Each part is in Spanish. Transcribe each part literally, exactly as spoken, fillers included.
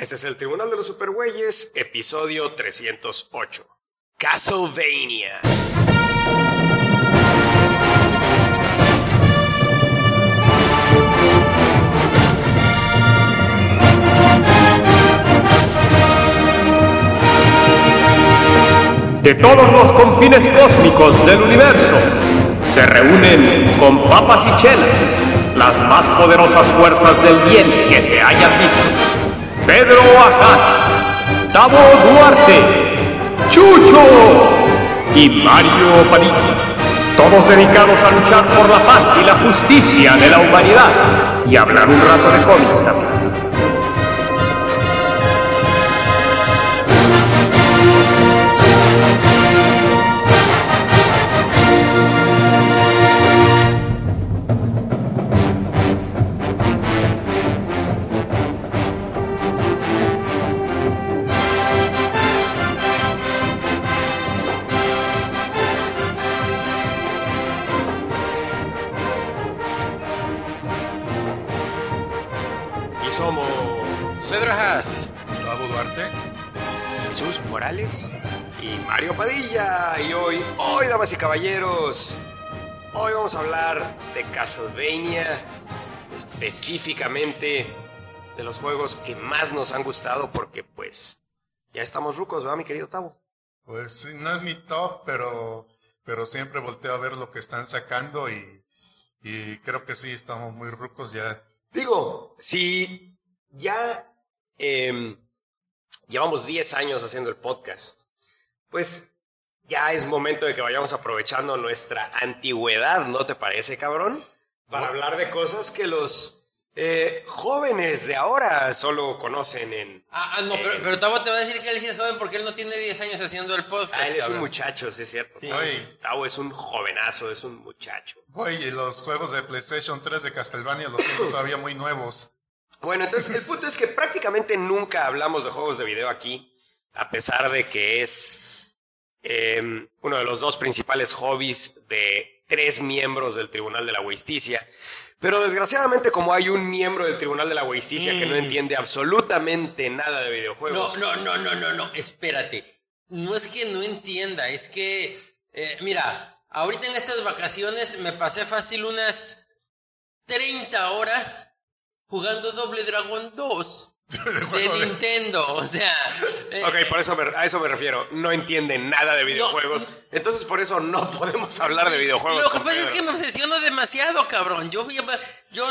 Este es el Tribunal de los Supergüeyes, episodio trescientos ocho. Castlevania. De todos los confines cósmicos del universo, se reúnen con papas y chelas las más poderosas fuerzas del bien que se hayan visto. Pedro Ajaz, Tavo Duarte, Chucho y Mario Padilla, todos dedicados a luchar por la paz y la justicia de la humanidad y hablar un rato de cómics también. Somos Pedro Ajaz, Tavo Duarte, Jesús Morales y Mario Padilla. Y hoy, hoy, damas y caballeros, hoy vamos a hablar de Castlevania, específicamente de los juegos que más nos han gustado, porque pues ya estamos rucos, ¿verdad, mi querido Tavo? pues sí, no es mi top, pero, pero siempre volteo a ver lo que están sacando y, y creo que sí, estamos muy rucos ya. Digo, si ya eh, llevamos diez años haciendo el podcast, pues ya es momento de que vayamos aprovechando nuestra antigüedad, ¿no te parece, cabrón? Para Bueno. hablar de cosas que los eh, jóvenes de ahora solo conocen en... Ah, ah, no, eh, pero, pero Tavo te va a decir que él sí es joven porque él no tiene diez años haciendo el podcast. Ah, él es un cabrón. muchacho, sí es cierto. Sí. Tavo, Oye. Tavo es un jovenazo, es un muchacho. Oye, los juegos de PlayStation tres de Castlevania los siento todavía muy nuevos. Bueno, entonces el punto es que prácticamente nunca hablamos de juegos de video aquí, a pesar de que es eh, uno de los dos principales hobbies de tres miembros del Tribunal de la Justicia. Pero desgraciadamente, como hay un miembro del Tribunal de la Justicia mm. que no entiende absolutamente nada de videojuegos. No, no, no, no, no, no, espérate. No es que no entienda, es que, eh, mira, ahorita en estas vacaciones me pasé fácil unas treinta horas jugando Double Dragon dos de Nintendo, o sea... Eh, ok, por eso me, a eso me refiero. No entiende nada de videojuegos. No, entonces por eso no podemos hablar de videojuegos. Lo que pasa es que me obsesiono demasiado, cabrón. Yo, yo, yo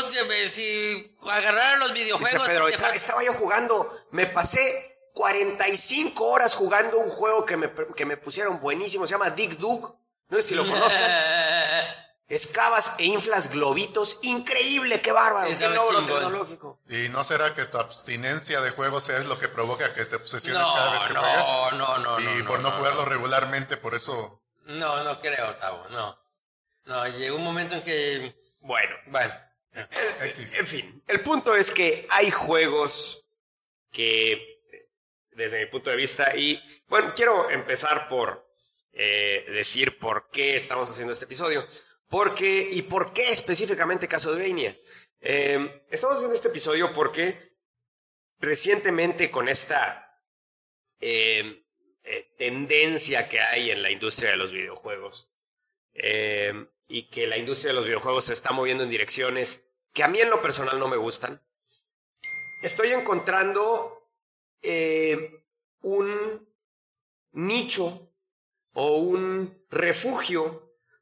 si agarrara los videojuegos... Dice Pedro, te... estaba, estaba yo jugando, me pasé cuarenta y cinco horas jugando un juego que me, que me pusieron buenísimo. Se llama Dig Dug. No sé si lo conozcan. Excavas e inflas globitos. Increíble, qué bárbaro, qué logro tecnológico. ¿Y no será que tu abstinencia de juegos es lo que provoca que te obsesiones no, cada vez que no, juegas? No, no, no. Y no, por no, no jugarlo no. regularmente, por eso... No, no creo, Tavo, no. No, llegó un momento en que... Bueno. Bueno. El, en fin, el punto es que hay juegos que, desde mi punto de vista, y bueno, quiero empezar por eh, decir por qué estamos haciendo este episodio. Porque, ¿y por qué específicamente Castlevania? Eh, estamos haciendo este episodio porque recientemente con esta eh, eh, tendencia que hay en la industria de los videojuegos eh, y que la industria de los videojuegos se está moviendo en direcciones que a mí en lo personal no me gustan, estoy encontrando eh, un nicho o un refugio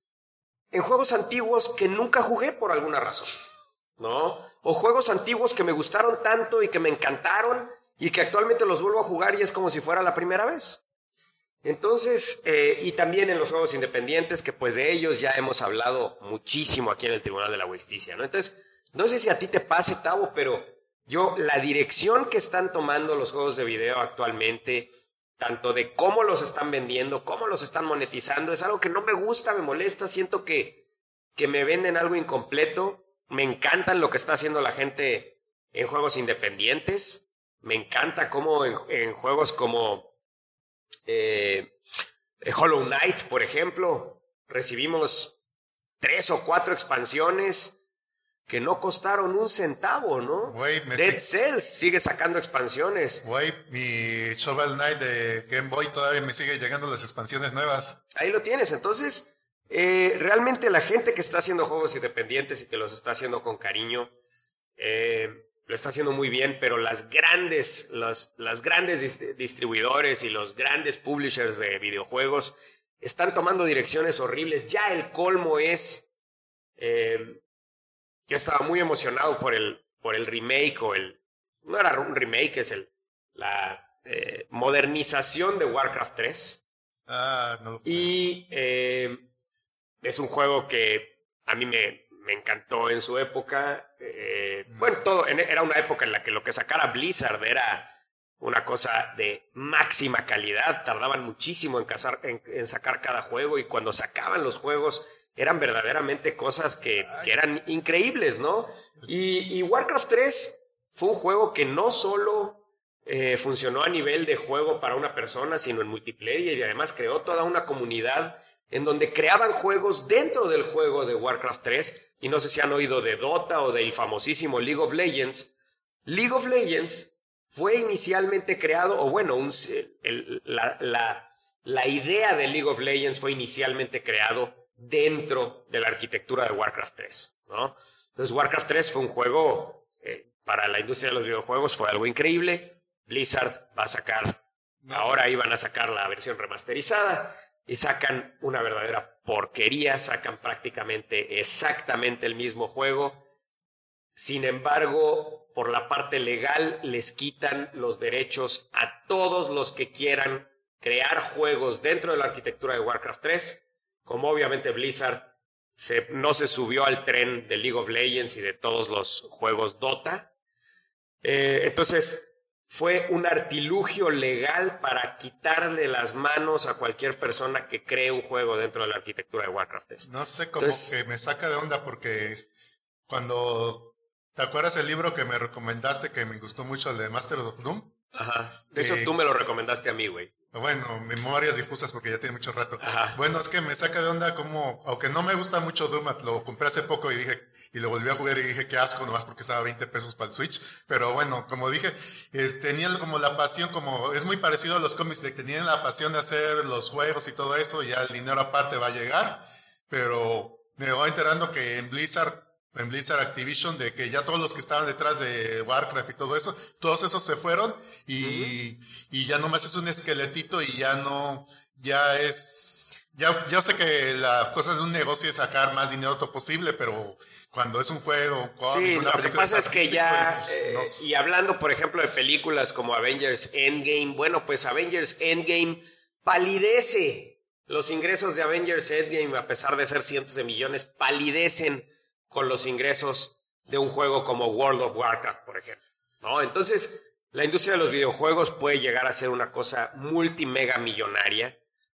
en juegos antiguos que nunca jugué por alguna razón, ¿no? O juegos antiguos que me gustaron tanto y que me encantaron y que actualmente los vuelvo a jugar y es como si fuera la primera vez. Entonces, eh, y también en los juegos independientes, que pues de ellos ya hemos hablado muchísimo aquí en el Tribunal de la Justicia, ¿no? Entonces, no sé si a ti te pase, Tavo, pero yo, la dirección que están tomando los juegos de video actualmente, tanto de cómo los están vendiendo, cómo los están monetizando, es algo que no me gusta, me molesta, siento que, que me venden algo incompleto. Me encantan lo que está haciendo la gente en juegos independientes. Me encanta cómo en, en juegos como eh, Hollow Knight, por ejemplo, recibimos tres o cuatro expansiones que no costaron un centavo, ¿no? Güey, me Dead sí- Cells sigue sacando expansiones. Güey, mi Shovel Knight de Game Boy todavía me sigue llegando las expansiones nuevas. Ahí lo tienes. Entonces, eh, realmente la gente que está haciendo juegos independientes y que los está haciendo con cariño, eh, lo está haciendo muy bien, pero las grandes, los, las grandes dist- distribuidores y los grandes publishers de videojuegos están tomando direcciones horribles. Ya el colmo es... Eh, yo estaba muy emocionado por el, por el remake o el... No era un remake, es el, la eh, modernización de Warcraft tres. Ah, no. Y eh, es un juego que a mí me, me encantó en su época. Eh, bueno, todo, en- era una época en la que lo que sacara Blizzard era una cosa de máxima calidad. Tardaban muchísimo en, cazar- en- en sacar cada juego, y cuando sacaban los juegos eran verdaderamente cosas que, que eran increíbles, ¿no? Y, y Warcraft tres fue un juego que no solo eh, funcionó a nivel de juego para una persona, sino en multiplayer, y además creó toda una comunidad en donde creaban juegos dentro del juego de Warcraft tres. Y no sé si han oído de Dota o del famosísimo League of Legends. League of Legends fue inicialmente creado, o bueno, un, el, la, la, la idea de League of Legends fue inicialmente creado dentro de la arquitectura de Warcraft tres, ¿no? Entonces Warcraft tres fue un juego, eh, para la industria de los videojuegos fue algo increíble. Blizzard va a sacar, ahora iban a sacar la versión remasterizada, y sacan una verdadera porquería, sacan prácticamente exactamente el mismo juego. Sin embargo, por la parte legal, les quitan los derechos a todos los que quieran crear juegos dentro de la arquitectura de Warcraft tres. Como obviamente Blizzard se, no se subió al tren de League of Legends y de todos los juegos Dota. Eh, entonces, fue un artilugio legal para quitarle las manos a cualquier persona que cree un juego dentro de la arquitectura de Warcraft tres. No sé, como Entonces- que me saca de onda porque cuando... ¿Te acuerdas el libro que me recomendaste que me gustó mucho, el de Masters of Doom? Ajá. De hecho, Eh, tú me lo recomendaste a mí, güey. Bueno, memorias difusas porque ya tiene mucho rato. Ajá. Bueno, es que me saca de onda como, aunque no me gusta mucho Doom, lo compré hace poco y dije, y lo volví a jugar y dije, qué asco, nomás porque estaba veinte pesos para el Switch. Pero bueno, como dije, es, tenían como la pasión, como, es muy parecido a los cómics, de que tenían la pasión de hacer los juegos y todo eso, y ya el dinero aparte va a llegar. Pero me voy enterando que en Blizzard, en Blizzard Activision, de que ya todos los que estaban detrás de Warcraft y todo eso, todos esos se fueron y, y ya nomás es un esqueletito y ya no, ya es, ya, ya sé que la cosa de un negocio es sacar más dinero todo posible, pero cuando es un juego, un cómic, Sí, una lo que película pasa es que artística, ya, pues, eh, no sé. y hablando por ejemplo de películas como Avengers Endgame, bueno, pues Avengers Endgame palidece. Los ingresos de Avengers Endgame, a pesar de ser cientos de millones, palidecen con los ingresos de un juego como World of Warcraft, por ejemplo, ¿no? Entonces, la industria de los videojuegos puede llegar a ser una cosa multimega millonaria,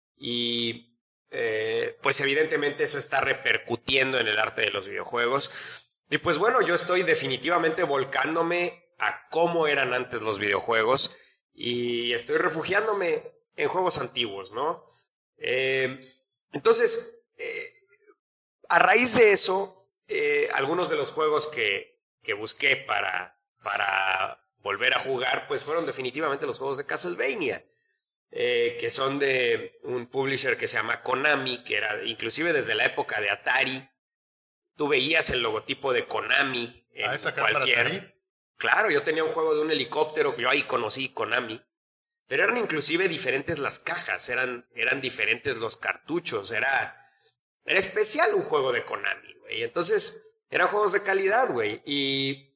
y eh, pues evidentemente eso está repercutiendo en el arte de los videojuegos. Y pues bueno, yo estoy definitivamente volcándome a cómo eran antes los videojuegos, y estoy refugiándome en juegos antiguos, ¿no? Eh, entonces, eh, a raíz de eso, eh, algunos de los juegos que, que busqué para, para volver a jugar, pues fueron definitivamente los juegos de Castlevania, eh, que son de un publisher que se llama Konami, que era inclusive desde la época de Atari. Tú veías el logotipo de Konami en Ah, ¿es acá para cualquier... Atari? Claro, yo tenía un juego de un helicóptero, yo ahí conocí Konami. Pero eran inclusive diferentes las cajas, eran, eran diferentes los cartuchos, era, era especial un juego de Konami, güey. Entonces, eran juegos de calidad, güey. Y,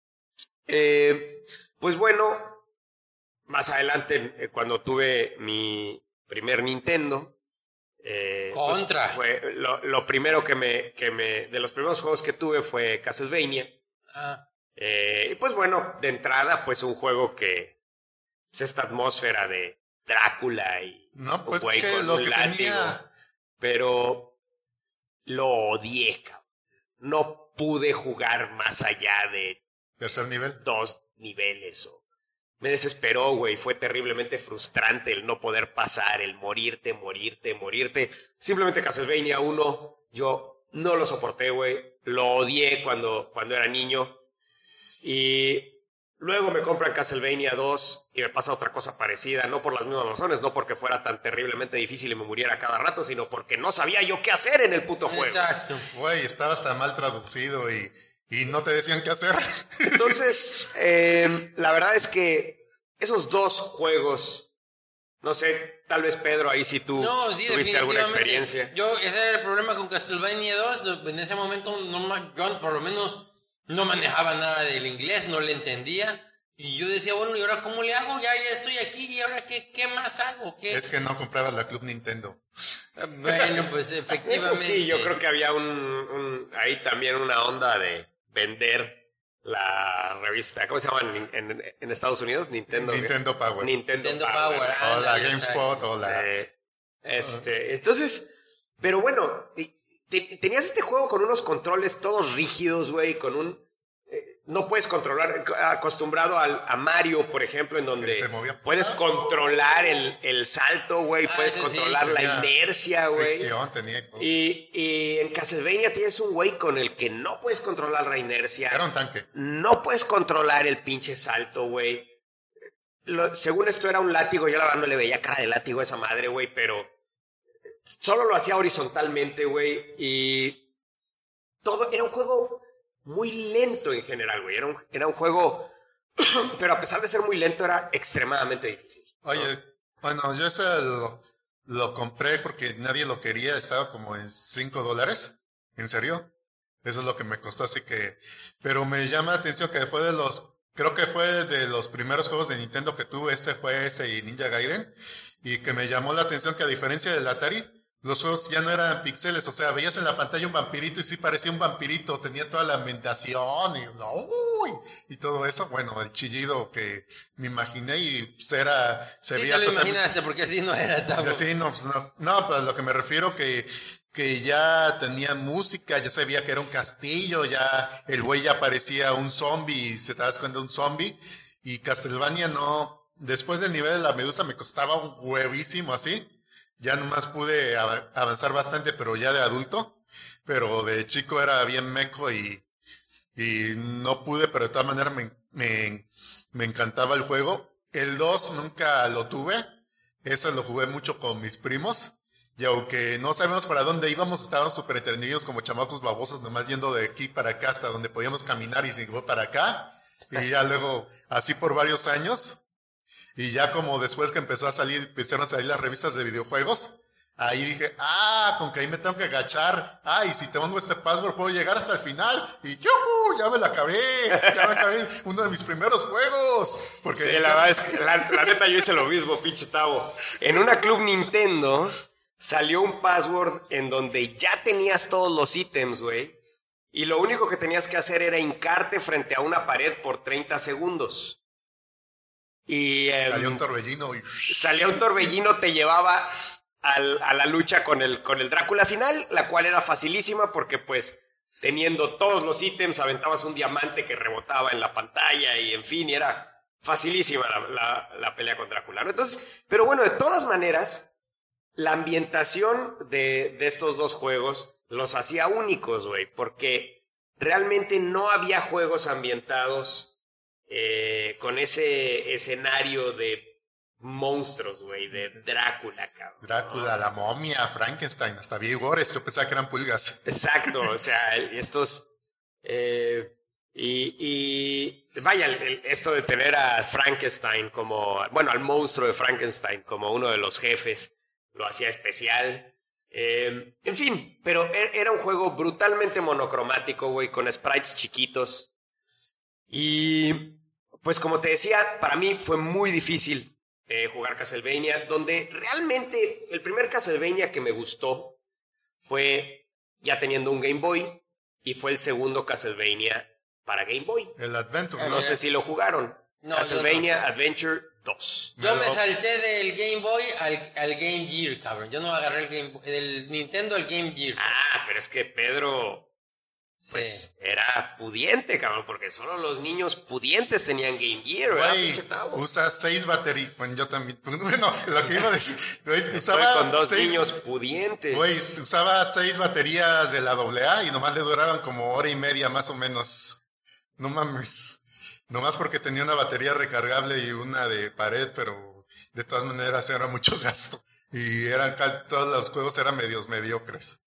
eh, pues bueno, más adelante, eh, cuando tuve mi primer Nintendo, eh, pues Contra. fue lo, lo primero que me, que me, de los primeros juegos que tuve fue Castlevania. Ah, Eh, y pues bueno, de entrada, pues un juego que es esta atmósfera de Drácula y No, un pues güey que con lo un que látigo, tenía... pero lo odié, cabrón. No pude jugar más allá de Tercer nivel. dos niveles. O... Me desesperó, güey. Fue terriblemente frustrante el no poder pasar, el morirte, morirte, morirte. Simplemente Castlevania uno, yo no lo soporté, güey. lo odié cuando, cuando era niño. Y luego me compran Castlevania dos y me pasa otra cosa parecida, no por las mismas razones, no porque fuera tan terriblemente difícil y me muriera cada rato, sino porque no sabía yo qué hacer en el puto juego. Exacto. Güey, estaba hasta mal traducido y, y no te decían qué hacer. Entonces, eh, la verdad es que esos dos juegos, no sé, tal vez Pedro, ahí sí tú No, sí, tuviste alguna definitivamente. experiencia. Yo, ese era el problema con Castlevania dos. En ese momento, no, ma- yo por lo menos no manejaba nada del inglés, no le entendía. Y yo decía, bueno, ¿y ahora cómo le hago? Ya, ya estoy aquí, ¿y ahora qué, qué más hago? ¿Qué? Es que no comprabas la Club Nintendo. Bueno, pues Eso efectivamente. sí, yo creo que había un, un ahí también una onda de vender la revista, ¿cómo se llama en, en, en Estados Unidos? Nintendo. Nintendo Power. Nintendo, Nintendo Power. Power. O la ándale, GameSpot exacto. o la... Sí. Este, entonces, pero bueno, te- te- tenías este juego con unos controles todos rígidos, güey, con un... eh, no puedes controlar, acostumbrado al, a Mario, por ejemplo, en donde se movía. puedes controlar el, el salto, güey, Ah, puedes eso sí, controlar la tenía inercia, güey. Fricción tenía y todo. Y, y en Castlevania tienes un güey con el que no puedes controlar la inercia. Era un tanque. No puedes controlar el pinche salto, güey. Lo- según esto era un látigo, yo la verdad no le veía cara de látigo a esa madre, güey, pero solo lo hacía horizontalmente, güey, y todo era un juego muy lento en general, güey. Era un, era un juego, pero a pesar de ser muy lento, era extremadamente difícil. Oye, bueno, yo ese lo, lo compré porque nadie lo quería, estaba como en cinco dólares. ¿En serio? Eso es lo que me costó, así que... Pero me llama la atención que fue de los... Creo que fue de los primeros juegos de Nintendo que tuve, este fue ese y Ninja Gaiden. Y que me llamó la atención que a diferencia del Atari, los juegos ya no eran píxeles, o sea, veías en la pantalla un vampirito y sí parecía un vampirito, tenía toda la ambientación y, uy, y todo eso. Bueno, el chillido que me imaginé y pues era... Se Sí, veía te lo totalmente... imaginaste, porque así no era tan... Sí, no, pues no, no, pues lo que me refiero que, que ya tenía música, ya se veía que era un castillo, ya el güey ya parecía un zombie, se te das cuenta un zombie, y Castlevania no, después del nivel de la medusa me costaba un huevísimo así, ya nomás pude av- avanzar bastante, pero ya de adulto, pero de chico era bien meco y, y no pude, pero de todas maneras me, me, me encantaba el juego. El dos nunca lo tuve. Eso lo jugué mucho con mis primos. Y aunque no sabemos para dónde íbamos, estábamos súper entretenidos como chamacos babosos, nomás yendo de aquí para acá hasta donde podíamos caminar y se llegó para acá. Y ya luego, así por varios años. Y ya como después que empezó a salir, empezaron a salir las revistas de videojuegos. Ahí dije, ah, con que ahí me tengo que agachar. Ah, y si te pongo este password puedo llegar hasta el final. Y ¡yuhu! Ya me la acabé. Ya me acabé uno de mis primeros juegos. Porque Sí, la verdad es que la, la neta yo hice lo mismo, pinche Tavo. En una Club Nintendo salió un password en donde ya tenías todos los ítems, güey. Y lo único que tenías que hacer era hincarte frente a una pared por treinta segundos. Y em, salió un torbellino y... salía un torbellino, te llevaba al, a la lucha con el, con el Drácula final, la cual era facilísima porque pues teniendo todos los ítems aventabas un diamante que rebotaba en la pantalla y en fin, y era facilísima la, la, la pelea con Drácula, ¿no? Entonces, pero bueno, de todas maneras, la ambientación de, de estos dos juegos los hacía únicos, güey, porque realmente no había juegos ambientados eh, con ese escenario de monstruos, güey, de Drácula, cabrón. Drácula, la momia, Frankenstein, hasta vi gores, yo pensaba que eran pulgas. Exacto, o sea, estos... Eh, y, y vaya, el- el- esto de tener a Frankenstein como... Bueno, al monstruo de Frankenstein como uno de los jefes lo hacía especial. Eh, en fin, pero e- era un juego brutalmente monocromático, güey, con sprites chiquitos. Y pues como te decía, para mí fue muy difícil eh, jugar Castlevania, donde realmente el primer Castlevania que me gustó fue ya teniendo un Game Boy y fue el segundo Castlevania para Game Boy. El Adventure, Ah, No ¿no? sé si lo jugaron. No, Castlevania Adventure dos. Yo me Me lo- salté del Game Boy al, al Game Gear, cabrón. Yo no agarré el Game Boy, del Nintendo al Game Gear. Ah, pero es que Pedro pues sí. Era pudiente, cabrón, porque solo los niños pudientes tenían Game Gear, ¿verdad? Güey, usa seis baterías. Bueno, yo también. Bueno, lo que iba a decir. Usaba con dos seis, niños pudientes. Güey, usaba seis baterías de la doble A y nomás le duraban como hora y media más o menos. No mames. Nomás porque tenía una batería recargable y una de pared, pero de todas maneras era mucho gasto. Y eran casi todos los juegos eran medios mediocres.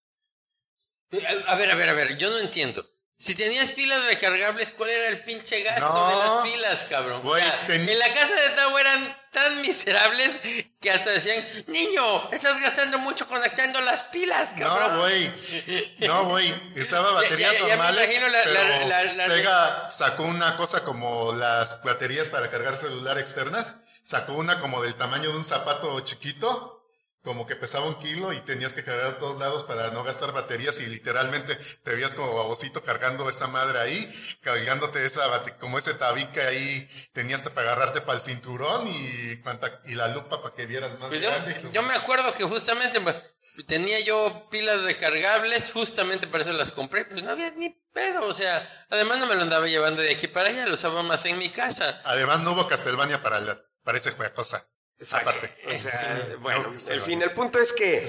A ver, a ver, a ver, yo no entiendo. Si tenías pilas recargables, ¿cuál era el pinche gasto no, de las pilas, cabrón? Wey, o sea, ten... En la casa de Tavo eran tan miserables que hasta decían, niño, estás gastando mucho conectando las pilas, cabrón. No, güey, no, güey, usaba baterías ya, ya, normales, ya la, pero la, la, la, Sega sacó una cosa como las baterías para cargar celular externas, sacó una como del tamaño de un zapato chiquito, como que pesaba un kilo y tenías que cargar a todos lados para no gastar baterías y literalmente te veías como babosito cargando esa madre ahí, cargándote esa bate- como ese tabique ahí, tenías que agarrarte para el cinturón y, cuanta, y la lupa para que vieras más pues grande. Yo, yo me acuerdo que justamente tenía yo pilas recargables, justamente para eso las compré, pues no había ni pedo, o sea, además no me lo andaba llevando de aquí para allá, lo usaba más en mi casa. Además no hubo Castlevania para, la, para ese juego, cosa. Exacto. Aparte. O sea, bueno, no, el fin, el punto es que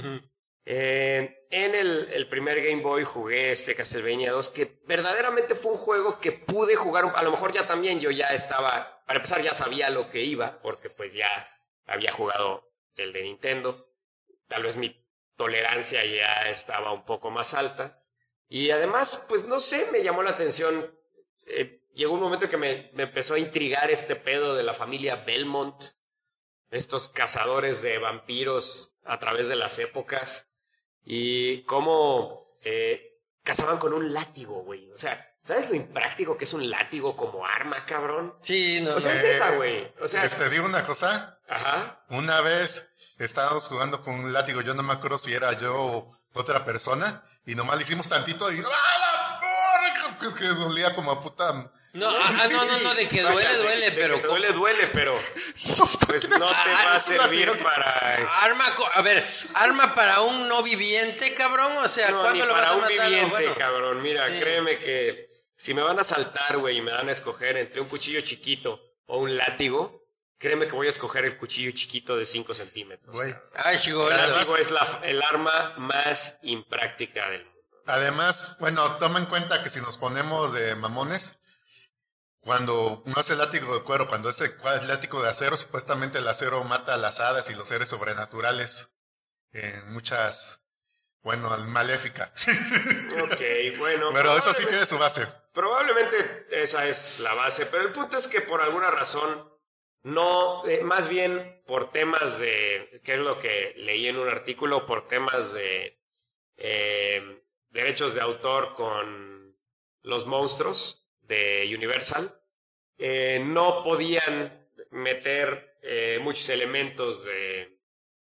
eh, en el, el primer Game Boy jugué este Castlevania dos, que verdaderamente fue un juego que pude jugar, a lo mejor ya también yo ya estaba, para empezar ya sabía lo que iba, porque pues ya había jugado el de Nintendo, tal vez mi tolerancia ya estaba un poco más alta, y además, pues no sé, me llamó la atención, eh, llegó un momento que me, me empezó a intrigar este pedo de la familia Belmont, estos cazadores de vampiros a través de las épocas y cómo eh, cazaban con un látigo, güey. O sea, ¿sabes lo impráctico que es un látigo como arma, cabrón? Sí, no. O sea, eh, es neta, güey. O sea, ¿te digo una cosa? Ajá. Una vez estábamos jugando con un látigo, yo no me acuerdo si era yo o otra persona, y nomás le hicimos tantito y ¡ah, la porra! Que dolía como a puta... No, ah, no, no, no, de que duele, duele, de pero... Que te duele, duele, pero... Pues no te va a servir para... Arma, a ver, arma para un no viviente, cabrón, o sea, no, ¿cuándo lo vas a matar? Para un viviente, bueno, cabrón, mira, sí. Créeme que si me van a saltar, güey, y me van a escoger entre un cuchillo chiquito o un látigo, créeme que voy a escoger el cuchillo chiquito de cinco centímetros. Güey. Ay, chico, el látigo es la, el arma más impráctica del mundo. Además, bueno, toma en cuenta que si nos ponemos de mamones... Cuando no es el látigo de cuero, cuando es el látigo de acero, supuestamente el acero mata a las hadas y los seres sobrenaturales en muchas, bueno, maléfica. Ok, bueno. Pero eso sí tiene su base. Probablemente esa es la base, pero el punto es que por alguna razón, no, eh, más bien por temas de, ¿qué es lo que leí en un artículo? Por temas de eh, derechos de autor con los monstruos de Universal, eh, no podían meter eh, muchos elementos de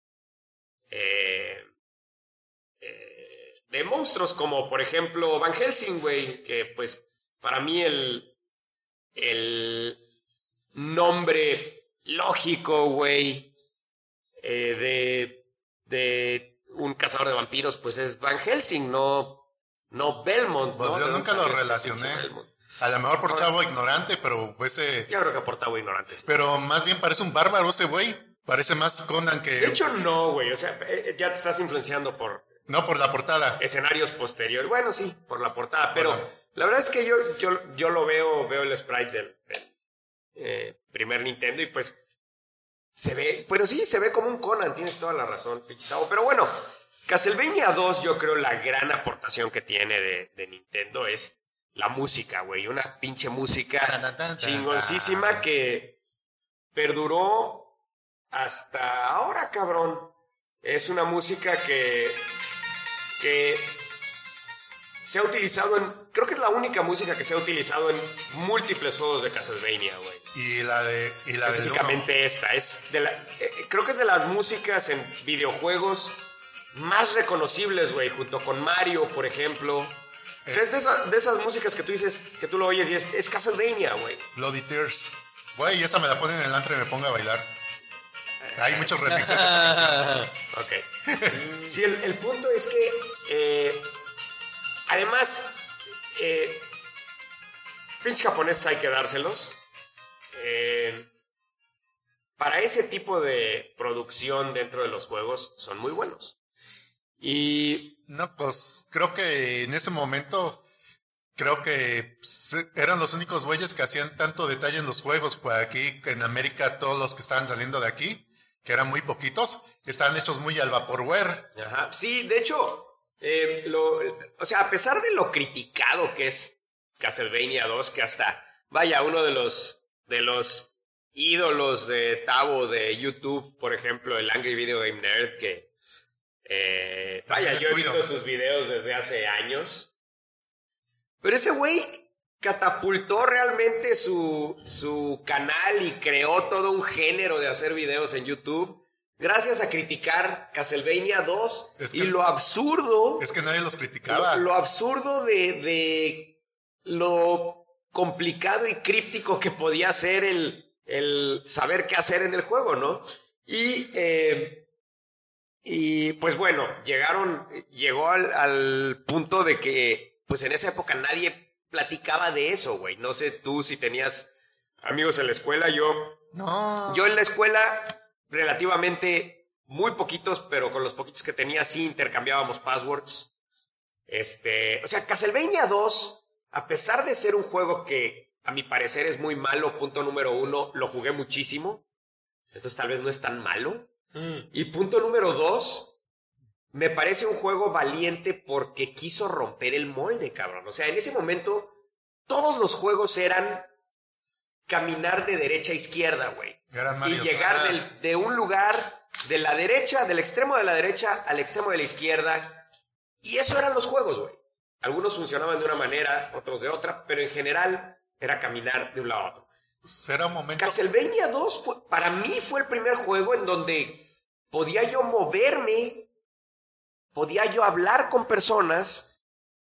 eh, eh, de monstruos, como por ejemplo Van Helsing, güey, que pues para mí el el nombre lógico, güey, eh, de de un cazador de vampiros, pues es Van Helsing, no no Belmont, pues ¿no? yo nunca lo relacioné. A lo mejor por chavo ignorante, pero ese... Yo creo que por chavo ignorante, sí. Pero más bien parece un bárbaro ese güey. Parece más Conan que... De hecho, no, güey. O sea, ya te estás influenciando por... No, por la portada. Escenarios posteriores. Bueno, sí, por la portada. Pero bueno, la verdad es que yo, yo, yo lo veo, veo el sprite del, del eh, primer Nintendo y pues se ve... Pero sí, se ve como un Conan. Tienes toda la razón, Pichitavo. Pero bueno, Castlevania dos, yo creo la gran aportación que tiene de, de Nintendo es... La música, güey, una pinche música chingoncísima que perduró hasta ahora, cabrón. Es una música que, que se ha utilizado en... Creo que es la única música que se ha utilizado en múltiples juegos de Castlevania, güey. Y la de... Y la Específicamente esta. Es de la, eh, creo que es de las músicas en videojuegos más reconocibles, güey, junto con Mario, por ejemplo... Es, o sea, es de, esa, de esas músicas que tú dices, que tú lo oyes y es, es Castlevania, güey. Bloody Tears. Güey, esa me la ponen en el antro y me pongo a bailar. Hay muchos remixes de esa canción. Ok. Sí, el, el punto es que, eh, además, Eh, pinches japoneses hay que dárselos. Eh, para ese tipo de producción dentro de los juegos son muy buenos. Y... No, pues creo que en ese momento... Creo que eran los únicos güeyes que hacían tanto detalle en los juegos. Pues aquí en América todos los que estaban saliendo de aquí, que eran muy poquitos, estaban hechos muy al vaporware. Ajá. Sí, de hecho, eh, lo, o sea, a pesar de lo criticado que es Castlevania dos, que hasta, vaya, uno de los, de los ídolos de Tavo de YouTube, por ejemplo, el Angry Video Game Nerd, que, eh, vaya, yo he visto sus videos desde hace años. Pero ese güey catapultó realmente su, su canal y creó todo un género de hacer videos en YouTube gracias a criticar Castlevania dos es que, y lo absurdo... Es que nadie los criticaba. Lo, lo absurdo de, de lo complicado y críptico que podía ser el, el saber qué hacer en el juego, ¿no? Y, eh, y pues bueno, llegaron, llegó al, al punto de que... Pues en esa época nadie platicaba de eso, güey. No sé tú si tenías amigos en la escuela. Yo, no. Yo en la escuela, relativamente muy poquitos, pero con los poquitos que tenía sí intercambiábamos passwords. Este, o sea, Castlevania dos, a pesar de ser un juego que a mi parecer es muy malo, punto número uno, lo jugué muchísimo. Entonces tal vez no es tan malo. Mm. Y punto número dos... Me parece un juego valiente porque quiso romper el molde, cabrón. O sea, en ese momento, todos los juegos eran caminar de derecha a izquierda, güey. Y llegar del, de un lugar de la derecha, del extremo de la derecha al extremo de la izquierda. Y eso eran los juegos, güey. Algunos funcionaban de una manera, otros de otra, pero en general era caminar de un lado a otro. Será un momento... Castlevania dos, fue, para mí, fue el primer juego en donde podía yo moverme... Podía yo hablar con personas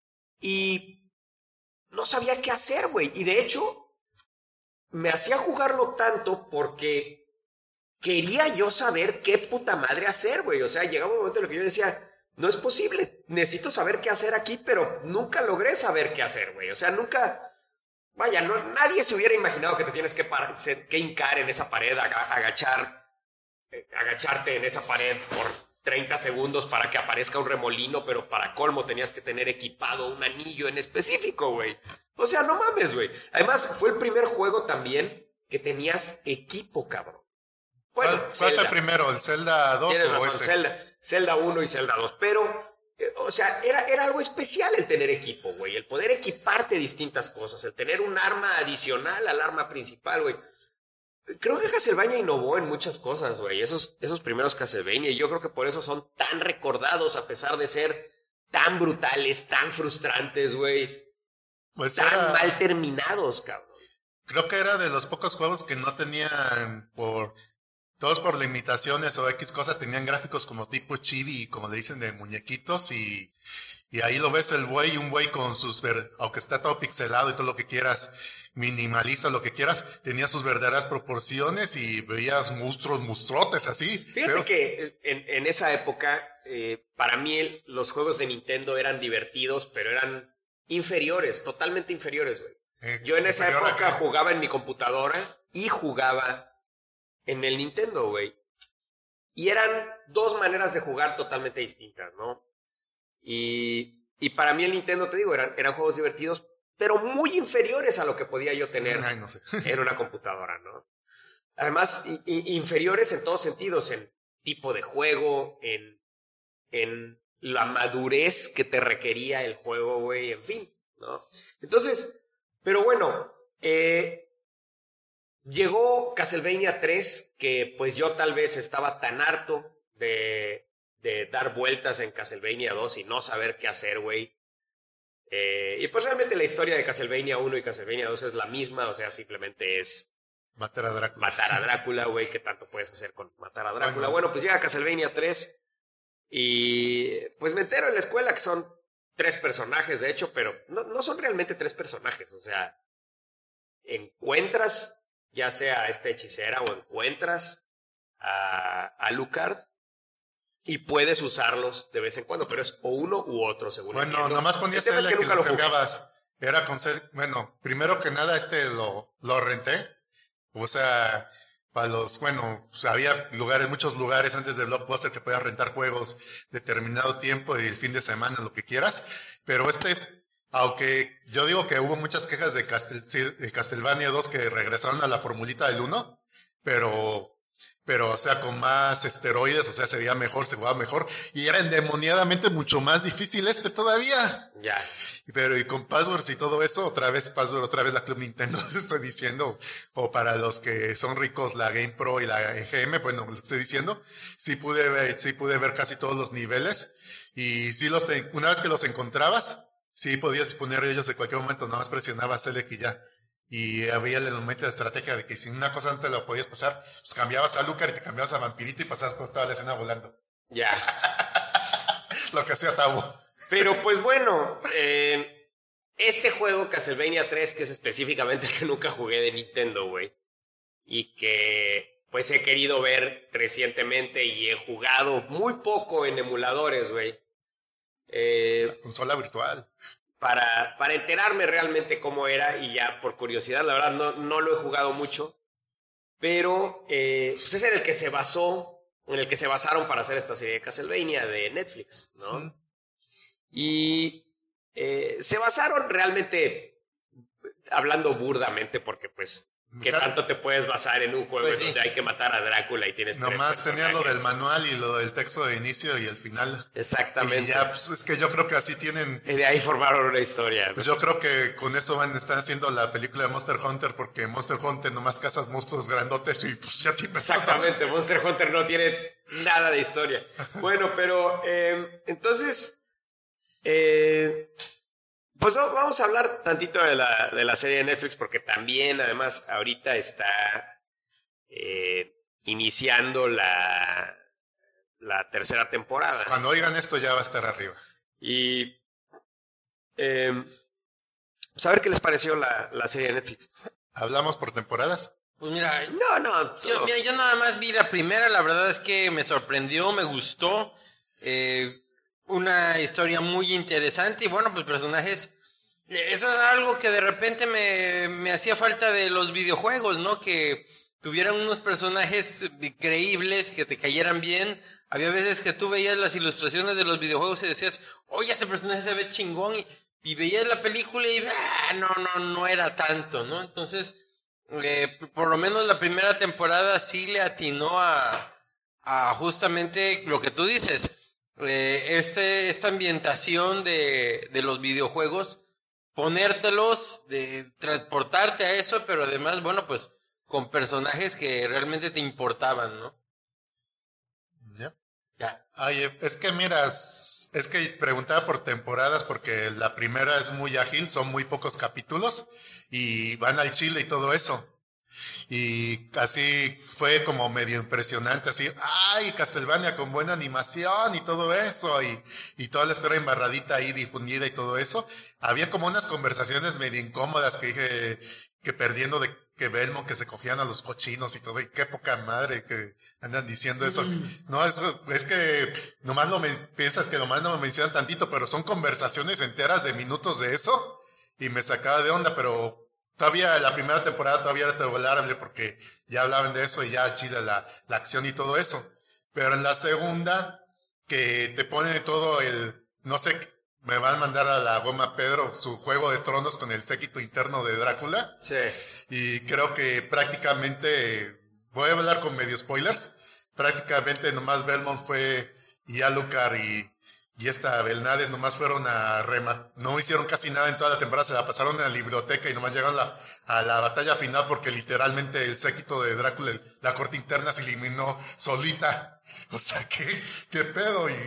y no sabía qué hacer, güey. Y de hecho, me hacía jugarlo tanto porque quería yo saber qué puta madre hacer, güey. O sea, llegaba un momento en el que yo decía, no es posible, necesito saber qué hacer aquí, pero nunca logré saber qué hacer, güey. O sea, nunca... Vaya, no, nadie se hubiera imaginado que te tienes que, par que hincar en esa pared, agachar, agacharte en esa pared por... treinta segundos para que aparezca un remolino, pero para colmo tenías que tener equipado un anillo en específico, güey. O sea, no mames, güey. Además, fue el primer juego también que tenías equipo, cabrón. Bueno, ¿Cuál, ¿Cuál fue el primero? ¿El Zelda dos o razón, este? Zelda, Zelda uno y Zelda dos, pero, eh, o sea, era, era algo especial el tener equipo, güey. El poder equiparte distintas cosas, el tener un arma adicional al arma principal, güey. Creo que Castlevania innovó en muchas cosas, güey. Esos, esos primeros Castlevania. Y yo creo que por eso son tan recordados, a pesar de ser tan brutales, tan frustrantes, güey. Pues tan era, mal terminados, cabrón. Creo que era de los pocos juegos que no tenían, por todos por limitaciones o X cosa, tenían gráficos como tipo chibi, como le dicen, de muñequitos. Y, y ahí lo ves el güey, un güey con sus, ver, aunque está todo pixelado y todo lo que quieras, minimalista, lo que quieras, tenía sus verdaderas proporciones y veías monstruos, monstruotes así. Fíjate feos. que en, en esa época, eh, para mí los juegos de Nintendo eran divertidos, pero eran inferiores, totalmente inferiores, güey. Eh, Yo en esa época jugaba en mi computadora y jugaba en el Nintendo, güey. Y eran dos maneras de jugar totalmente distintas, ¿no? Y, y para mí el Nintendo, te digo, eran, eran juegos divertidos, pero muy inferiores a lo que podía yo tener Ay, no sé. en una computadora, ¿no? Además, i, i, inferiores en todos sentidos, en tipo de juego, en, en la madurez que te requería el juego, güey, en fin, ¿no? Entonces, pero bueno, eh, llegó Castlevania tres, que pues yo tal vez estaba tan harto de, de dar vueltas en Castlevania dos y no saber qué hacer, güey. Eh, y pues realmente la historia de Castlevania uno y Castlevania dos es la misma, o sea, simplemente es... Matar a Drácula. Matar a Drácula, güey, ¿qué tanto puedes hacer con matar a Drácula? Bueno, bueno pues llega Castlevania tres y pues me entero en la escuela que son tres personajes, de hecho, pero no, no son realmente tres personajes, o sea, encuentras ya sea a esta hechicera o encuentras a, a Lucard y puedes usarlos de vez en cuando, pero es o uno u otro, según Bueno, entiendo. nomás ponías el, el que, que lo cambiabas. era con ser, bueno, primero que nada este lo, lo renté, o sea, para los, bueno, pues había lugares, muchos lugares antes de Blockbuster que podías rentar juegos determinado tiempo y el fin de semana, lo que quieras, pero este es, aunque yo digo que hubo muchas quejas de, Castel, de Castlevania dos que regresaron a la formulita del uno, pero... pero o sea, con más esteroides, o sea, se veía mejor, se jugaba mejor, y era endemoniadamente mucho más difícil este todavía. Ya. Pero y con passwords y todo eso, otra vez password, otra vez la Club Nintendo, te estoy diciendo, o para los que son ricos, la Game Pro y la E G M, bueno, lo estoy diciendo, sí pude ver, sí pude ver casi todos los niveles, y sí los, te, una vez que los encontrabas, sí podías disponer de ellos en cualquier momento, nada más presionabas Select y ya. Y había el elemento de estrategia de que si una cosa no te la podías pasar, pues cambiabas a Lucar y te cambiabas a Vampirito y pasabas por toda la escena volando. Ya. Lo que hacía Tabo. Pero pues bueno, eh, este juego Castlevania tres, que es específicamente el que nunca jugué de Nintendo, güey, y que pues he querido ver recientemente y he jugado muy poco en emuladores, güey. Eh, la consola virtual. Para, para enterarme realmente cómo era y ya por curiosidad, la verdad no, no lo he jugado mucho, pero eh, pues es en el que se basó, en el que se basaron para hacer esta serie de Castlevania de Netflix, ¿no? Sí. Y eh, se basaron realmente, hablando burdamente, porque pues, ¿qué tanto te puedes basar en un juego pues sí. donde hay que matar a Drácula y tienes nomás tenías lo del manual y lo del texto de inicio y el final. Exactamente. Y ya, pues es que yo creo que así tienen... Y de ahí formaron una historia. Pues yo creo que con eso van a estar haciendo la película de Monster Hunter, porque Monster Hunter nomás cazas monstruos grandotes y pues ya tienes... Exactamente, hasta... Monster Hunter no tiene nada de historia. Bueno, pero eh, entonces... Eh, Pues vamos a hablar tantito de la, de la serie de Netflix, porque también, además, ahorita está eh, iniciando la, la tercera temporada. Cuando oigan esto ya va a estar arriba. Y eh, pues a ver qué les pareció la, la serie de Netflix. ¿Hablamos por temporadas? Pues mira, no, no. Yo, mira, yo nada más vi la primera, la verdad es que me sorprendió, me gustó. Eh... Una historia muy interesante y bueno, pues personajes, eso es algo que de repente me, me hacía falta de los videojuegos, ¿no? Que tuvieran unos personajes creíbles, que te cayeran bien. Había veces que tú veías las ilustraciones de los videojuegos y decías, oye, este personaje se ve chingón, y, y veías la película y ah, no, no, no era tanto, ¿no? Entonces, eh, por lo menos la primera temporada sí le atinó a, a justamente lo que tú dices. Eh, este, esta ambientación de, de los videojuegos, ponértelos, de transportarte a eso, pero además, bueno, pues con personajes que realmente te importaban, ¿no? Ya. Ya. Ay, es que miras, es que preguntaba por temporadas porque la primera es muy ágil, son muy pocos capítulos y van al chile y todo eso. Y así fue como medio impresionante, así, ay, Castlevania con buena animación y todo eso, y, y toda la historia embarradita ahí difundida y todo eso. Había como unas conversaciones medio incómodas que dije, que perdiendo de que Belmont, que se cogían a los cochinos y todo, y qué poca madre que andan diciendo eso. Mm. No, eso, es que nomás lo me, piensas que nomás no me mencionan tantito, pero son conversaciones enteras de minutos de eso, y me sacaba de onda, pero... Todavía la primera temporada todavía era tolerable porque ya hablaban de eso y ya chida la, la acción y todo eso. Pero en la segunda, que te ponen todo el, no sé, me van a mandar a la goma Pedro su Juego de Tronos con el séquito interno de Drácula. Sí. Y creo que prácticamente, voy a hablar con medio spoilers, prácticamente nomás Belmont fue y Alucard y... Y esta Belnades nomás fueron a rema, no hicieron casi nada en toda la temporada, se la pasaron en la biblioteca y nomás llegaron la, a la batalla final porque literalmente el séquito de Drácula, la corte interna se eliminó solita. O sea, ¿qué, qué pedo? Y,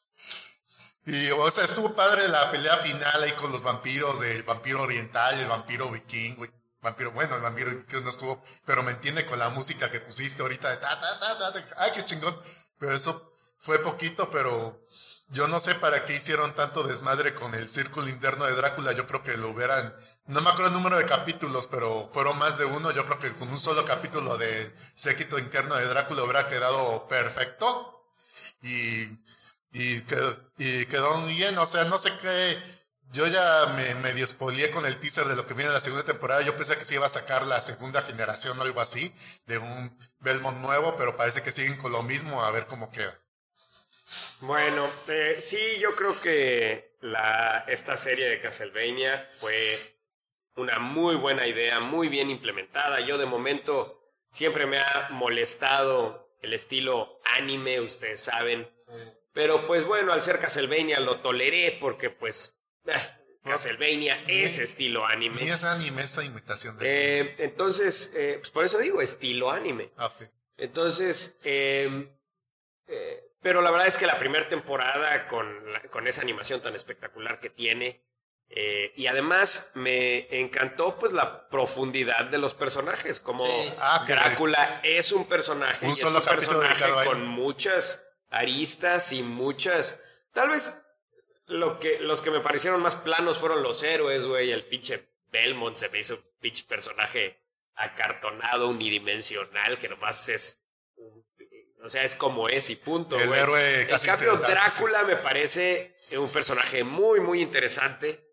y, o sea, estuvo padre la pelea final ahí con los vampiros, el vampiro oriental, el vampiro vikingo, vampiro, bueno, el vampiro vikingo no estuvo, pero me entiende con la música que pusiste ahorita de ta, ta, ta, ta, ta, ay, qué chingón. Pero eso fue poquito, pero... Yo no sé para qué hicieron tanto desmadre con el círculo interno de Drácula. Yo creo que lo hubieran... No me acuerdo el número de capítulos, pero fueron más de uno. Yo creo que con un solo capítulo de séquito interno de Drácula hubiera quedado perfecto. Y, y, quedó, y quedó bien. O sea, no sé qué... yo ya me medio spoileé con el teaser de lo que viene de la segunda temporada. Yo pensé que se iba a sacar la segunda generación o algo así, de un Belmont nuevo, pero parece que siguen con lo mismo, a ver cómo queda. Bueno, eh, sí, yo creo que la, esta serie de Castlevania fue una muy buena idea, muy bien implementada. Yo de momento siempre me ha molestado el estilo anime, ustedes saben. Sí. Pero pues bueno, al ser Castlevania lo toleré porque pues eh, Castlevania no, es ni, estilo anime. Ni es anime, esa imitación de eh, Entonces, eh, pues por eso digo estilo anime. Okay. Entonces, eh, eh, pero la verdad es que la primera temporada con, la, con esa animación tan espectacular que tiene, eh, y además me encantó pues la profundidad de los personajes, como sí. ah, Drácula okay. es un personaje, un y solo es un capítulo personaje con muchas aristas y muchas, tal vez lo que, los que me parecieron más planos fueron los héroes, güey, el pinche Belmont se me hizo un pinche personaje acartonado, unidimensional, que nomás es o sea, es como es y punto, el güey. Héroe casi en cambio, Drácula sí. me parece un personaje muy, muy interesante.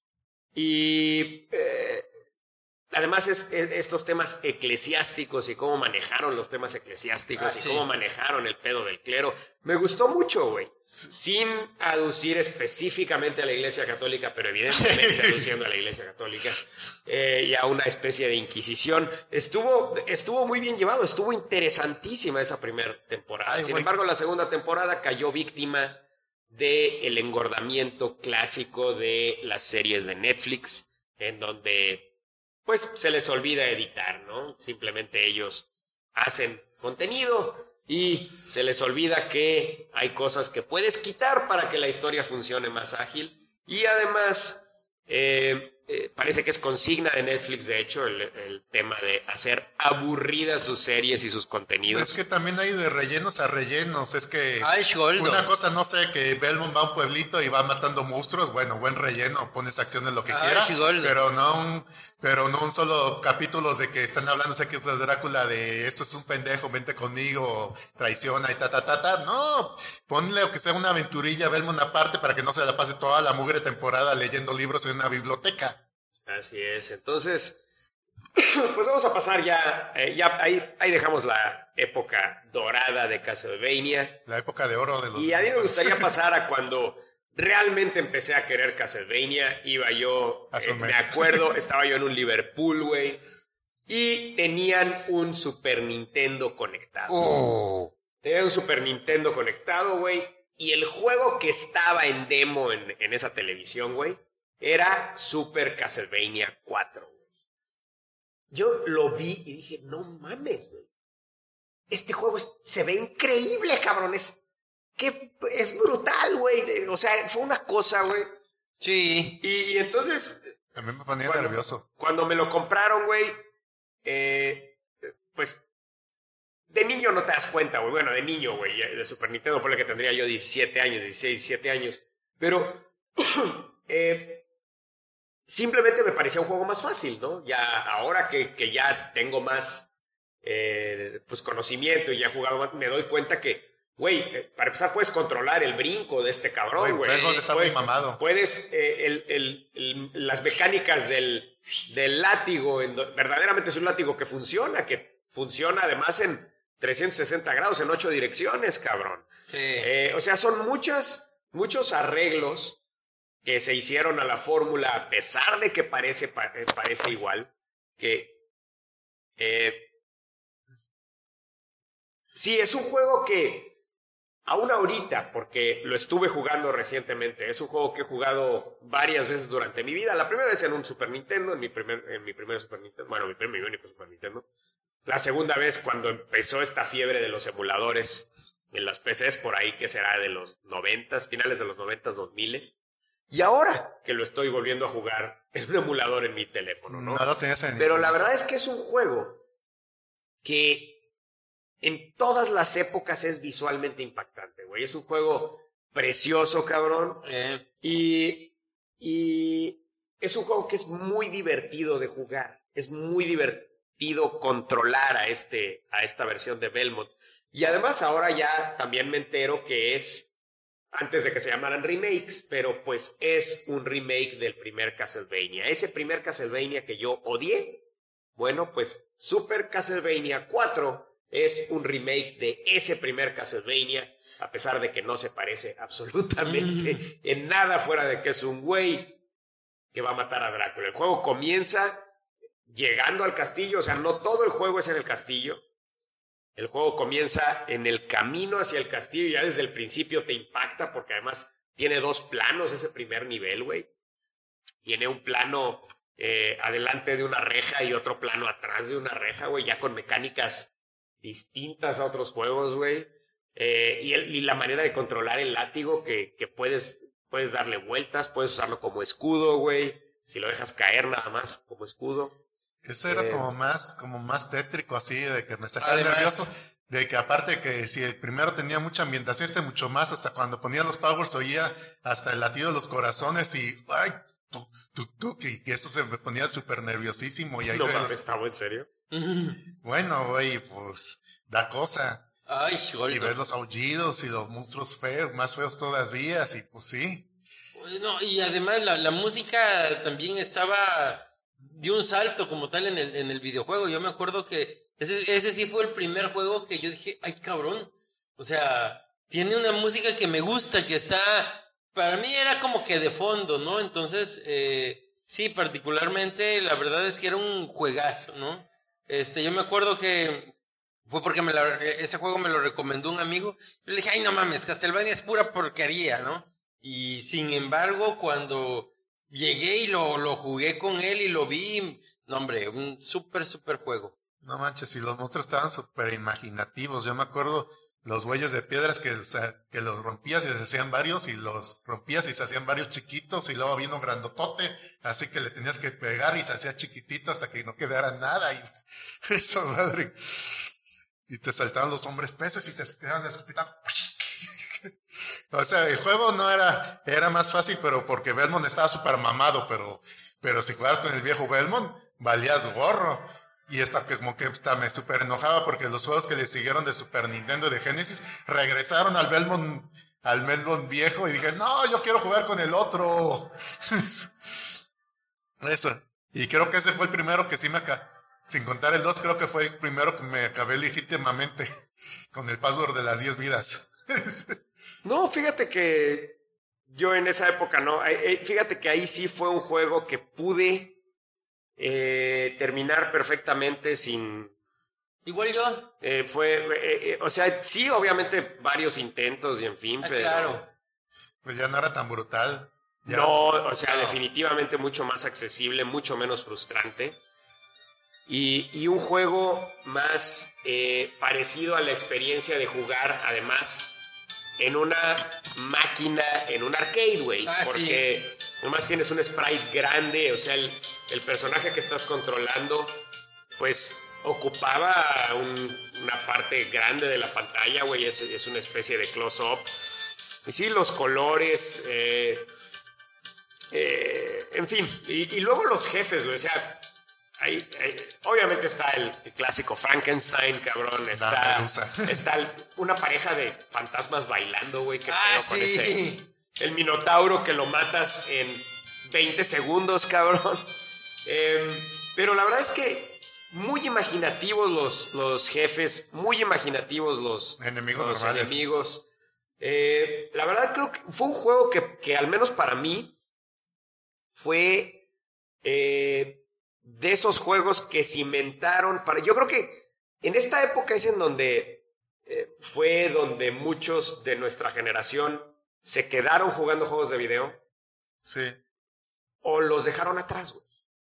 Y eh, además es, es, estos temas eclesiásticos y cómo manejaron los temas eclesiásticos ah, y sí. cómo manejaron el pedo del clero. Me gustó mucho, güey. Sin aducir específicamente a la Iglesia Católica, pero evidentemente aduciendo a la Iglesia Católica eh, y a una especie de inquisición. Estuvo, estuvo muy bien llevado, estuvo interesantísima esa primera temporada. Ay, Sin güey. embargo, la segunda temporada cayó víctima del engordamiento clásico de las series de Netflix, en donde pues se les olvida editar, ¿no? Simplemente ellos hacen contenido y se les olvida que hay cosas que puedes quitar para que la historia funcione más ágil. Y además, eh, eh, parece que es consigna de Netflix, de hecho, el, el tema de hacer aburridas sus series y sus contenidos. Es que también hay de rellenos a rellenos. Es que Ay, una cosa, no sé, que Belmont va a un pueblito y va matando monstruos. Bueno, buen relleno, pones acciones lo que Ay, quiera. Chigoldo. Pero no un... Pero no un solo capítulo de que están hablando, sé que es Drácula, de esto es un pendejo, vente conmigo, traiciona y ta, ta, ta, ta. No, ponle o que sea una aventurilla, Belmont aparte para que no se la pase toda la mugre temporada leyendo libros en una biblioteca. Así es, entonces, pues vamos a pasar ya, eh, ya ahí, ahí dejamos la época dorada de Castlevania. La época de oro de los... Y a mí me gustaría pasar a cuando... Realmente empecé a querer Castlevania, iba yo, eh, me acuerdo, estaba yo en un Liverpool, güey, y tenían un Super Nintendo conectado. Oh. Tenían un Super Nintendo conectado, güey, y el juego que estaba en demo en, en esa televisión, güey, era Super Castlevania cuatro, güey. Yo lo vi y dije, no mames, güey, este juego es, se ve increíble, cabrón, es... que es brutal, güey. O sea, fue una cosa, güey. Sí. Y, y entonces... A mí me ponía cuando, nervioso. Cuando me lo compraron, güey, eh, pues... De niño no te das cuenta, güey. Bueno, de niño, güey. De Super Nintendo, por lo que tendría yo diecisiete años, dieciséis, diecisiete años. Pero... eh, simplemente me parecía un juego más fácil, ¿no? Ya ahora que, que ya tengo más... Eh, pues conocimiento y ya he jugado más, me doy cuenta que... Güey, para empezar puedes controlar el brinco de este cabrón, güey. Está puedes, muy mamado. Puedes, eh, el, el, el, las mecánicas del, del látigo, en, verdaderamente es un látigo que funciona, que funciona además en trescientos sesenta grados, en ocho direcciones, cabrón. Sí. Eh, o sea, son muchas, muchos arreglos que se hicieron a la fórmula, a pesar de que parece, pa, parece igual, que... Eh, sí, es un juego que... Aún ahorita, porque lo estuve jugando recientemente, es un juego que he jugado varias veces durante mi vida. La primera vez en un Super Nintendo, en mi primer, en mi primer Super Nintendo, bueno, mi primer y único Super Nintendo. La segunda vez cuando empezó esta fiebre de los emuladores en las P Cs, por ahí que será de los noventas, finales de los noventas, dos miles. Y ahora que lo estoy volviendo a jugar en un emulador en mi teléfono, ¿no? No lo tenías en Pero la verdad es que es un juego que... en todas las épocas es visualmente impactante, güey. Es un juego precioso, cabrón. Eh. Y, y es un juego que es muy divertido de jugar. Es muy divertido controlar a, este, a esta versión de Belmont. Y además ahora ya también me entero que es antes de que se llamaran remakes, pero pues es un remake del primer Castlevania. Ese primer Castlevania que yo odié, bueno, pues Super Castlevania cuatro es un remake de ese primer Castlevania, a pesar de que no se parece absolutamente mm. en nada fuera de que es un güey que va a matar a Drácula. El juego comienza llegando al castillo, o sea, no todo el juego es en el castillo. El juego comienza en el camino hacia el castillo y ya desde el principio te impacta porque además tiene dos planos ese primer nivel, güey. Tiene un plano eh, adelante de una reja y otro plano atrás de una reja, güey, ya con mecánicas distintas a otros juegos, güey. Eh, y, el, y la manera de controlar el látigo que, que puedes, puedes darle vueltas, puedes usarlo como escudo, güey. Si lo dejas caer nada más como escudo. Eso era eh, como más como más tétrico, así, de que me sacaba nervioso. De que aparte que si el primero tenía mucha ambientación, este mucho más, hasta cuando ponía los powers oía hasta el latido de los corazones y ¡ay! Tuk, tuk, tuk, y que eso se me ponía súper nerviosísimo. Y ahí no mames, ¿estaba en serio? Bueno, güey, pues da cosa. Ay, y ves los aullidos y los monstruos feos, más feos todavía, y pues sí. No, y además la, la música también estaba de un salto como tal en el, en el videojuego. Yo me acuerdo que ese, ese sí fue el primer juego que yo dije, ay cabrón, o sea, tiene una música que me gusta, que está, para mí era como que de fondo, ¿no? Entonces, eh, sí, particularmente, la verdad es que era un juegazo, ¿no? Este, yo me acuerdo que fue porque me la, ese juego me lo recomendó un amigo. Yo le dije, ay no mames, Castlevania es pura porquería, ¿no? Y sin embargo, cuando llegué y lo, lo jugué con él y lo vi, no hombre, un súper, súper juego. No manches, y los monstruos estaban súper imaginativos. Yo me acuerdo los güeyes de piedras que, o sea, que los rompías y se hacían varios, y los rompías y se hacían varios chiquitos, y luego había uno grandotote, así que le tenías que pegar y se hacía chiquitito hasta que no quedara nada. Y eso, madre. Y te saltaban los hombres peces y te quedaban escupitando. O sea, el juego no era, era más fácil, pero porque Belmont estaba súper mamado, pero, pero si jugabas con el viejo Belmont, valías gorro. Y esta que como que hasta me súper enojaba porque los juegos que le siguieron de Super Nintendo y de Genesis regresaron al Belmont, al Belmont viejo, y dije, no, yo quiero jugar con el otro. Eso. Y creo que ese fue el primero que sí me acabé. Sin contar el dos, creo que fue el primero que me acabé legítimamente con el password de las diez vidas. No, fíjate que yo en esa época no. Fíjate que ahí sí fue un juego que pude eh, terminar perfectamente sin... Igual yo. Eh, fue, eh, eh, o sea, sí, obviamente varios intentos y en fin, ah, pero... Claro. Pues ya no era tan brutal. Ya no, era... o sea, no. definitivamente mucho más accesible, mucho menos frustrante. Y, y un juego más eh, parecido a la experiencia de jugar, además, en una máquina, en un arcade, güey. Ah, porque sí. Nomás tienes un sprite grande, o sea, el, el personaje que estás controlando, pues ocupaba un, una parte grande de la pantalla, güey. Es, es una especie de close-up. Y sí, los colores, eh, eh, en fin. Y, y luego los jefes, güey, o sea... Ahí, ahí, obviamente está el, el clásico Frankenstein, cabrón. Está, está el, una pareja de fantasmas bailando, güey. Que ah, con sí. ese, el minotauro que lo matas en veinte segundos, cabrón. Eh, pero la verdad es que muy imaginativos los, los jefes, muy imaginativos los enemigos. Los enemigos. Eh, la verdad creo que fue un juego que, que al menos para mí fue... Eh, de esos juegos que cimentaron para... Yo creo que en esta época es en donde eh, fue donde muchos de nuestra generación se quedaron jugando juegos de video. Sí. O los dejaron atrás, güey.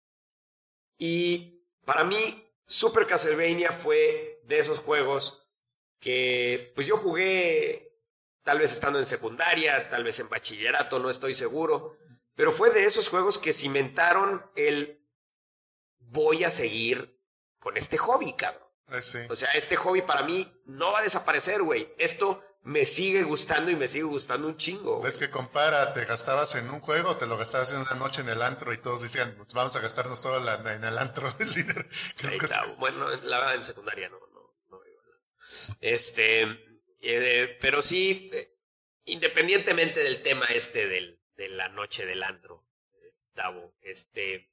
Y para mí, Super Castlevania fue de esos juegos que pues yo jugué tal vez estando en secundaria, tal vez en bachillerato, no estoy seguro. Pero fue de esos juegos que cimentaron el... voy a seguir con este hobby, cabrón. Eh, sí. O sea, este hobby para mí no va a desaparecer, güey. Esto me sigue gustando y me sigue gustando un chingo. Ves que compara, te gastabas en un juego, te lo gastabas en una noche en el antro y todos decían, pues vamos a gastarnos todo la, en el antro. El dinero. Hey, no, bueno, la verdad en secundaria no, no, no. Este, eh, pero sí, eh, independientemente del tema este del, de la noche del antro, Tavo, este...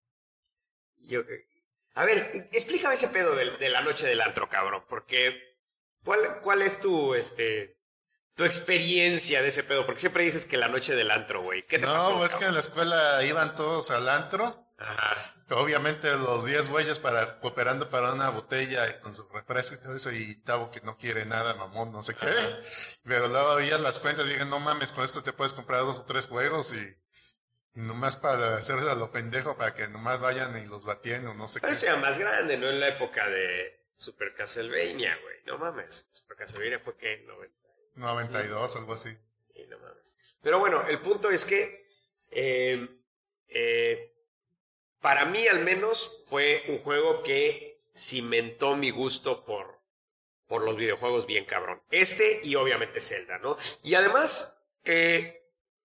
Yo, a ver, explícame ese pedo de, de la noche del antro, cabrón, porque ¿cuál, cuál es tu, este... tu experiencia de ese pedo? Porque siempre dices que la noche del antro, güey. ¿Qué te no, pasó? No, es cabrón? Que en la escuela iban todos al antro. Ajá. Obviamente los diez güeyes para, cooperando para una botella con su refresco y todo eso, y Tavo que no quiere nada, mamón, no sé qué. Ajá. Pero luego veías las cuentas y dije, no mames, con esto te puedes comprar dos o tres juegos y, y nomás para hacerse a lo pendejo, para que nomás vayan y los batien o no sé Pero qué. Pero eso era más grande, ¿no? En la época de Super Castlevania, güey. No mames. Super Castlevania fue, ¿qué? noventa. noventa y dos, algo así. Sí, no mames. Pero bueno, el punto es que eh, eh, para mí al menos fue un juego que cimentó mi gusto por, por los videojuegos bien cabrón. Este y obviamente Zelda, ¿no? Y además, eh,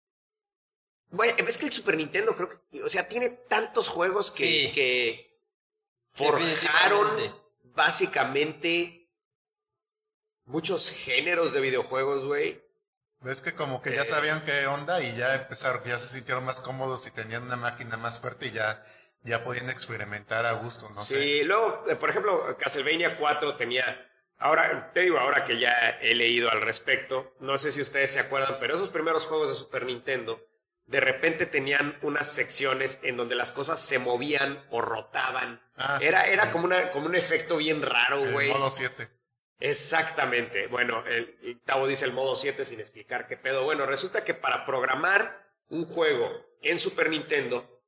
bueno, es que el Super Nintendo creo que, o sea, tiene tantos juegos que, sí. que forjaron básicamente muchos géneros de videojuegos, güey. Ves que como que ya sabían qué onda y ya empezaron, ya se sintieron más cómodos y tenían una máquina más fuerte y ya, ya podían experimentar a gusto, no sí, sé. Sí, luego, por ejemplo, Castlevania cuatro tenía, ahora, te digo, ahora que ya he leído al respecto, no sé si ustedes se acuerdan, pero esos primeros juegos de Super Nintendo, de repente tenían unas secciones en donde las cosas se movían o rotaban. Ah, era sí, era el, como, una, como un efecto bien raro, güey. El modo siete. Exactamente. Bueno, el Tavo dice el modo siete sin explicar qué pedo. Bueno, resulta que para programar un juego en Super Nintendo,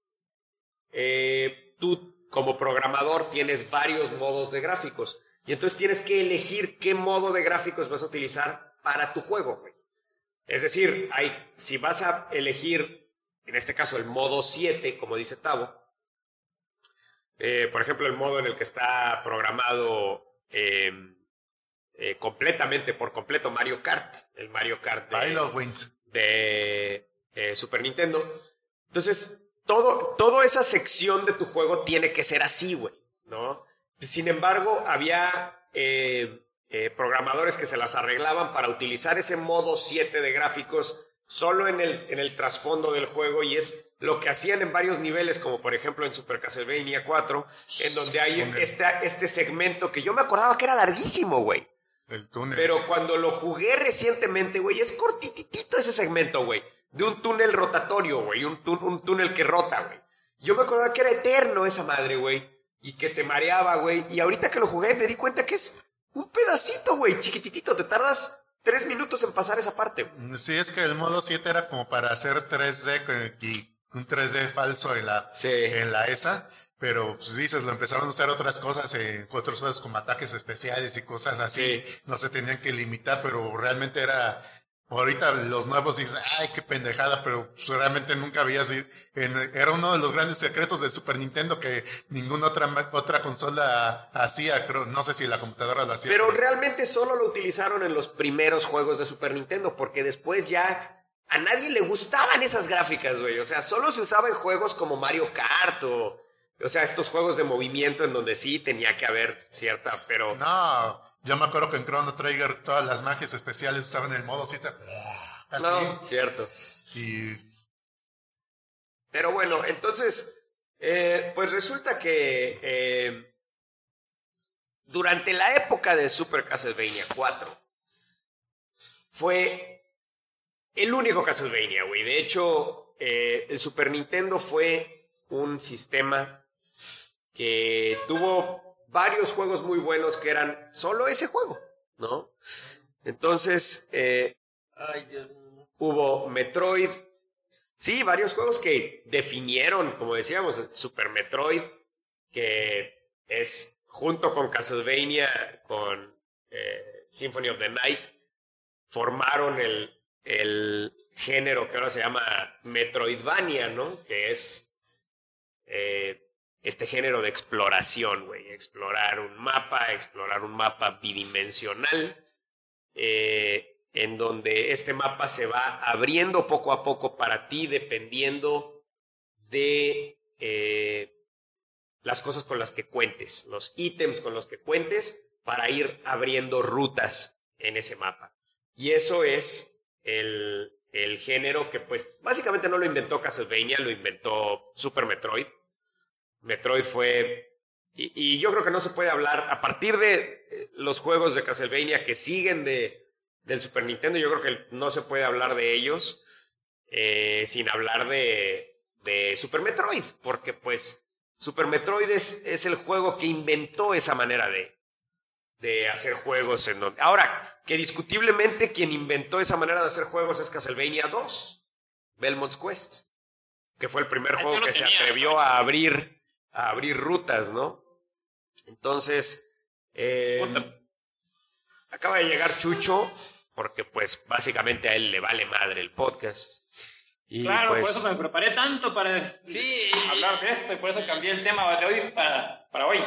eh, tú como programador tienes varios modos de gráficos. Y entonces tienes que elegir qué modo de gráficos vas a utilizar para tu juego, güey. Es decir, hay, si vas a elegir, en este caso, el modo siete, como dice Tavo, eh, por ejemplo, el modo en el que está programado... Eh, Eh, completamente, por completo, Mario Kart, el Mario Kart de, de eh, Super Nintendo. Entonces, todo, toda esa sección de tu juego tiene que ser así, güey, ¿no? Sin embargo, había eh, eh, programadores que se las arreglaban para utilizar ese modo siete de gráficos solo en el, en el trasfondo del juego, y es lo que hacían en varios niveles, como por ejemplo en Super Castlevania cuatro, en donde hay este, este segmento que yo me acordaba que era larguísimo, güey. El túnel. Pero cuando lo jugué recientemente, güey, es cortititito ese segmento, güey. De un túnel rotatorio, güey. Un, un túnel que rota, güey. Yo me acordaba que era eterno esa madre, güey. Y que te mareaba, güey. Y ahorita que lo jugué me di cuenta que es un pedacito, güey. Chiquititito. Te tardas tres minutos en pasar esa parte, güey. Sí, es que el modo siete era como para hacer tres D y un tres D falso en la, sí. en la esa. Pero, pues dices, lo empezaron a usar otras cosas, en otros juegos como ataques especiales y cosas así. Sí. No se tenían que limitar, pero realmente era... Ahorita los nuevos dicen, ay, qué pendejada, pero pues, realmente nunca había así. En, era uno de los grandes secretos del Super Nintendo que ninguna otra, otra consola hacía. Creo, no sé si la computadora lo hacía. Pero, pero realmente solo lo utilizaron en los primeros juegos de Super Nintendo, porque después ya... A nadie le gustaban esas gráficas, güey. O sea, solo se usaba en juegos como Mario Kart o... O sea, estos juegos de movimiento en donde sí tenía que haber cierta, pero... No, yo me acuerdo que en Chrono Trigger todas las magias especiales usaban el modo siete. Así. No, cierto. Y... Pero bueno, entonces, eh, pues resulta que eh, durante la época de Super Castlevania cuatro fue el único Castlevania, güey. De hecho, eh, el Super Nintendo fue un sistema que tuvo varios juegos muy buenos que eran solo ese juego, ¿no? Entonces, eh, Ay, Dios mío. Hubo Metroid, sí, varios juegos que definieron, como decíamos, Super Metroid, que es junto con Castlevania, con eh, Symphony of the Night, formaron el, el género que ahora se llama Metroidvania, ¿no? Que es... Eh, este género de exploración, güey. Explorar un mapa, explorar un mapa bidimensional, eh, en donde este mapa se va abriendo poco a poco para ti, dependiendo de eh, las cosas con las que cuentes, los ítems con los que cuentes, para ir abriendo rutas en ese mapa. Y eso es el, el género que pues básicamente no lo inventó Castlevania, lo inventó Super Metroid. Metroid fue... Y, y yo creo que no se puede hablar, a partir de los juegos de Castlevania que siguen de, del Super Nintendo, yo creo que no se puede hablar de ellos eh, sin hablar de, de Super Metroid, porque pues Super Metroid es, es el juego que inventó esa manera de, de hacer juegos. En donde, ahora, que discutiblemente quien inventó esa manera de hacer juegos es Castlevania dos, Belmont's Quest, que fue el primer Eso juego lo que tenía, se atrevió ¿no? a abrir, a abrir rutas, ¿no? Entonces, eh, Puta. acaba de llegar Chucho, porque pues básicamente a él le vale madre el podcast. Y Claro, pues, por eso me preparé tanto para Sí. hablar de esto y por eso cambié el tema de hoy para, para hoy.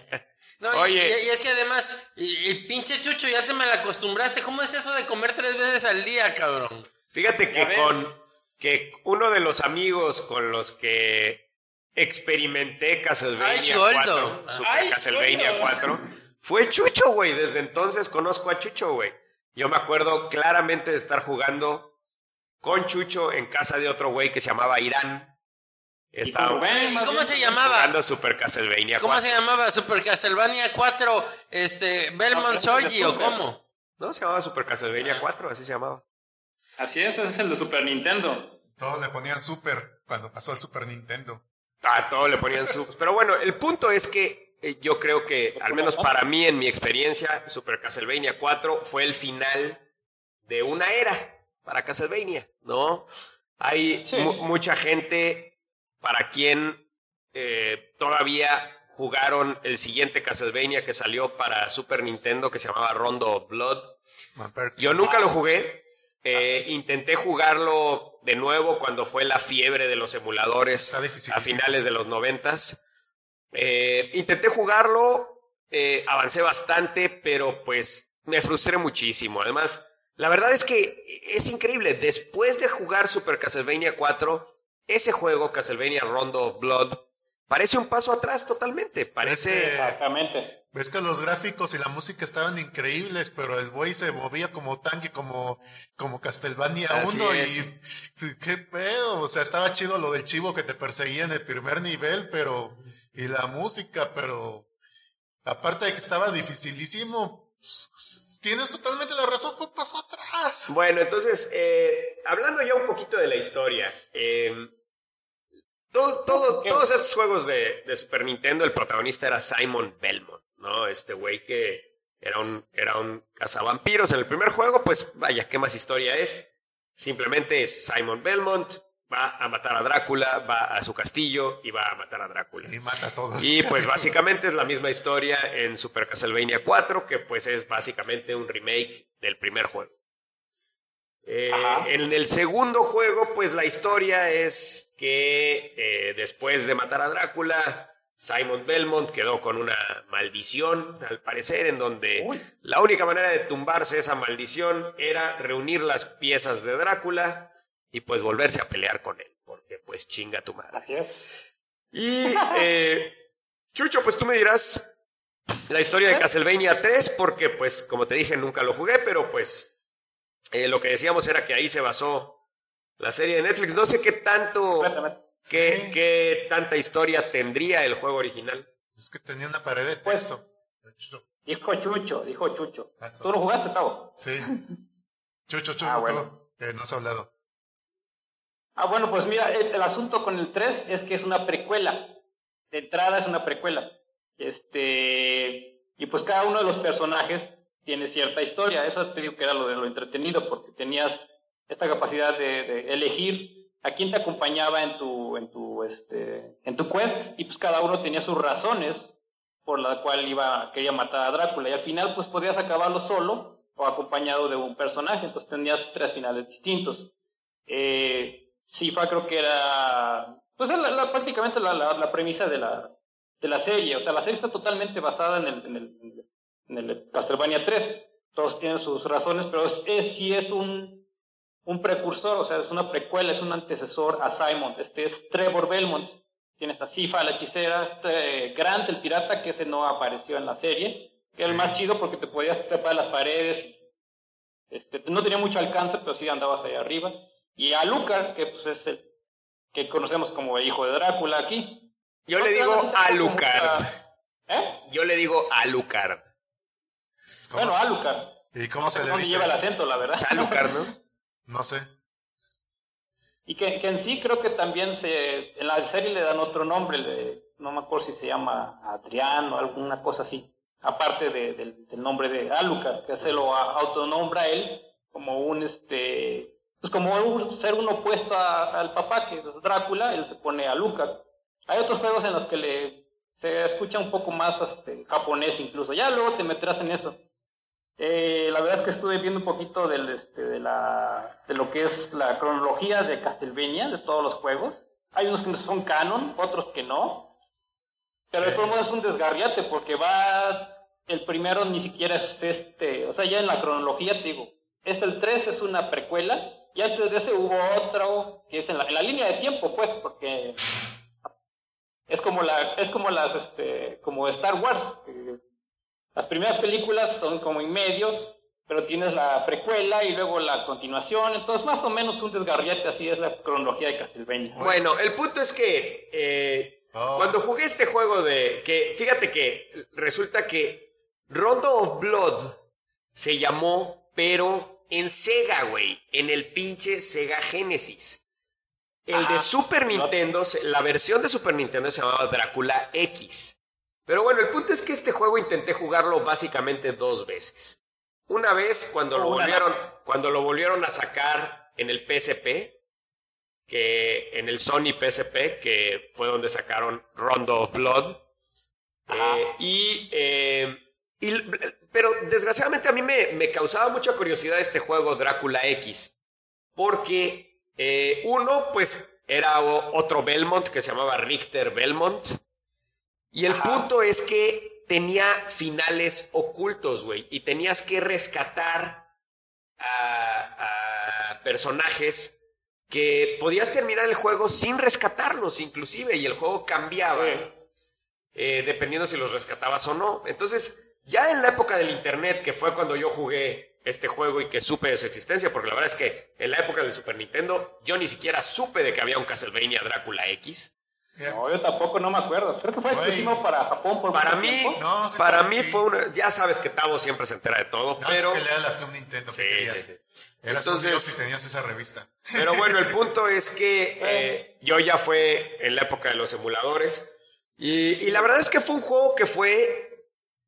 No, y- Oye. Y, y es que además, y- el pinche Chucho, ya te mal acostumbraste. ¿Cómo es eso de comer tres veces al día, cabrón? fíjate que Ya ves. con que uno de los amigos con los que experimenté Castlevania Ay, Goldo. cuatro, Super Ay, Castlevania Goldo. cuatro, fue Chucho, güey. Desde entonces conozco a Chucho, güey. Yo me acuerdo claramente de estar jugando con Chucho en casa de otro güey que se llamaba Irán. Estaba Rubén, ¿Y más cómo bien, se llamaba? jugando Super Castlevania ¿Cómo cuatro. se llamaba? ¿Super Castlevania cuatro, este, Belmont No, Sorgi o Super. cómo? No, se llamaba Super Castlevania cuatro, así se llamaba. Así es, ese es el de Super Nintendo. Todos le ponían Super cuando pasó el Super Nintendo. A todo le ponían subs. Pero bueno, el punto es que eh, yo creo que, al menos para mí, en mi experiencia, Super Castlevania cuatro fue el final de una era para Castlevania, ¿no? Hay Sí. mu- mucha gente para quien eh, todavía jugaron el siguiente Castlevania que salió para Super Nintendo, que se llamaba Rondo of Blood. Vampire- Yo nunca lo jugué. Eh, intenté jugarlo de nuevo cuando fue la fiebre de los emuladores Está a dificilísimo. finales de los noventas. Eh, intenté jugarlo, eh, avancé bastante, pero pues me frustré muchísimo. Además, la verdad es que es increíble. Después de jugar Super Castlevania cuatro, ese juego, Castlevania Rondo of Blood, parece un paso atrás totalmente. Parece... Es que- Exactamente. Ves que los gráficos y la música estaban increíbles, pero el güey se movía como tanque, como, como Castlevania Así uno es. y qué pedo, o sea, estaba chido lo del chivo que te perseguía en el primer nivel, pero, y la música, pero, aparte de que estaba dificilísimo, pues, tienes totalmente la razón, fue paso atrás. Bueno, entonces, eh, hablando ya un poquito de la historia, eh, todo, todo- todos estos juegos de, de Super Nintendo, el protagonista era Simon Belmont, ¿no? Este güey que era un, era un cazavampiros en el primer juego, pues vaya, ¿qué más historia es? Simplemente es Simon Belmont, va a matar a Drácula, va a su castillo y va a matar a Drácula. Y mata a todos. Y pues básicamente es la misma historia en Super Castlevania cuatro, que pues es básicamente un remake del primer juego. Eh, Ajá. en el segundo juego, pues la historia es que eh, después de matar a Drácula, Simon Belmont quedó con una maldición, al parecer, en donde Uy. la única manera de tumbarse esa maldición era reunir las piezas de Drácula y pues volverse a pelear con él, porque pues chinga tu madre. Así es. Y, eh, Chucho, pues tú me dirás la historia de Castlevania tres, porque, pues, como te dije, nunca lo jugué, pero, pues, eh, lo que decíamos era que ahí se basó la serie de Netflix. No sé qué tanto, Completamente. qué, Sí. qué tanta historia tendría el juego original. Es que tenía una pared de Pues- texto. Dijo Chucho, dijo Chucho. Eso. ¿Tú lo jugaste, Tavo? Sí. Chucho, Chucho, Ah, tú, bueno. que no has hablado. Ah, bueno, pues mira, el, el asunto con el tres es que es una precuela. De entrada es una precuela. Este, y pues cada uno de los personajes tiene cierta historia. Eso te digo que era lo de lo entretenido, porque tenías esta capacidad de, de elegir a quién te acompañaba en tu, en tu, este, en tu quest, y pues cada uno tenía sus razones por la cual iba, quería matar a Drácula. Y al final, pues podías acabarlo solo o acompañado de un personaje. Entonces tenías tres finales distintos. Eh, Sifa creo que era, pues la, la, prácticamente la, la, la premisa de la, de la serie. O sea, la serie está totalmente basada en el, en el, en el Castlevania tres. Todos tienen sus razones, pero es, es, sí es un, un precursor, o sea, es una precuela, es un antecesor a Simon. Este es Trevor Belmont. Tienes a Sifa, la hechicera, eh, Grant, el pirata, que ese no apareció en la serie. Que Sí. era el más chido porque te podías trepar las paredes. Este, no tenía mucho alcance, pero sí andabas ahí arriba. Y Alucard, que pues es el que conocemos como el hijo de Drácula aquí. Yo no, le digo Alucard. Mucha... ¿Eh? Yo le digo Alucard. Bueno, Alucard. ¿Y cómo no se le no dice? lleva el acento, la verdad. Alucard, ¿no? No sé. Y que, que en sí creo que también se en la serie le dan otro nombre, le, no me acuerdo si se llama Adrián o alguna cosa así, aparte de, de, del nombre de Alucard, que se lo autonombra él como un este pues como un ser un opuesto a, al papá, que es Drácula, él se pone Alucard. Hay otros juegos en los que le se escucha un poco más este, japonés incluso, ya luego te meterás en eso. Eh, la verdad es que estuve viendo un poquito del, este, de, la, de lo que es la cronología de Castlevania, de todos los juegos. Hay unos que son canon, otros que no. Pero de todos modos es un desgarriate porque va... El primero ni siquiera es este... O sea, ya en la cronología te digo, este el tres es una precuela y antes de ese hubo otro que es en la, en la línea de tiempo, pues, porque... Es como, la, es como las... Este, como Star Wars, que, las primeras películas son como en medio, pero tienes la precuela y luego la continuación. Entonces, más o menos un desgarriate, así es la cronología de Castlevania. Bueno, el punto es que eh, oh. cuando jugué este juego de... que fíjate que resulta que Rondo of Blood se llamó, pero en Sega, güey. En el pinche Sega Genesis. El ah, de Super Nintendo, la versión de Super Nintendo se llamaba Drácula X. Pero bueno, el punto es que este juego intenté jugarlo básicamente dos veces. Una vez cuando lo volvieron, cuando lo volvieron a sacar en el P S P, que en el Sony P S P, que fue donde sacaron Rondo of Blood. Eh, y, eh, y, pero desgraciadamente a mí me, me causaba mucha curiosidad este juego Drácula X. Porque eh, uno, pues, era otro Belmont que se llamaba Richter Belmont. Y el Ajá. punto es que tenía finales ocultos, güey. Y tenías que rescatar a, a personajes que podías terminar el juego sin rescatarlos, inclusive. Y el juego cambiaba sí. eh, dependiendo si los rescatabas o no. Entonces, ya en la época del internet, que fue cuando yo jugué este juego y que supe de su existencia, porque la verdad es que en la época del Super Nintendo yo ni siquiera supe de que había un Castlevania Drácula X. No, yo tampoco no me acuerdo. Creo que fue exclusivo para Japón por Para mí, no, sí para mí fue una... Ya sabes que Tavo siempre se entera de todo, no, pero... es que le da la Club Nintendo que sí, querías. Sí, sí. Eras Entonces, un dios si tenías esa revista. Pero bueno, el punto es que eh, yo ya fue en la época de los emuladores. Y, y la verdad es que fue un juego que fue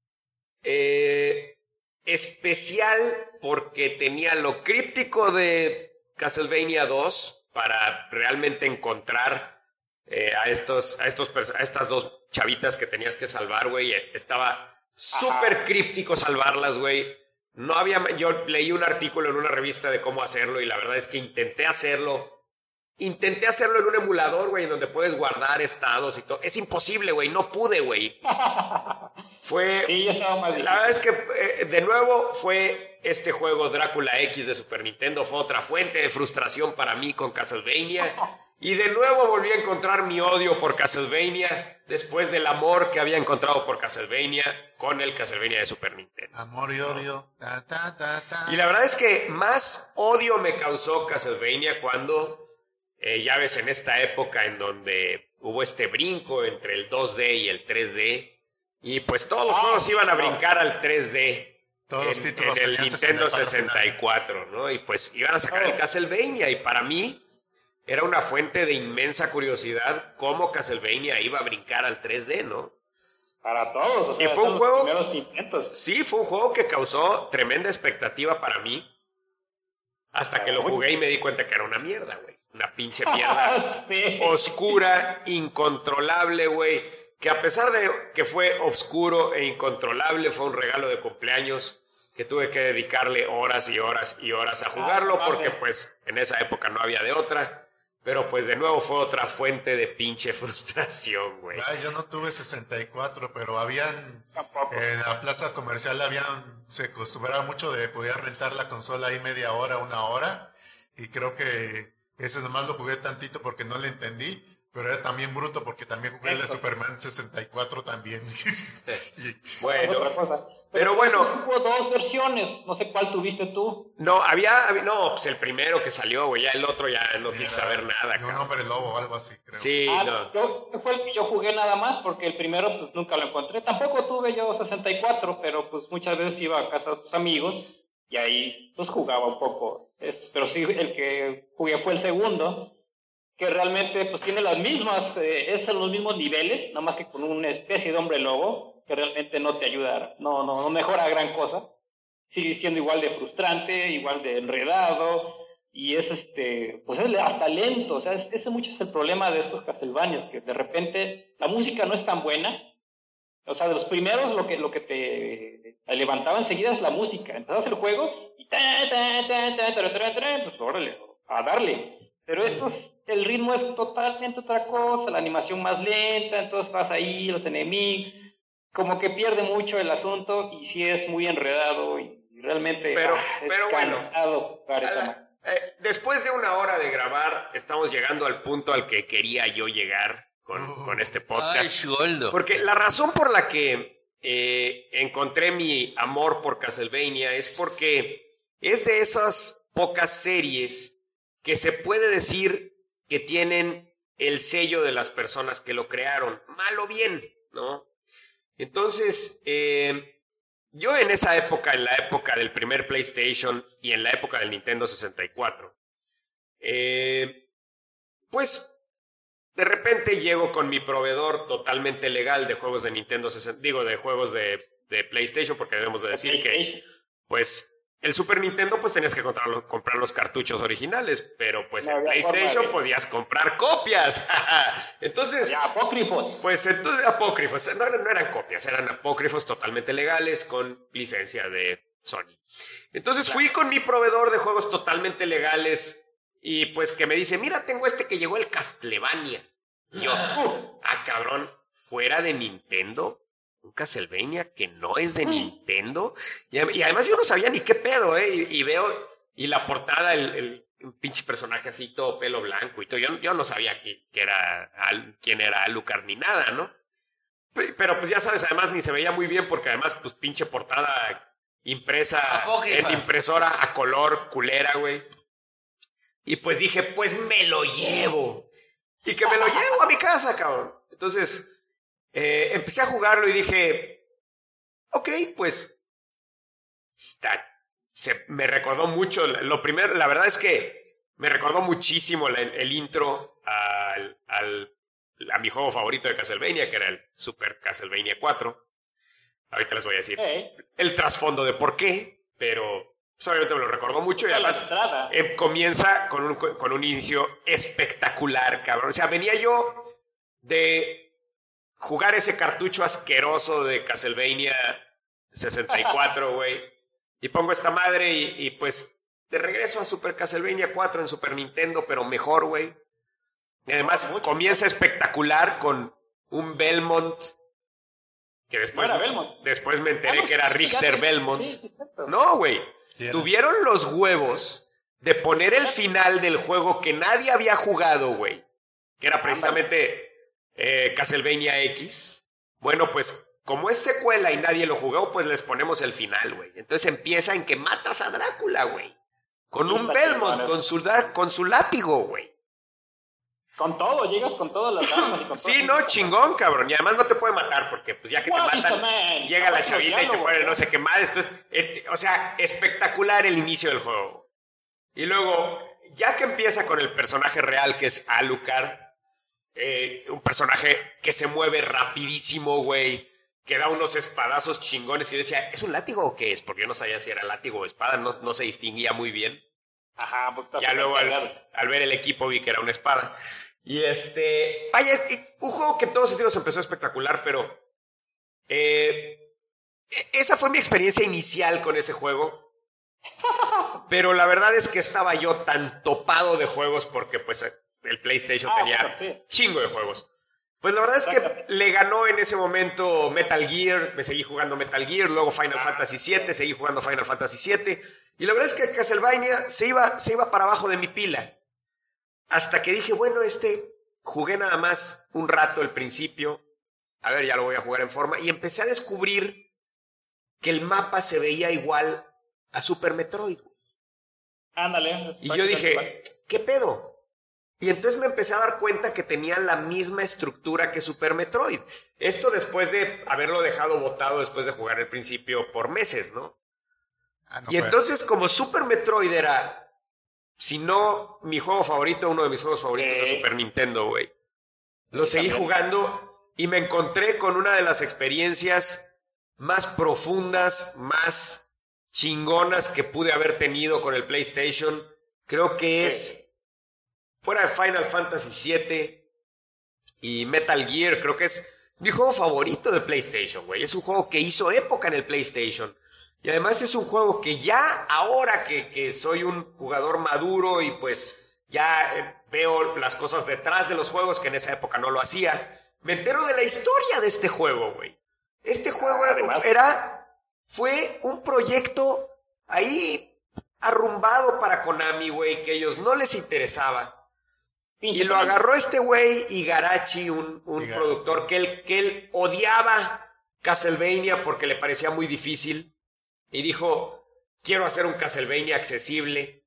eh, especial porque tenía lo críptico de Castlevania dos para realmente encontrar... Eh, a, estos, a, estos, a estas dos chavitas que tenías que salvar, güey. Estaba súper críptico salvarlas, güey. No había... Yo leí un artículo en una revista de cómo hacerlo y la verdad es que intenté hacerlo. Intenté hacerlo en un emulador, güey, donde puedes guardar estados y todo. Es imposible, güey. No pude, güey. Fue... Sí, ya estaba más difícil. La verdad es que, eh, de nuevo, fue este juego Drácula X de Super Nintendo. Fue otra fuente de frustración para mí con Castlevania. Y de nuevo volví a encontrar mi odio por Castlevania después del amor que había encontrado por Castlevania con el Castlevania de Super Nintendo. Amor y odio. Ta, ta, ta, ta. Y la verdad es que más odio me causó Castlevania cuando, eh, ya ves, en esta época en donde hubo este brinco entre el dos D y el tres D. Y pues todos los oh, juegos iban a brincar al tres D. Todos en, los títulos en el Nintendo sesenta y cuatro, ¿no? Y pues iban a sacar oh. el Castlevania. Y para mí... era una fuente de inmensa curiosidad cómo Castlevania iba a brincar al tres D, ¿no? Para todos, o sea, y fue un juego, los primeros intentos. Sí, fue un juego que causó tremenda expectativa para mí. Hasta que lo jugué y me di cuenta que era una mierda, güey. Una pinche mierda sí. oscura, incontrolable, güey. Que a pesar de que fue oscuro e incontrolable, fue un regalo de cumpleaños que tuve que dedicarle horas y horas y horas a jugarlo, ah, porque pues en esa época no había de otra. Pero pues de nuevo fue otra fuente de pinche frustración, güey. Ah, yo no tuve sesenta y cuatro, pero habían... Tampoco. En la plaza comercial habían... Se acostumbraba mucho de poder rentar la consola ahí media hora, una hora. Y creo que ese nomás lo jugué tantito porque no le entendí. Pero era también bruto porque también jugué el de Superman sesenta y cuatro también. Sí. y, bueno, Pero bueno. Hubo dos versiones, no sé cuál tuviste tú. No, había, había- no, pues el primero que salió, güey, ya el otro ya no quise saber nada, No, cabrón. no, pero el lobo o algo así, creo. Sí, Ah, no. yo, fue el que yo jugué nada más, porque el primero pues nunca lo encontré. Tampoco tuve yo sesenta y cuatro, pero pues muchas veces iba a casa de tus amigos y ahí pues jugaba un poco. Es- pero sí, el que jugué fue el segundo, que realmente pues tiene las mismas, eh, es en los mismos niveles, nada más que con una especie de hombre lobo, que realmente no te ayuda, no, no, no mejora gran cosa. Sigue siendo igual de frustrante, igual de enredado, y es este, pues es hasta lento, o sea, es- ese mucho es el problema de estos Castlevanias, que de repente la música no es tan buena, o sea, de los primeros lo que, lo que te, te levantaba enseguida es la música, empezabas el juego y ta, ta, ta, ta, ta, ta, ta, pues órale, a darle, pero estos, el ritmo es totalmente otra cosa, la animación más lenta, entonces vas ahí, los enemigos, como que pierde mucho el asunto y sí es muy enredado y, y realmente Pero- ah, es pero bueno. cansado jugar esa Ah, máquina. eh, después de una hora de grabar, estamos llegando al punto al que quería yo llegar con, Oh. con este Ay, podcast. Goldo. Porque la razón por la que eh, encontré mi amor por Castlevania es porque es de esas pocas series que se puede decir que tienen el sello de las personas que lo crearon, mal o bien, ¿no? Entonces, eh, yo en esa época, en la época del primer PlayStation y en la época del Nintendo sesenta y cuatro, eh, pues de repente llego con mi proveedor totalmente legal de juegos de Nintendo sesenta, digo, de juegos de, de PlayStation, porque debemos de decir que, PlayStation. pues, el Super Nintendo, pues tenías que comprar, los- comprar los cartuchos originales, pero pues No en había forma PlayStation de- podías comprar copias. Entonces, Ya, apócrifos. pues entonces apócrifos, no, no eran copias, eran apócrifos totalmente legales con licencia de Sony. Entonces fui con mi proveedor de juegos totalmente legales y pues que me dice, mira, tengo este que llegó el Castlevania. Y yo, ah, cabrón, fuera de Nintendo, un Castlevania que no es de Nintendo. Y, y además yo no sabía ni qué pedo, ¿eh? Y, y veo, y la portada, el, el un pinche personaje así, todo pelo blanco y todo. Yo, yo no sabía que, que era Al- quién era Alucard ni nada, ¿no? Pe- Pero pues ya sabes, además ni se veía muy bien porque además, pues pinche portada impresa Apócrifa. en impresora a color culera, güey. Y pues dije, pues me lo llevo. Y que me lo llevo a mi casa, cabrón. Entonces, eh, empecé a jugarlo y dije, ok, pues está, se, me recordó mucho. Lo primero, la verdad es que me recordó muchísimo la- el, intro al, al- a mi juego favorito de Castlevania, que era el Super Castlevania cuatro. Ahorita les voy a decir Eh, el trasfondo de por qué, pero pues, obviamente me lo recordó mucho y la además entrada. eh, comienza con un, con un inicio espectacular, cabrón. O sea, venía yo de jugar ese cartucho asqueroso de Castlevania sesenta y cuatro, güey. Y pongo esta madre y, y, pues de regreso a Super Castlevania cuatro en Super Nintendo, pero mejor, güey. Y además mucho. comienza espectacular con un Belmont que después, No era Belmont. después me enteré Ah, no, que era sí, Richter ya- Belmont. sí, sí, cierto. No, güey. Sí, era. Tuvieron los huevos de poner el final del juego que nadie había jugado, güey. Que era precisamente eh, Castlevania X. Bueno, pues como es secuela y nadie lo jugó, pues les ponemos el final, güey. Entonces empieza en que matas a Drácula, güey. Con Sí, un está Belmont, chingón, con su, da- con su látigo, güey. Con todo, llegas con todas las armas y con Sí, todo. no, chingón, cabrón. Y además no te puede matar porque pues ya que te What is a matan, man? llega la Aparte los chavita y te diálogos, pone ¿no? no sé qué más. Entonces, eh, o sea, espectacular el inicio del juego. Y luego, ya que empieza con el personaje real que es Alucard, eh, un personaje que se mueve rapidísimo, güey, que da unos espadazos chingones que yo decía, ¿es un látigo o qué es? Porque yo no sabía si era látigo o espada, no, no se distinguía muy bien. Ajá, pues está Ya súper luego al, cargado. al ver el equipo vi que era una espada. Y este... Vaya, y un juego que en todos sentidos empezó espectacular, pero... eh, e- esa fue mi experiencia inicial con ese juego. Pero la verdad es que estaba yo tan topado de juegos porque pues el PlayStation Ah, tenía pues sí. chingo de juegos. Pues la verdad es que le ganó en ese momento Metal Gear, me seguí jugando Metal Gear, luego Final Fantasy siete, seguí jugando Final Fantasy siete, y la verdad es que Castlevania se iba, se iba para abajo de mi pila. Hasta que dije, bueno, este, jugué nada más un rato al principio, a ver, ya lo voy a jugar en forma, y empecé a descubrir que el mapa se veía igual a Super Metroid. Ándale. Y yo dije, ¿qué pedo? Y entonces me empecé a dar cuenta que tenía la misma estructura que Super Metroid. Esto después de haberlo dejado botado después de jugar al principio por meses, ¿no? Ah, no y fue. entonces, como Super Metroid era, si no mi juego favorito, uno de mis juegos favoritos Sí. de Super Nintendo, güey. Lo Sí, seguí también. jugando y me encontré con una de las experiencias más profundas, más chingonas que pude haber tenido con el PlayStation. Creo que es, fuera de Final Fantasy siete y Metal Gear, creo que es mi juego favorito de PlayStation, güey. Es un juego que hizo época en el PlayStation. Y además es un juego que ya ahora que, que soy un jugador maduro y pues ya eh, veo las cosas detrás de los juegos que en esa época no lo hacía, me entero de la historia de este juego, güey. Este juego Además. era, fue un proyecto ahí arrumbado para Konami, güey, que a ellos no les interesaba. Pinche Y lo Konami. agarró este güey Igarashi, un, un Igarashi. productor que él, que él odiaba Castlevania porque le parecía muy difícil. Y dijo, quiero hacer un Castlevania accesible.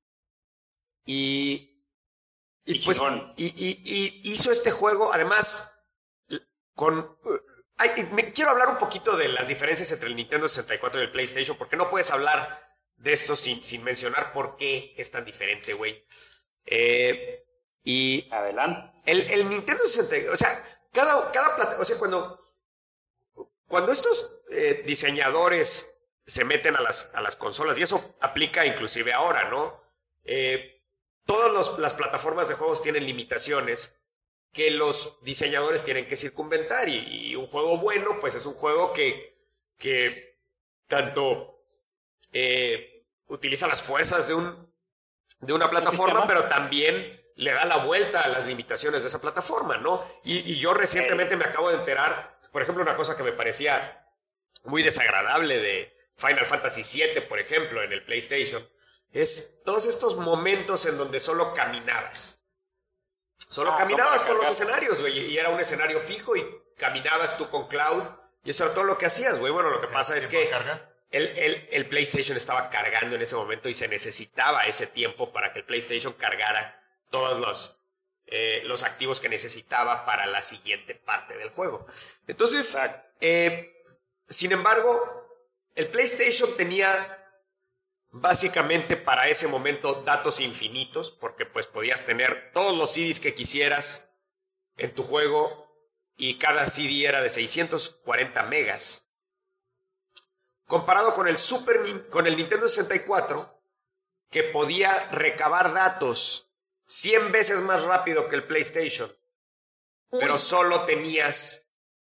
Y, y Y pues chingón. y, y- y hizo este juego, además, con... ay, me, quiero hablar un poquito de las diferencias entre el Nintendo sesenta y cuatro y el PlayStation, porque no puedes hablar de esto sin, sin mencionar por qué es tan diferente, güey. Eh, y Adelante. el, el Nintendo sesenta y cuatro, o sea, cada, cada plata, o sea, cuando, cuando estos eh, diseñadores se meten a las, a las consolas, y eso aplica inclusive ahora, ¿no? Eh, todas los- las plataformas de juegos tienen limitaciones que los diseñadores tienen que circunventar, y, y un juego bueno, pues es un juego que, que tanto eh, utiliza las fuerzas de, un, de una plataforma, sistema. pero también le da la vuelta a las limitaciones de esa plataforma, ¿no? Y, y yo recientemente me acabo de enterar, por ejemplo, una cosa que me parecía muy desagradable de Final Fantasy siete, por ejemplo, en el PlayStation, es todos estos momentos en donde solo caminabas. Solo Ah, caminabas no, para por los cargar. escenarios, güey, y era un escenario fijo y caminabas tú con Cloud, y eso era todo lo que hacías, güey. Bueno, lo que pasa es ¿Tiempo que de carga? el, el, el PlayStation estaba cargando en ese momento y se necesitaba ese tiempo para que el PlayStation cargara todos los, eh, los activos que necesitaba para la siguiente parte del juego. Entonces, Exacto. eh, sin embargo, el PlayStation tenía básicamente para ese momento datos infinitos, porque pues podías tener todos los C Ds que quisieras en tu juego y cada C D era de seiscientos cuarenta megas. Comparado con el Super Nin- con el Nintendo sesenta y cuatro, que podía recabar datos cien veces más rápido que el PlayStation, pero solo tenías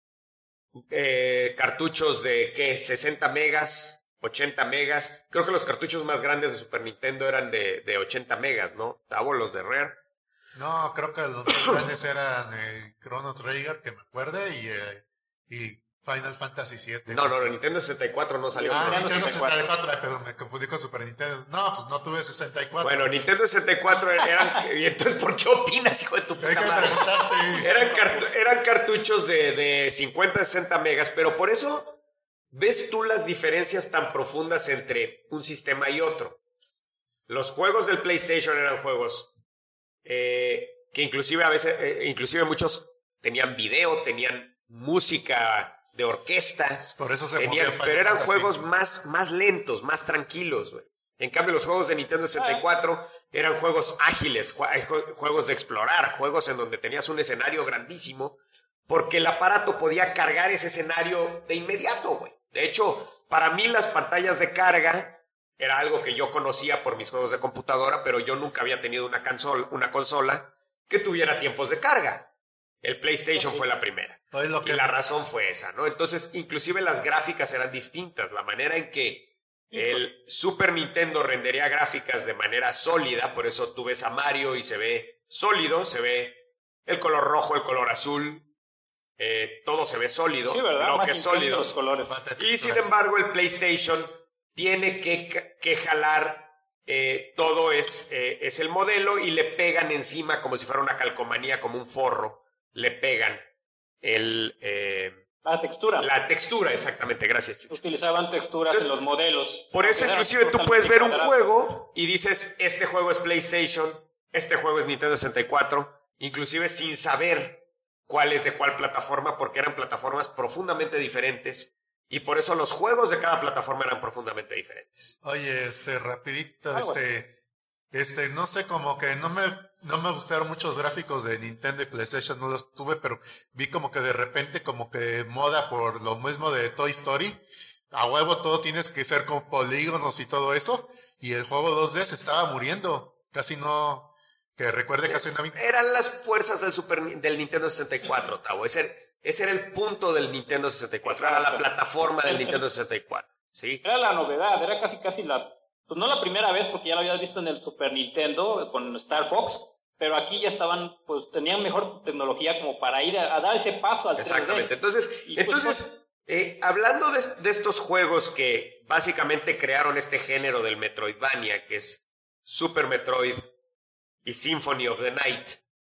eh, cartuchos de ¿qué? sesenta megas, ochenta megas. Creo que los cartuchos más grandes de Super Nintendo eran de, de ochenta megas, ¿no? Tavo, los de Rare. No, creo que los más grandes eran el Chrono Trigger, que me acuerde, y, eh, y Final Fantasy siete. No, no, el Nintendo sesenta y cuatro no salió. Ah, con- Nintendo sesenta y cuatro. sesenta y cuatro, ay, pero me confundí con Super Nintendo. No, pues no tuve sesenta y cuatro. Bueno, Nintendo sesenta y cuatro eran... ¿Y entonces por qué opinas, hijo de tu ¿Qué puta me madre? preguntaste? Eran, cartu- eran cartuchos de, de cincuenta a sesenta megas, pero por eso ves tú las diferencias tan profundas entre un sistema y otro. Los juegos del PlayStation eran juegos eh, que inclusive a veces, eh, inclusive muchos tenían video, tenían música de orquestas, Por eso se tenían- movió Final pero eran Fantasy. juegos más, más lentos, más tranquilos, güey. En cambio, los juegos de Nintendo sesenta y cuatro eran juegos ágiles, ju- ju- juegos de explorar, juegos en donde tenías un escenario grandísimo, porque el aparato podía cargar ese escenario de inmediato, güey. De hecho, para mí las pantallas de carga era algo que yo conocía por mis juegos de computadora, pero yo nunca había tenido una, consol- una consola que tuviera tiempos de carga. El PlayStation fue la primera. Oye, lo que- Y la razón fue esa, ¿no? Entonces, inclusive las gráficas eran distintas. La manera en que el Super Nintendo rendería gráficas de manera sólida, por eso tú ves a Mario y se ve sólido, se ve el color rojo, el color azul, eh, todo se ve sólido, Sí, ¿verdad? Más bloques intensos sólidos. los colores. Falta de Y sin texturas. embargo, el PlayStation tiene que, que jalar eh, todo es, eh, es el modelo y le pegan encima como si fuera una calcomanía, como un forro. Le pegan el, eh, Ah, textura. La textura, exactamente, gracias, Chucho. Utilizaban texturas Entonces, en los modelos. Por eso inclusive tú puedes ver un juego y dices, este juego es PlayStation, este juego es Nintendo sesenta y cuatro, inclusive sin saber cuál es de cuál plataforma, porque eran plataformas profundamente diferentes y por eso los juegos de cada plataforma eran profundamente diferentes. Oye, este, rapidito, Ah, este, bueno. este, no sé, como que no me, no me gustaron muchos gráficos de Nintendo y PlayStation, no los tuve, pero vi como que de repente como que moda por lo mismo de Toy Story. A huevo todo tienes que ser con polígonos y todo eso, y el juego dos D se estaba muriendo, casi no, que recuerde casi no. Eran las fuerzas del, Super, del Nintendo sesenta y cuatro, Tavo. Ese, ese era el punto del Nintendo sesenta y cuatro, era la plataforma del Nintendo sesenta y cuatro. ¿Sí? Era la novedad, era casi casi la... Pues no la primera vez, porque ya lo habías visto en el Super Nintendo con Star Fox, pero aquí ya estaban, pues tenían mejor tecnología como para ir a, a dar ese paso al Exactamente. tres D. Entonces, Y, pues, entonces eh, hablando de, de estos juegos que básicamente crearon este género del Metroidvania, que es Super Metroid y Symphony of the Night,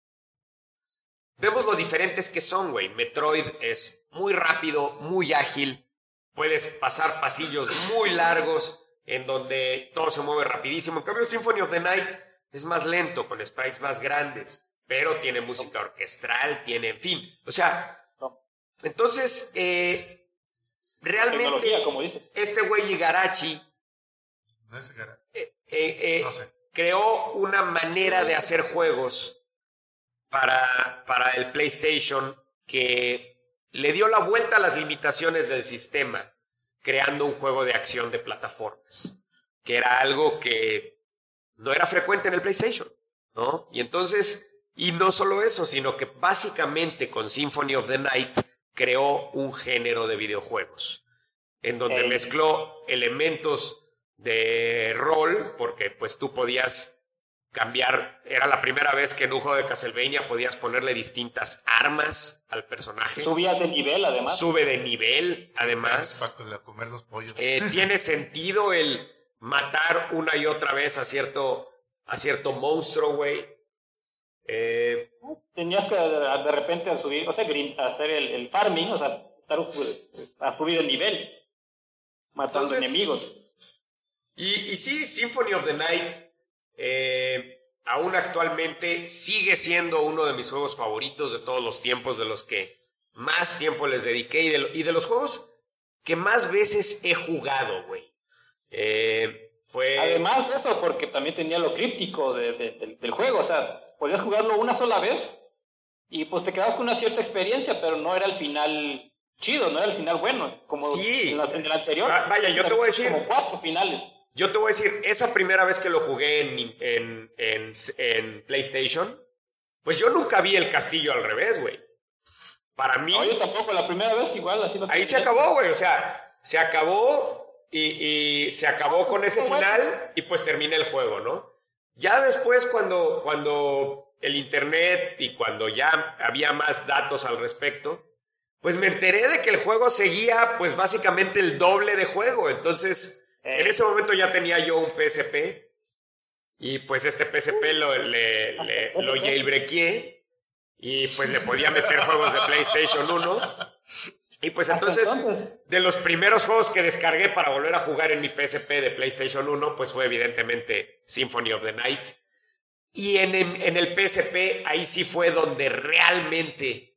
vemos lo diferentes que son, güey. Metroid es muy rápido, muy ágil, puedes pasar pasillos muy largos, en donde todo se mueve rapidísimo. En cambio, Symphony of the Night es más lento, con sprites más grandes, pero tiene música orquestral, tiene, en fin. O sea, entonces, eh, realmente, Tecnología, como dices. este güey Igarashi No es gara- eh, eh, eh, No sé. creó una manera de hacer juegos para, para el PlayStation que le dio la vuelta a las limitaciones del sistema, creando un juego de acción de plataformas, que era algo que no era frecuente en el PlayStation, ¿no? Y entonces, y no solo eso, sino que básicamente con Symphony of the Night creó un género de videojuegos, en donde Ey. mezcló elementos de rol, porque pues tú podías cambiar, era la primera vez que en un juego de Castlevania podías ponerle distintas armas al personaje. Subías de nivel, además. Sube de nivel, además. Para comer los pollos. Eh, tiene sentido el matar una y otra vez a cierto, a cierto monstruo, güey. Eh, Tenías que de repente subir, o sea, hacer el, el farming, o sea, estar a subir el nivel, matando Entonces, enemigos. y, y sí, Symphony of the Night, eh, aún actualmente sigue siendo uno de mis juegos favoritos de todos los tiempos, de los que más tiempo les dediqué y de, y de los juegos que más veces he jugado, güey. Eh, fue... Además de eso, porque también tenía lo críptico de, de, de, del juego, o sea, podías jugarlo una sola vez y pues te quedabas con una cierta experiencia, pero no era el final chido, no era el final bueno, como Sí. en, la, en el anterior. Ah, vaya, yo te voy a decir- Como cuatro finales. Yo te voy a decir, esa primera vez que lo jugué en, en, en, en PlayStation, pues yo nunca vi el castillo al revés, güey. Para mí, No, yo tampoco, la primera vez igual, así lo ahí se tenía. acabó, güey. O sea, se acabó y, y se acabó con ese final y pues termina el juego, ¿no? Ya después cuando, cuando el internet y cuando ya había más datos al respecto, pues me enteré de que el juego seguía pues básicamente el doble de juego. Entonces, en ese momento ya tenía yo un P S P y pues este P S P lo, le, le, lo jailbreaké y pues le podía meter juegos de PlayStation uno. Y pues entonces, de los primeros juegos que descargué para volver a jugar en mi P S P de PlayStation uno, pues fue evidentemente Symphony of the Night. Y en, en, en el P S P, ahí sí fue donde realmente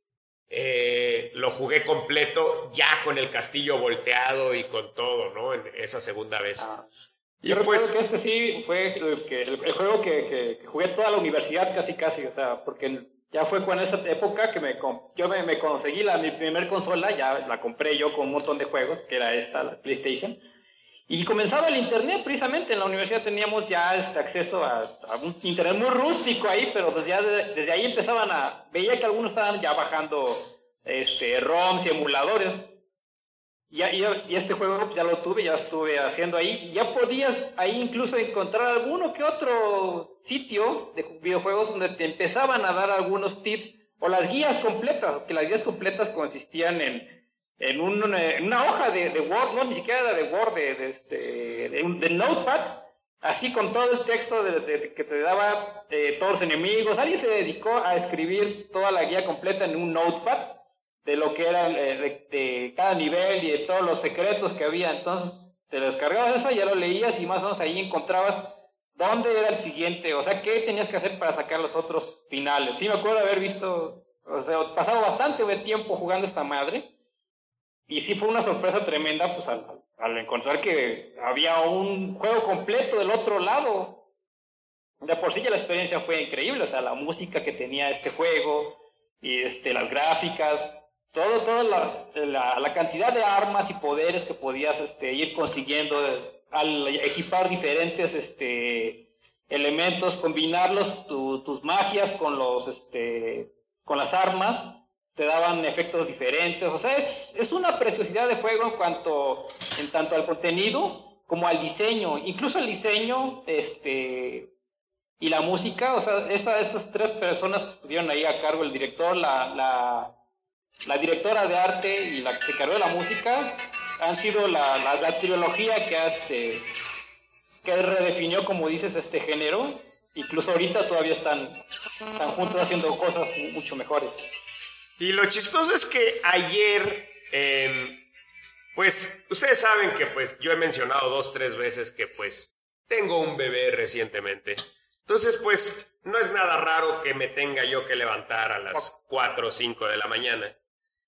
eh, lo jugué completo, ya con el castillo volteado y con todo, ¿no? En esa segunda vez. Ah. Y Yo pues, recuerdo que este sí fue el, que, el, el juego que, que, que jugué toda la universidad casi casi, o sea, porque ya fue con esa época que me yo me, me conseguí la, mi primer consola, ya la compré yo con un montón de juegos, que era esta, la PlayStation, y comenzaba el internet precisamente, en la universidad teníamos ya este acceso a, a un internet muy rústico ahí, pero pues ya de, desde ahí empezaban a, veía que algunos estaban ya bajando este, ROMs y emuladores. Y, y, y este juego pues, ya lo tuve, ya estuve haciendo ahí. Ya podías ahí incluso encontrar alguno que otro sitio de videojuegos donde te empezaban a dar algunos tips o las guías completas, que las guías completas consistían en, en, un, en una hoja de, de Word, no, ni siquiera era de Word, de, de, este, de, un, de Notepad, así con todo el texto de, de, de, que te daba eh, todos los enemigos. Alguien se dedicó a escribir toda la guía completa en un Notepad. de lo que era eh, de, de cada nivel y de todos los secretos que había. Entonces te lo descargabas eso, ya lo leías y más o menos ahí encontrabas dónde era el siguiente, o sea, qué tenías que hacer para sacar los otros finales. Sí me acuerdo de haber visto, o sea, pasado bastante tiempo jugando esta madre, y sí fue una sorpresa tremenda, pues al, al encontrar que había un juego completo del otro lado. De por sí ya la experiencia fue increíble, o sea, la música que tenía este juego, y este, las gráficas, todo, toda la, la, la cantidad de armas y poderes que podías este, ir consiguiendo al equipar diferentes este, elementos, combinarlos, tu, tus magias con, los, este, con las armas, te daban efectos diferentes. O sea, es, es una preciosidad de juego en cuanto en tanto al contenido como al diseño. Incluso el diseño este, y la música, o sea, esta, estas tres personas que estuvieron ahí a cargo, el director, la, la, la directora de arte y la que se cargó de la música, han sido la, la, la trilogía que, hace, que redefinió, como dices, este género. Incluso ahorita todavía están, están juntos haciendo cosas mucho mejores. Y lo chistoso es que ayer, eh, pues, ustedes saben que pues yo he mencionado dos, tres veces que pues tengo un bebé recientemente. Entonces, pues, no es nada raro que me tenga yo que levantar a las cuatro o cinco de la mañana.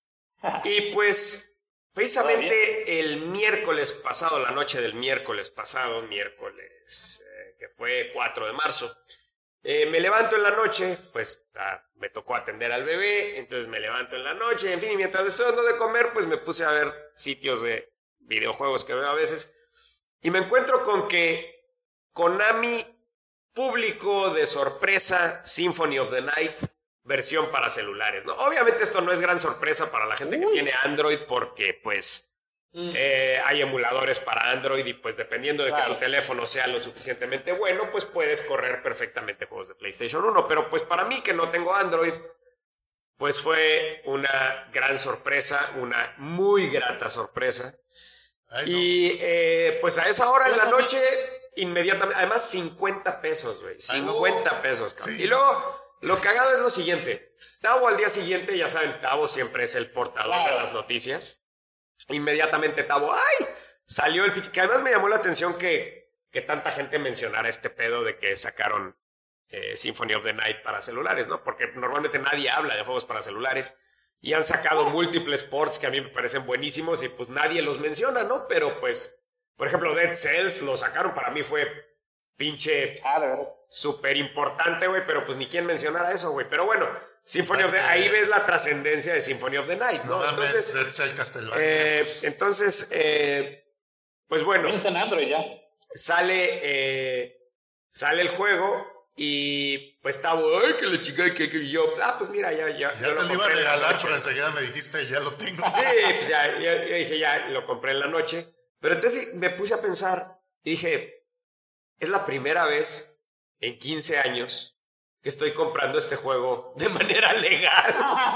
Y pues... Precisamente el miércoles pasado, la noche del miércoles pasado, miércoles eh, que fue cuatro de marzo, eh, me levanto en la noche, pues ah, me tocó atender al bebé, entonces me levanto en la noche, en fin, y mientras estoy dando de comer, pues me puse a ver sitios de videojuegos que veo a veces, y me encuentro con que Konami publicó de sorpresa Symphony of the Night, versión para celulares, ¿no? Obviamente esto no es gran sorpresa para la gente que tiene Android porque, pues, mm. eh, hay emuladores para Android y, pues, dependiendo de claro. que tu teléfono sea lo suficientemente bueno, pues puedes correr perfectamente juegos de PlayStation uno. Pero, pues, para mí que no tengo Android, pues fue una gran sorpresa, una muy grata sorpresa. Ay, no. Y, eh, pues, a esa hora en la noche, inmediatamente, además, cincuenta pesos, güey. cincuenta no. pesos, cabrón. Sí. Y luego... Lo cagado es lo siguiente. Tavo al día siguiente, ya saben, Tavo siempre es el portador de las noticias. Inmediatamente Tavo, ¡ay! Salió el pitch. Que además me llamó la atención que, que tanta gente mencionara este pedo de que sacaron eh, Symphony of the Night para celulares, ¿no? Porque normalmente nadie habla de juegos para celulares. Y han sacado múltiples ports que a mí me parecen buenísimos y pues nadie los menciona, ¿no? Pero pues, por ejemplo, Dead Cells lo sacaron. Para mí fue pinche... súper importante, güey, pero pues ni quién mencionara eso, güey. Pero bueno, Symphony of the... ahí ves la trascendencia de Symphony of the Night, ¿no? No entonces, Castlevania. Eh, entonces, eh, pues bueno. Está en Android ya. Sale, eh, sale el juego y pues estaba, ay, que le chica, que, que yo, ah, pues mira, ya, ya. Ya te lo iba a regalar, pero enseguida me dijiste, ya lo tengo. Sí, pues ya, ya, ya dije, ya lo compré en la noche. Pero entonces me puse a pensar y dije, es la primera vez en quince años que estoy comprando este juego de manera legal.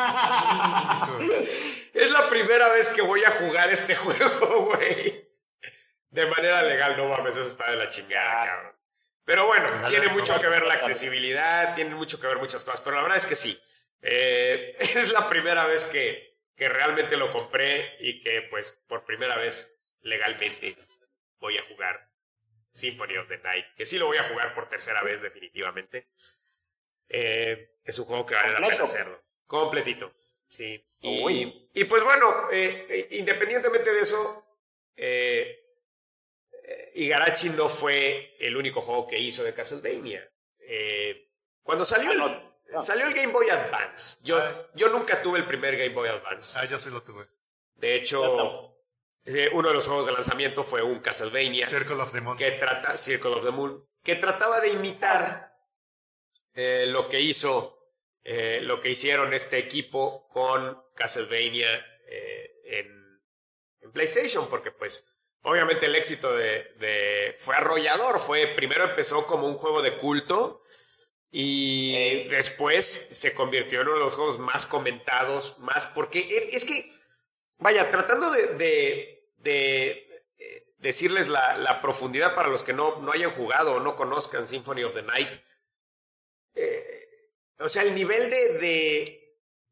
Es la primera vez que voy a jugar este juego, güey. De manera legal, no mames, eso está de la chingada, cabrón. Pero bueno, tiene mucho que ver la accesibilidad, tiene mucho que ver muchas cosas, pero la verdad es que sí. Eh, es la primera vez que, que realmente lo compré y que, pues, por primera vez legalmente voy a jugar Symphony of the Night, que sí lo voy a jugar por tercera vez definitivamente. Eh, es un juego que vale la pena hacerlo. Completito. Sí. Y, y pues bueno, eh, independientemente de eso, eh, Igarashi no fue el único juego que hizo de Castlevania. Eh, cuando salió el, salió el Game Boy Advance, yo, yo nunca tuve el primer Game Boy Advance. Ah, yo sí lo tuve. De hecho... uno de los juegos de lanzamiento fue un Castlevania Circle of the Moon que trata Circle of the Moon que trataba de imitar eh, lo que hizo eh, lo que hicieron este equipo con Castlevania eh, en, en PlayStation, porque pues obviamente el éxito de, de fue arrollador. Fue primero empezó como un juego de culto y eh. después se convirtió en uno de los juegos más comentados, más porque es que vaya, tratando de, de, de eh, decirles la, la profundidad para los que no, no hayan jugado o no conozcan Symphony of the Night. Eh, o sea, el nivel de, de,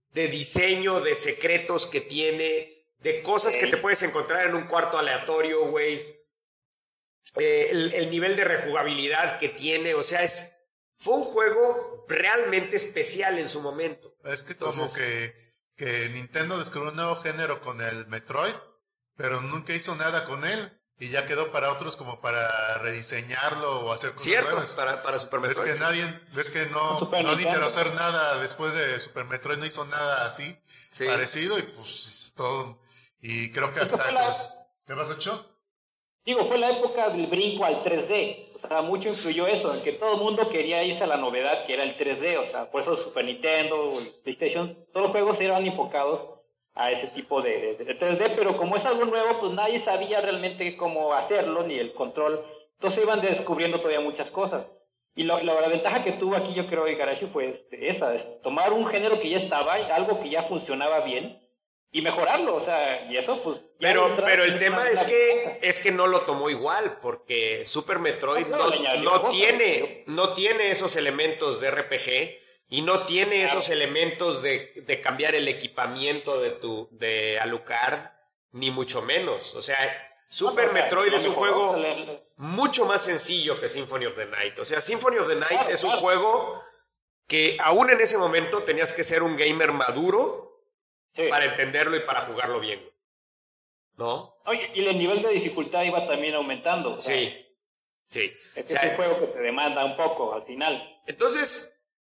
de diseño, de secretos que tiene, de cosas Sí. que te puedes encontrar en un cuarto aleatorio, güey. Eh, el, el nivel de rejugabilidad que tiene, o sea, es fue un juego realmente especial en su momento. Es que como Entonces- que, que Nintendo descubrió un nuevo género con el Metroid, pero nunca hizo nada con él. Y ya quedó para otros como para rediseñarlo o hacer cosas Cierto, nuevas. para, para Super Ves Metroid. que nadie, ves que no, Super no le Nintendo. interesó hacer nada después de Super Metroid, no hizo nada así Sí. parecido y pues todo. Y creo que Es que hasta fue la- pues, ¿qué pasó, Cho? Digo, fue la época del brinco al tres D. O sea, mucho influyó eso, en que todo el mundo quería irse a la novedad que era el tres D. O sea, por eso Super Nintendo, PlayStation, todos los juegos eran enfocados a ese tipo de, de, de tres D, pero como es algo nuevo, pues nadie sabía realmente cómo hacerlo, ni el control. Entonces iban descubriendo todavía muchas cosas. Y lo, la, la ventaja que tuvo aquí, yo creo, Igarashi, fue este, esa, es tomar un género que ya estaba, algo que ya funcionaba bien, y mejorarlo, o sea, y eso, pues... ya Pero, entra- pero el es tema una- es una que ventaja. es que no lo tomó igual, porque Super Metroid No, claro, no, le añadió no cosas, tiene, no tiene esos elementos de R P G y no tiene Claro. esos elementos de, de cambiar el equipamiento de tu de Alucard, ni mucho menos. O sea, Super No, pero, Metroid lo es un mejoró, juego le- le- mucho más sencillo que Symphony of the Night. O sea, Symphony of the Night Claro, es un claro. juego que aún en ese momento tenías que ser un gamer maduro sí. para entenderlo y para jugarlo bien. ¿No? Oye, y el nivel de dificultad iba también aumentando. o sea, Sí, sí. Es, O sea, es un juego que te demanda un poco al final. entonces,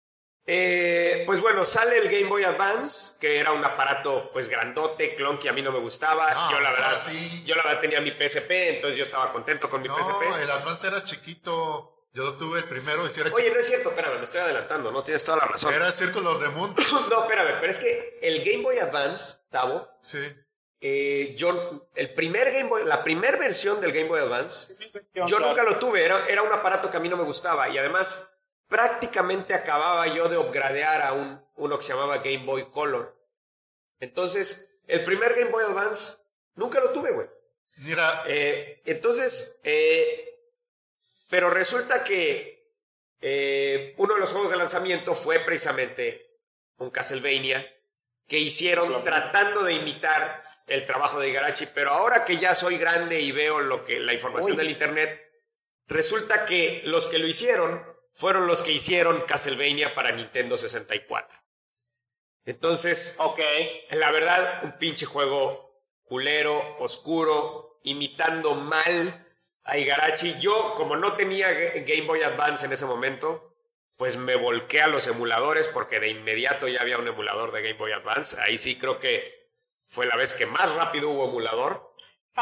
eh, pues bueno, sale el Game Boy Advance, que era un aparato pues grandote, clunky, a mí no me gustaba. No, yo la estaba verdad, así. yo la verdad tenía mi P S P, entonces yo estaba contento con mi No, P S P. el Advance era chiquito. Yo lo tuve el primero y si era Oye, no es cierto, espérame, me estoy adelantando, no tienes toda la razón. chiquito. Era Círculo de Moon. No, espérame, pero es que el Game Boy Advance, Tavo, Sí. eh, yo, el primer Game Boy, la primera versión del Game Boy Advance, yo Claro. nunca lo tuve, era, era un aparato que a mí no me gustaba y además prácticamente acababa yo de upgradear a un, uno que se llamaba Game Boy Color. Entonces, el primer Game Boy Advance nunca lo tuve, güey. Mira, Eh, entonces, eh, pero resulta que eh, uno de los juegos de lanzamiento fue precisamente un Castlevania que hicieron Claro. tratando de imitar el trabajo de Igarashi, pero ahora que ya soy grande y veo lo que la información Uy. del internet, resulta que los que lo hicieron fueron los que hicieron Castlevania para Nintendo sesenta y cuatro. Entonces, Ok. la verdad, un pinche juego culero, oscuro, imitando mal a Igarashi. Yo, como no tenía Ga- Game Boy Advance en ese momento, pues me volqué a los emuladores porque de inmediato ya había un emulador de Game Boy Advance. Ahí sí creo que fue la vez que más rápido hubo emulador.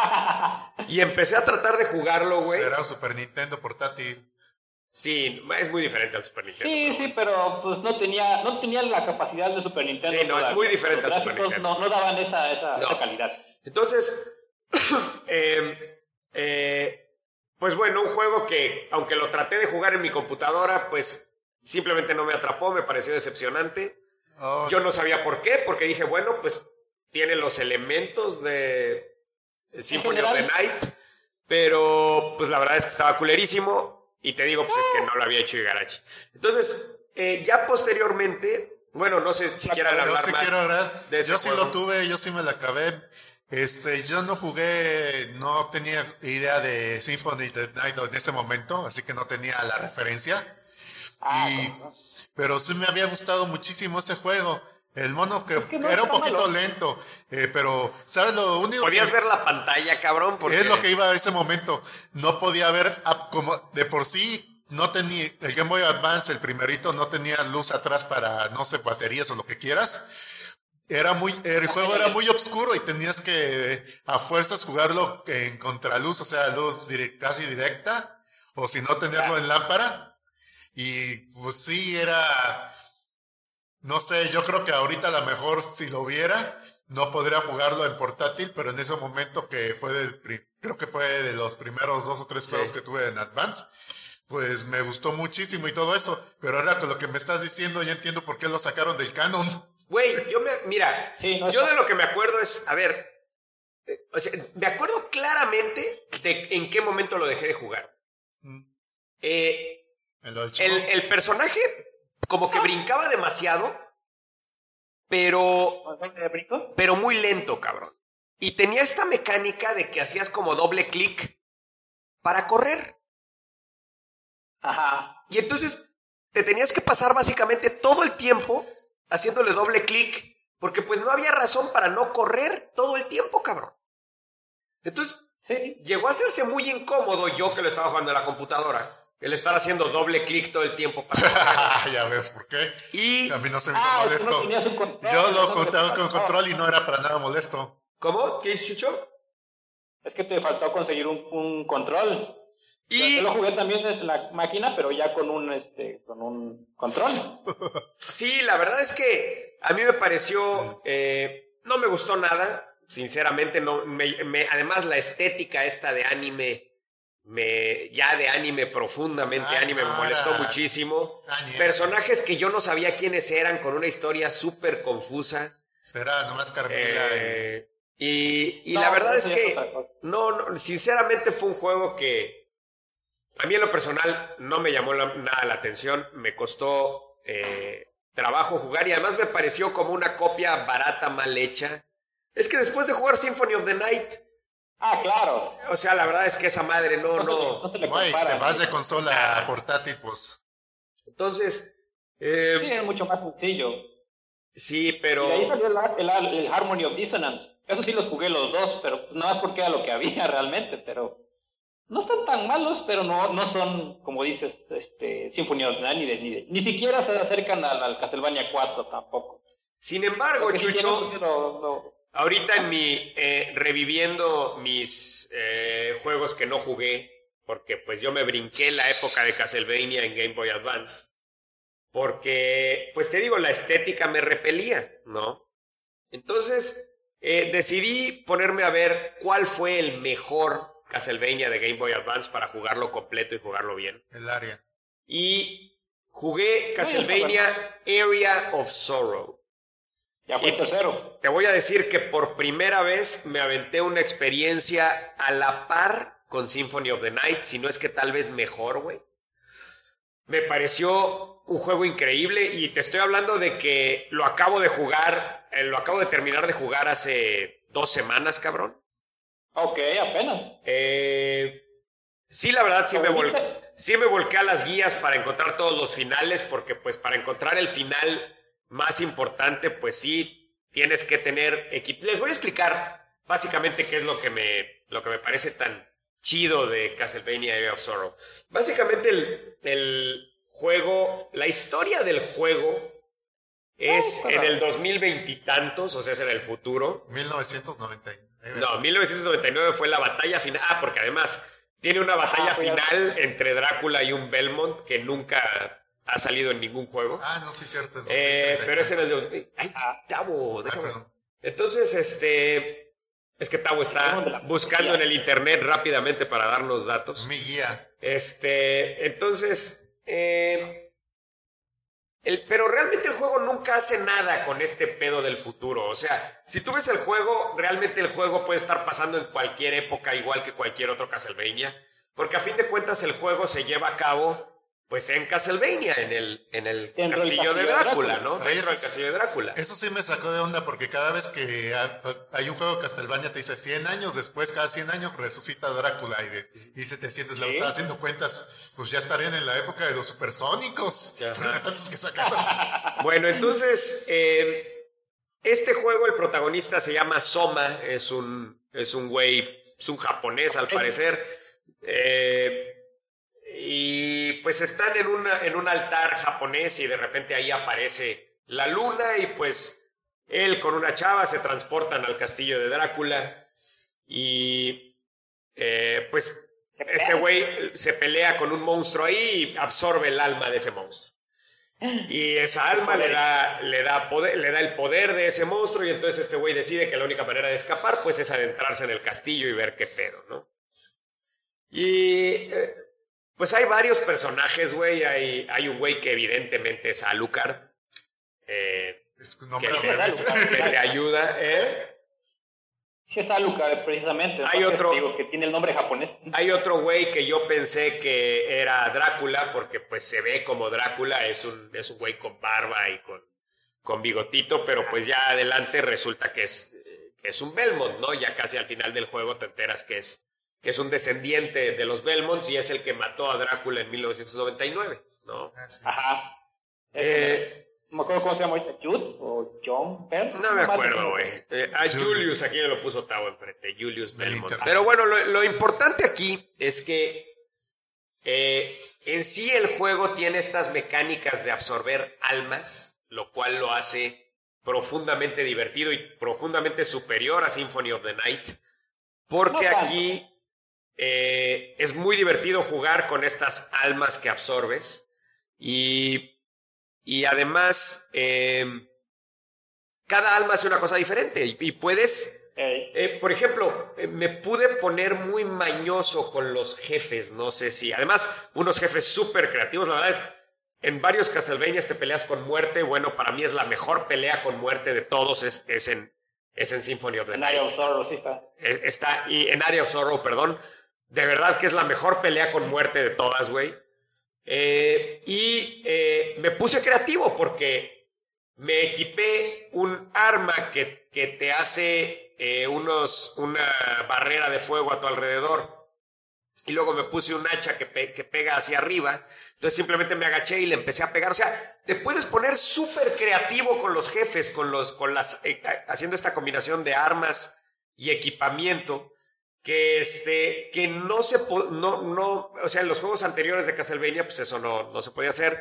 Y empecé a tratar de jugarlo, güey. era un Super Nintendo portátil. Sí, es muy diferente al Super Nintendo. Sí, sí, pero pues no tenía, no tenía la capacidad de Super Nintendo. Sí, no, es todavía. muy diferente Los al Super gráficos Nintendo. No, no daban esa, esa, No. esa calidad. Entonces, eh, eh, pues bueno, un juego que, aunque lo traté de jugar en mi computadora, pues simplemente no me atrapó, me pareció decepcionante. Oh, Yo no sabía por qué, porque dije, bueno, pues tiene los elementos de Symphony of the general. Night, pero pues la verdad es que estaba culerísimo y te digo, pues es que no lo había hecho Igarashi. Entonces, eh, ya posteriormente, bueno, no sé si quieran yo hablar sí más quiero hablar. de ese Yo sí juego. lo tuve, yo sí me la acabé. Este, yo no jugué, no tenía idea de Symphony of the Night en ese momento, así que no tenía la referencia. Ah, Y- no, no. Pero sí me había gustado muchísimo ese juego. El mono que, que no era un está poquito malo. lento, eh, pero ¿sabes lo único Podías que ver la pantalla, cabrón, porque es lo que iba a ese momento? No podía ver ah, como de por sí no tenía el Game Boy Advance, el primerito no tenía luz atrás para no sé baterías o lo que quieras. Era muy el juego era muy oscuro y tenías que a fuerzas jugarlo en contraluz, o sea, luz dire- casi directa o si no tenerlo en lámpara. Y pues sí era no sé, yo creo que ahorita a lo mejor si lo viera, no podría jugarlo en portátil, pero en ese momento que fue del, pri- creo que fue de los primeros dos o tres juegos Sí. que tuve en Advance, pues me gustó muchísimo y todo eso, pero ahora con lo que me estás diciendo ya entiendo por qué lo sacaron del canon. güey, yo me, mira, Sí, no yo está- de lo que me acuerdo es, a ver, eh, o sea, me acuerdo claramente de en qué momento lo dejé de jugar. Mm. Eh, En lo del el, chico. el personaje como que brincaba demasiado, pero, ¿De brinco? pero muy lento, cabrón. Y tenía esta mecánica de que hacías como doble clic para correr. Ajá. Y entonces te tenías que pasar básicamente todo el tiempo haciéndole doble clic, porque pues no había razón para no correr todo el tiempo, cabrón. Entonces, Sí. llegó a hacerse muy incómodo yo que lo estaba jugando en la computadora, el estar haciendo doble clic todo el tiempo para correr. Ya ves por qué. Y, A mí no se me hizo Ah, es que molesto. no tenías un control, Yo lo entonces contaba te con faltó. control y no era para nada molesto. ¿cómo? ¿Qué dices, Chucho? Es que te faltó conseguir un, un control. Y Yo lo jugué también en la máquina, pero ya con un este con un control. sí, la verdad es que a mí me pareció, eh, no me gustó nada, sinceramente, no, me, me, además la estética esta de anime, me, ya de anime profundamente, Ay, anime me no, molestó era- muchísimo. Ah, ni- Personajes que yo no sabía quiénes eran, con una historia súper confusa. Será nomás Carmila. Eh, y y No, la verdad pero es eso ya es que, otra cosa. no, no, sinceramente fue un juego que a mí en lo personal no me llamó la- nada la atención, me costó eh, trabajo jugar y además me pareció como una copia barata, mal hecha. Es que después de jugar Symphony of the Night, Ah, claro. o sea, la verdad es que esa madre no, No, se, le- no. no se le Güey, compara. te vas de consola a portátil, pues. Entonces, eh, Sí, es mucho más sencillo. sí, pero... Y de ahí salió el, el- el Harmony of Dissonance. Eso sí los jugué los dos, pero nada más porque era lo que había realmente, pero no están tan malos, pero no, no son, como dices, este, Symphony of the Night, ni, de, ni, de- ni siquiera se acercan al, al Castlevania cuatro tampoco. Sin embargo, Porque si Chucho, tienen, lo- lo- ahorita en mi, eh, reviviendo mis eh, juegos que no jugué, porque pues yo me brinqué la época de Castlevania en Game Boy Advance, porque, pues te digo, la estética me repelía, ¿no? Entonces, eh, decidí ponerme a ver cuál fue el mejor Castlevania de Game Boy Advance para jugarlo completo y jugarlo bien. El área. Y jugué Castlevania Area of Sorrow. ya fue el tercero. Te voy a decir que por primera vez me aventé una experiencia a la par con Symphony of the Night, si no es que tal vez mejor, güey. Me pareció un juego increíble y te estoy hablando de que lo acabo de jugar, eh, lo acabo de terminar de jugar hace dos semanas, cabrón. Ok, apenas. Eh, sí, la verdad, sí me, vol Ahorita- sí me volqué a las guías para encontrar todos los finales, porque pues para encontrar el final más importante, pues sí, tienes que tener equipo. Les voy a explicar básicamente qué es lo que me, lo que me parece tan chido de Castlevania Area of Sorrow. Básicamente el, el juego, la historia del juego es Oh, en pero- el dos mil veinte y tantos, o sea, es en el futuro. mil novecientos noventa. No, mil novecientos noventa y nueve fue la batalla final. Ah, porque además tiene una batalla Ah, fue la- final entre Drácula y un Belmont que nunca ha salido en ningún juego. Ah, no, sí, cierto. Es Eh, pero ese no es de... de... Ay, Ah. Tavo, Ah, déjame. perdón. Entonces, este... Es que Tavo está Hablamos de la buscando en policía. el internet rápidamente para darnos datos. Mi guía. Este, entonces, eh, el, pero realmente el juego nunca hace nada con este pedo del futuro. O sea, si tú ves el juego, realmente el juego puede estar pasando en cualquier época, igual que cualquier otro Castlevania, porque a fin de cuentas el juego se lleva a cabo, pues en Castlevania, en el, en el Dentro del castillo de castillo de Drácula, Drácula. ¿no? Oye, Dentro eso del es- castillo de Drácula. Eso sí me sacó de onda porque cada vez que ha- hay un juego Castlevania te dice cien años después, cada cien años resucita Drácula y, de, y se te sientes, le ¿Sí? estaba haciendo cuentas, pues ya estarían en la época de los supersónicos. Ajá. Fueron de tantos que sacaron. Bueno, entonces, eh, este juego, el protagonista se llama Soma, es un, es un güey, es un japonés al parecer, eh, y pues están en, una, en un altar japonés y de repente ahí aparece la luna y pues él con una chava se transportan al castillo de Drácula y eh, pues este güey se pelea con un monstruo ahí y absorbe el alma de ese monstruo. Y esa alma le da, le, da poder, le da el poder de ese monstruo y entonces este güey decide que la única manera de escapar pues es adentrarse en el castillo y ver qué pedo, ¿no? Y eh, pues hay varios personajes, güey. Hay, hay un güey que evidentemente es Alucard. Eh, Es un que, nombre al te, revés. que te ayuda, ¿eh? Sí, es Alucard, precisamente. Hay Entonces, otro- te digo que tiene el nombre japonés. Hay otro güey que yo pensé que era Drácula porque pues se ve como Drácula. Es un, es un güey con barba y con, con bigotito, pero pues ya adelante resulta que es, que es un Belmont, ¿no? Ya casi al final del juego te enteras que es, que es un descendiente de los Belmonts y es el que mató a Drácula en mil novecientos noventa y nueve, ¿no? Ah, sí. Ajá. Eh, No me acuerdo cómo se llama ahorita, Jude o John Bell. No me acuerdo, güey. Eh, a Julius, aquí me lo puso Tavo enfrente, Julius Belmont. internet. Pero bueno, lo, lo importante aquí es que eh, en sí el juego tiene estas mecánicas de absorber almas, lo cual lo hace profundamente divertido y profundamente superior a Symphony of the Night, porque No tanto. aquí eh, es muy divertido jugar con estas almas que absorbes y... Y además, eh, cada alma hace una cosa diferente. Y, y puedes, Ey. eh, por ejemplo, eh, me pude poner muy mañoso con los jefes. No sé si. Además, unos jefes súper creativos. La verdad es, en varios Castlevanias te peleas con muerte. Bueno, para mí es la mejor pelea con muerte de todos. Es, es, en, es en Symphony of the En Night. Area of Sorrow, sí está. Es- Está y en Area of Sorrow, perdón. De verdad que es la mejor pelea con muerte de todas, güey. Eh, y eh, me puse creativo porque me equipé un arma que, que te hace eh, unos, una barrera de fuego a tu alrededor. Y luego me puse un hacha que, pe- que pega hacia arriba. Entonces simplemente me agaché y le empecé a pegar. O sea, te puedes poner súper creativo con los jefes, con los, con las, eh, haciendo esta combinación de armas y equipamiento. Que este, que no se, po- no, no, o sea, en los juegos anteriores de Castlevania, pues eso no, no se podía hacer.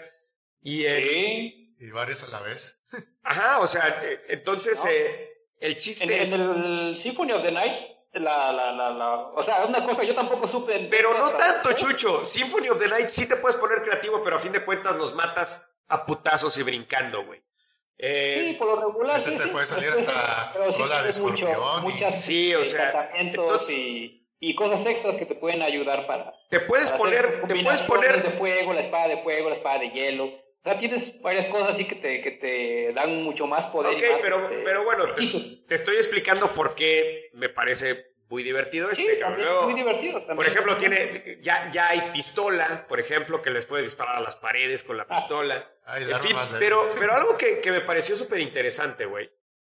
Y en, Sí. Y varias a la vez. ajá, o sea, eh, entonces No. eh, el chiste En, es, en el Symphony of the Night, la, la, la, la, o sea, una cosa, yo tampoco supe. pero no otra- tanto, Chucho. Symphony of the Night sí te puedes poner creativo, pero a fin de cuentas los matas a putazos y brincando, güey. Eh, Sí, por lo regular. Ahorita sí, te sí, puede salir pero sí, hasta pero sí cola de tienes mucho- escorpión y- muchas, Sí, o eh, sea, tratamientos entonces- y, y cosas extras que te pueden ayudar para. te puedes para poner, hacer te puedes combinaciones poner de fuego, la espada de fuego, la espada de hielo. O sea, tienes varias cosas así que te, que te dan mucho más poder. Ok, y más, pero, este, pero bueno, hechizos. te, te estoy explicando por qué me parece muy divertido este, Sí, cabrón. también es Luego, muy divertido. También. por ejemplo, tiene ya, ya hay pistola, por ejemplo, que les puedes disparar a las paredes con la Ah. pistola. Ay, En las fin, armas de- pero, pero algo que, que me pareció súper interesante, güey,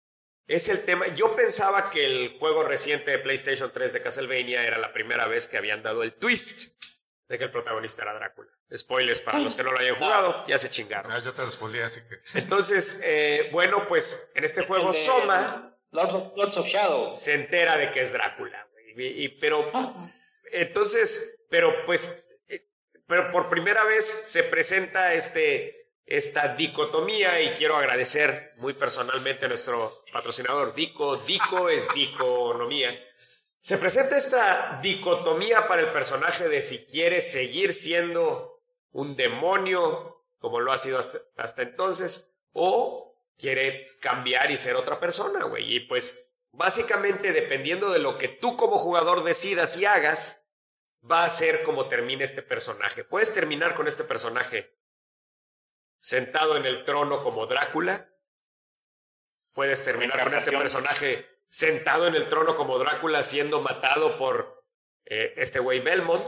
es el tema. Yo pensaba que el juego reciente de PlayStation tres de Castlevania era la primera vez que habían dado el twist de que el protagonista era Drácula. Spoilers para los que no lo hayan jugado, ya se chingaron. Ah, yo te respondí, así que. Entonces, eh, bueno, pues en este juego El de Soma Lords of, Lords of Shadow. se entera de que es Drácula, güey. Y, y- pero, entonces, pero pues, eh, pero por primera vez se presenta este, esta dicotomía y quiero agradecer muy personalmente a nuestro patrocinador Dico. Dico es diconomía. Se presenta esta dicotomía para el personaje de si quiere seguir siendo un demonio como lo ha sido hasta, hasta entonces o quiere cambiar y ser otra persona, güey. Y pues básicamente dependiendo de lo que tú como jugador decidas y hagas, va a ser como termine este personaje. Puedes terminar con este personaje sentado en el trono como Drácula. Puedes terminar con este Encarnación. personaje sentado en el trono como Drácula siendo matado por eh, este güey Belmont.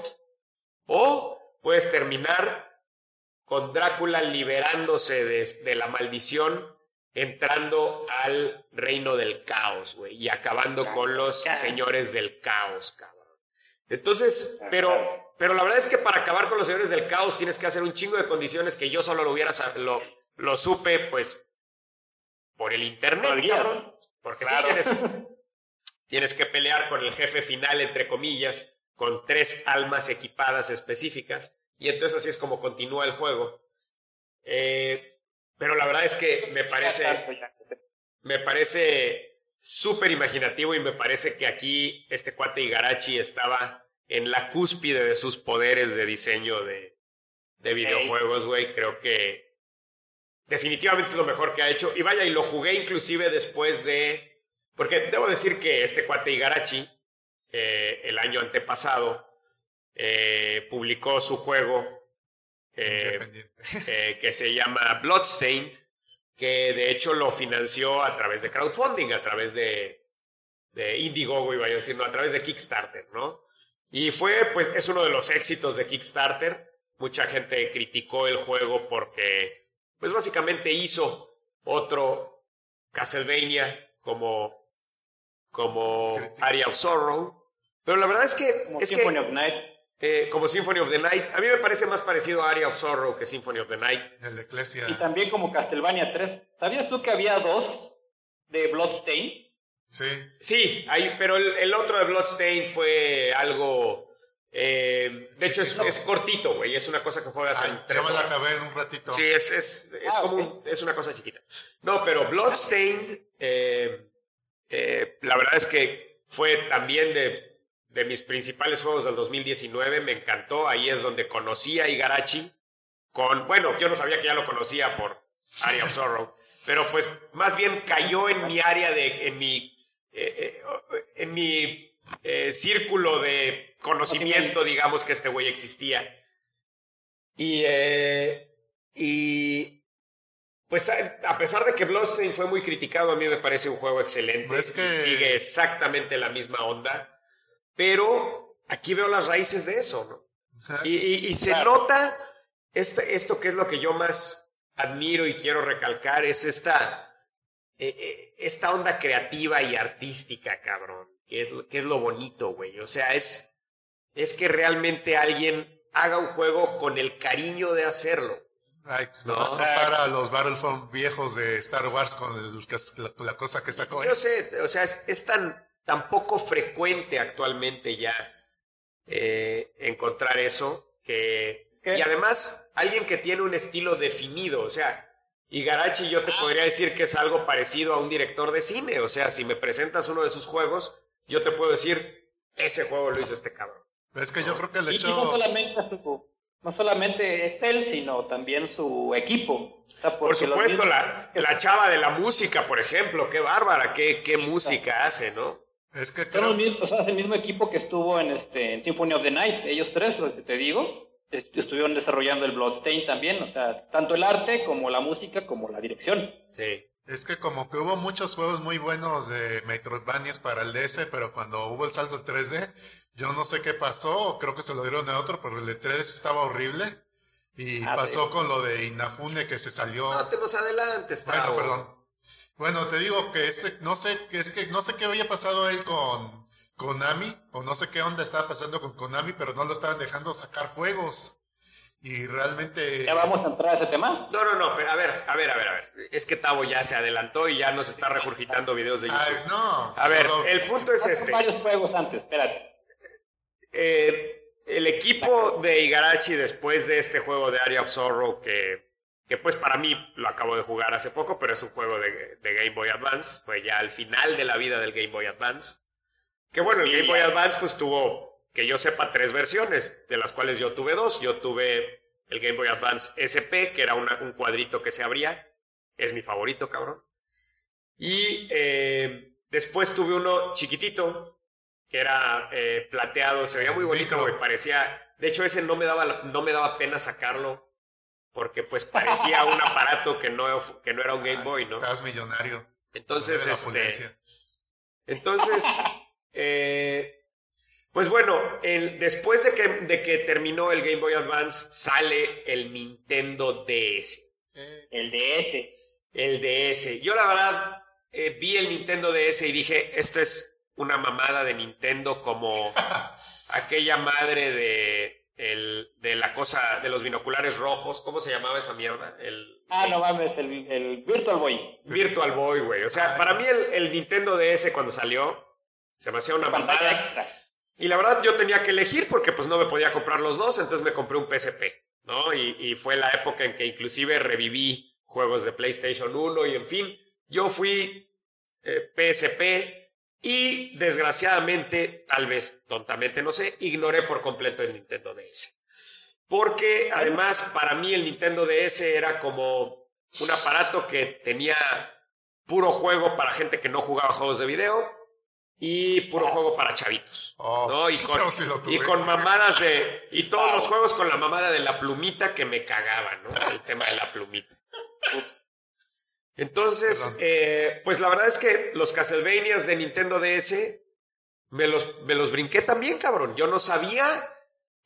O puedes terminar con Drácula liberándose de, de la maldición, entrando al reino del caos, güey, y acabando con los señores del caos, cabrón. Entonces, pero, pero la verdad es que para acabar con los señores del caos tienes que hacer un chingo de condiciones que yo solo lo hubiera sab- lo, lo supe, pues, por el internet, Por el guía. cabrón. Porque Claro. sí tienes, tienes que pelear con el jefe final, entre comillas, con tres almas equipadas específicas. Y entonces así es como continúa el juego. Eh, pero la verdad es que me parece, me parece súper imaginativo y me parece que aquí este cuate Igarashi estaba en la cúspide de sus poderes de diseño de, de videojuegos, güey. Creo que definitivamente es lo mejor que ha hecho. Y vaya, y lo jugué inclusive después de... Porque debo decir que este cuate Igarashi, eh, el año antepasado, eh, publicó su juego eh, Independiente. eh, que se llama Bloodstained, que de hecho lo financió a través de crowdfunding, a través de, de Indiegogo, iba a decir, no, a través de Kickstarter, ¿no? Y fue, pues, es uno de los éxitos de Kickstarter. Mucha gente criticó el juego porque, pues, básicamente hizo otro Castlevania como, como Aria of Sorrow. Pero la verdad es que... Como es Symphony que, of the Night. Eh, como Symphony of the Night. A mí me parece más parecido a Aria of Sorrow que Symphony of the Night. El de Ecclesia. Y también como Castlevania tres. ¿Sabías tú que había dos de Bloodstain? Sí. Sí, hay, pero el, el otro de Bloodstain fue algo... Eh, de hecho, es, es cortito, güey. Es una cosa que juegas Ay, en tres yo me la horas. acabé en un ratito. Sí, es, es, es Ah, como ok. un- es una cosa chiquita. No, pero Bloodstained, eh, eh, la verdad es que fue también de, de mis principales juegos del dos mil diecinueve. Me encantó. Ahí es donde conocí a Igarashi. Con, bueno, yo no sabía que ya lo conocía por Aria of Sorrow, pero pues más bien cayó en mi área de, en mi, eh, eh, en mi eh, círculo de conocimiento, digamos, que este güey existía. Y, eh, y pues a, a pesar de que Bloodstained fue muy criticado, a mí me parece un juego excelente. Es que- Y sigue exactamente la misma onda. Pero aquí veo las raíces de eso, ¿no? Ajá. Y, y- y se Claro. nota este, esto que es lo que yo más admiro y quiero recalcar, es esta, eh, eh, esta onda creativa y artística, cabrón. Que es, lo- que es lo bonito, güey. O sea, es, es que realmente alguien haga un juego con el cariño de hacerlo. Ay, pues No. nomás compara a los Battlefront viejos de Star Wars con el que- la, la cosa que sacó. Yo ¿eh? sé, o sea, es, es tan, tan poco frecuente actualmente ya eh, encontrar eso que... ¿Qué? Y además, alguien que tiene un estilo definido, o sea, Igarashi yo te podría decir que es algo parecido a un director de cine, o sea, si me presentas uno de sus juegos, yo te puedo decir, ese juego lo hizo este cabrón. Es que yo creo que el Y, y hecho... no solamente su, no solamente es él, sino también su equipo. O sea, Por porque los supuesto, mismos- la, la chava de la música, por ejemplo, qué bárbara, qué, qué música hace, ¿no? Es que Son creo... los mismos, o sea, es el mismo equipo que estuvo en este en Symphony of the Night. Ellos tres, los que te digo, est- estuvieron desarrollando el Bloodstain también. O sea, tanto el arte como la música como la dirección. Sí. Es que como que hubo muchos juegos muy buenos de Metroidvanias para el D S, pero cuando hubo el salto al tres D, yo no sé qué pasó, creo que se lo dieron a otro, pero el de tres D estaba horrible. Y Ah, pasó sí. con lo de Inafune que se salió... No te los adelantes, Bueno, Tavo. perdón. Bueno, te digo que este, no sé, que es que no sé qué había pasado él con Konami, o no sé qué onda estaba pasando con Konami, pero no lo estaban dejando sacar juegos. Y realmente... ¿Ya vamos a entrar a ese tema? No, no, no, pero a ver, a ver, a ver, a ver. Es que Tavo ya se adelantó y ya nos está regurgitando videos de YouTube. Ay, no. A ver, pero- el punto es Son este. varios juegos antes, espérate. Eh, el equipo de Igarashi después de este juego de Aria of Sorrow, que, que pues para mí lo acabo de jugar hace poco, pero es un juego de, de Game Boy Advance, fue ya al final de la vida del Game Boy Advance. Que bueno, el Game Boy Advance pues tuvo, que yo sepa, tres versiones, de las cuales yo tuve dos. Yo tuve el Game Boy Advance S P, que era una- un cuadrito que se abría, es mi favorito, cabrón. Y eh, después tuve uno chiquitito, que era eh, plateado, se veía muy bonito, Micro. güey, parecía... De hecho, ese no me daba, la- no me daba pena sacarlo, porque pues parecía un aparato que no, que no era un Game Ah, Boy, ¿no? Estás millonario. Entonces, De la este... opulencia. Entonces, eh, pues bueno, el- después de que, de que terminó el Game Boy Advance, sale el Nintendo D S. El D S. El D S. Yo la verdad eh, vi el Nintendo D S y dije, esto es una mamada de Nintendo como aquella madre de, el, de la cosa, de los binoculares rojos. ¿Cómo se llamaba esa mierda? El, Ah, no mames, el, el Virtual Boy. Virtual Boy, güey. O sea, Ay. para mí el, el Nintendo D S cuando salió se me hacía una Pantalla mamada. extra. Y la verdad yo tenía que elegir porque pues no me podía comprar los dos, entonces me compré un P S P, ¿no? Y, y fue la época en que inclusive reviví juegos de PlayStation uno y en fin, yo fui eh, P S P y desgraciadamente, tal vez tontamente, no sé, ignoré por completo el Nintendo D S. Porque además para mí el Nintendo D S era como un aparato que tenía puro juego para gente que no jugaba juegos de video y puro juego para chavitos. Oh, ¿no? Y, con, yo sí lo tuve. y con mamadas de... Y todos los juegos con la mamada de la plumita que me cagaban, ¿no? El tema de la plumita. Entonces, Perdón. eh, pues la verdad es que los Castlevanias de Nintendo D S me los, me los brinqué también, cabrón. Yo no sabía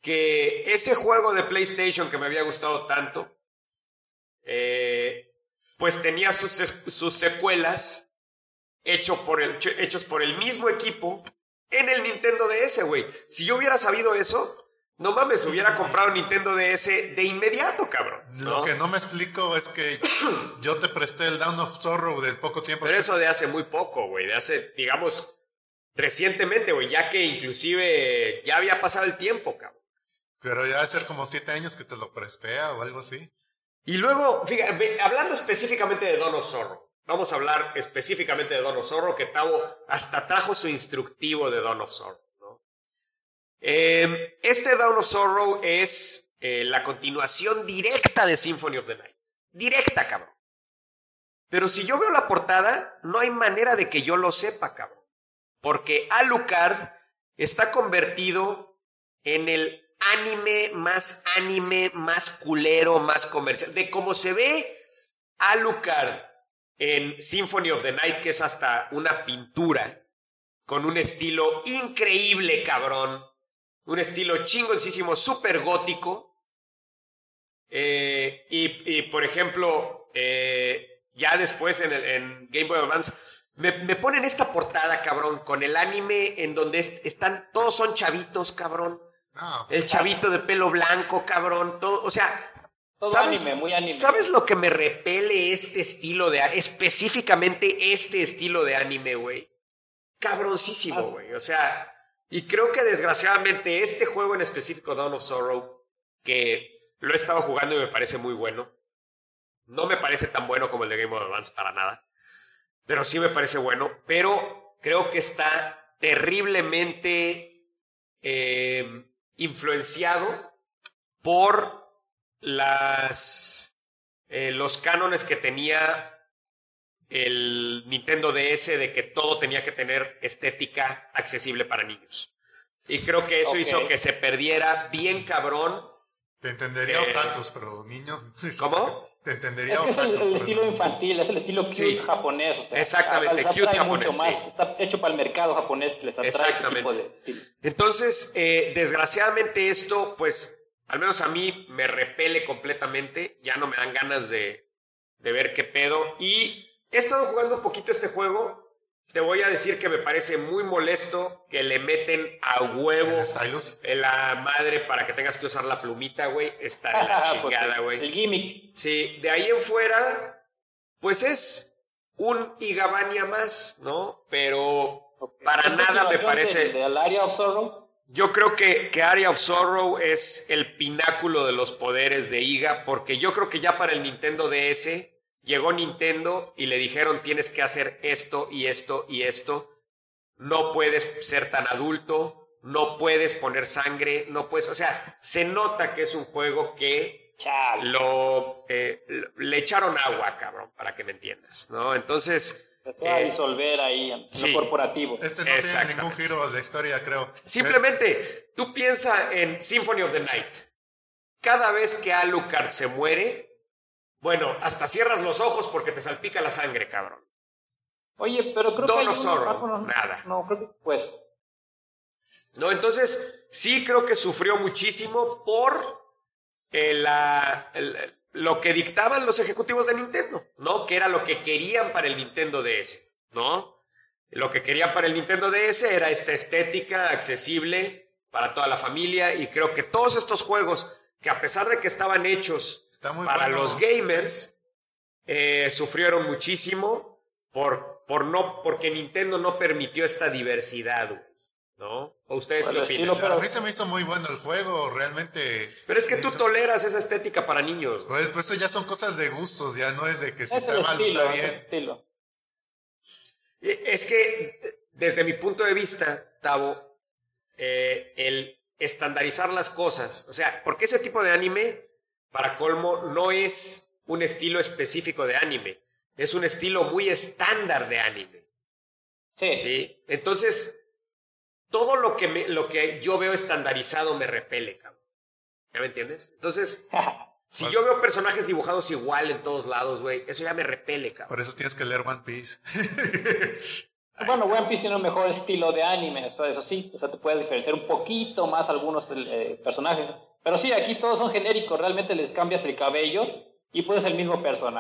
que ese juego de PlayStation que me había gustado tanto, eh, pues tenía sus, sus secuelas hecho por el, hechos por el mismo equipo en el Nintendo D S, güey. Si yo hubiera sabido eso, no mames, hubiera comprado un Nintendo D S de inmediato, cabrón, ¿no? Lo que no me explico es que yo te presté el Dawn of Sorrow del poco tiempo. Pero eso de hace muy poco, güey, de hace, digamos, recientemente, güey, ya que inclusive ya había pasado el tiempo, cabrón. Pero ya debe ser como siete años que te lo presté o algo así. Y luego, fíjate, hablando específicamente de Dawn of Sorrow, vamos a hablar específicamente de Dawn of Sorrow, que Tavo hasta trajo su instructivo de Dawn of Sorrow. Eh, este Dawn of Sorrow es eh, la continuación directa de Symphony of the Night. Directa, cabrón. Pero si yo veo la portada, no hay manera de que yo lo sepa, cabrón. Porque Alucard está convertido en el anime más anime, más culero, más comercial. De cómo se ve Alucard en Symphony of the Night, que es hasta una pintura con un estilo increíble, cabrón. Un estilo chingoncísimo, súper gótico. Eh, y, y, por ejemplo, eh, ya después en, el, en Game Boy Advance, me, me ponen esta portada, cabrón, con el anime en donde est están, todos son chavitos, cabrón. No. El chavito de pelo blanco, cabrón. Todo, o sea, todo ¿sabes, anime, muy anime. ¿sabes lo que me repele este estilo de específicamente este estilo de anime, güey? Cabroncísimo, güey. O sea... Y creo que desgraciadamente este juego en específico, Dawn of Sorrow, que lo he estado jugando y me parece muy bueno, no me parece tan bueno como el de Game Boy Advance para nada, pero sí me parece bueno, pero creo que está terriblemente eh, influenciado por las, eh, los cánones que tenía el Nintendo D S, de que todo tenía que tener estética accesible para niños. Y creo que eso okay. hizo que se perdiera bien cabrón. Te entendería eh, otakus, pero niños... ¿Cómo? Te entendería es que otakus. Es el, el pero estilo no. infantil, es el estilo cute sí. japonés. O sea, exactamente, a, a, cute japonés. Mucho más. Sí. Está hecho para el mercado japonés que les atrae exactamente. ese tipo de estilo. Entonces, eh, desgraciadamente esto, pues, al menos a mí me repele completamente. Ya no me dan ganas de, de ver qué pedo. Y he estado jugando un poquito este juego. Te voy a decir que me parece muy molesto que le meten a huevo en la madre para que tengas que usar la plumita, güey. Está de la chingada, güey. El gimmick. Sí, de ahí en fuera, pues es un Igabania más, ¿no? Pero okay. para nada me parece... ¿De, de Area of Sorrow? Yo creo que, que Area of Sorrow es el pináculo de los poderes de Iga, porque yo creo que ya para el Nintendo D S... Llegó Nintendo y le dijeron tienes que hacer esto y esto y esto. No puedes ser tan adulto, no puedes poner sangre, no puedes... O sea, se nota que es un juego que lo, eh, le echaron agua, cabrón, para que me entiendas, ¿no? Entonces... Se va eh, a disolver ahí en sí, lo corporativo. Este no tiene ningún giro de la historia, creo. Simplemente, es... tú piensa en Symphony of the Night. Cada vez que Alucard se muere... Bueno, hasta cierras los ojos porque te salpica la sangre, cabrón. Oye, pero creo Dawn que... of Sorrow, no, nada. No, creo que pues... No, entonces, sí creo que sufrió muchísimo por eh, la, el, lo que dictaban los ejecutivos de Nintendo, ¿no? Que era lo que querían para el Nintendo D S, ¿no? Lo que querían para el Nintendo D S era esta estética accesible para toda la familia, y creo que todos estos juegos, que a pesar de que estaban hechos... para bueno. los gamers, eh, sufrieron muchísimo por, por no, porque Nintendo no permitió esta diversidad, ¿no? ¿O ustedes bueno, qué opinan? Pero a mí se me hizo muy bueno el juego, realmente. Pero es que tú hecho, toleras esa estética para niños. Pues, pues eso ya son cosas de gustos, ya no es de que si es está mal o está bien. Estilo. Es que, desde mi punto de vista, Tavo, eh, el estandarizar las cosas, o sea, porque ese tipo de anime... Para colmo, no es un estilo específico de anime. Es un estilo muy estándar de anime. Sí. ¿Sí? Entonces, todo lo que, me, lo que yo veo estandarizado me repele, cabrón. ¿Ya me entiendes? Entonces, si yo veo personajes dibujados igual en todos lados, güey, eso ya me repele, cabrón. Por eso tienes que leer One Piece. Bueno, One Piece tiene un mejor estilo de anime, eso, eso sí. O sea, te puedes diferenciar un poquito más algunos eh, personajes. Pero sí, aquí todos son genéricos, realmente les cambias el cabello y puedes ser el mismo personaje.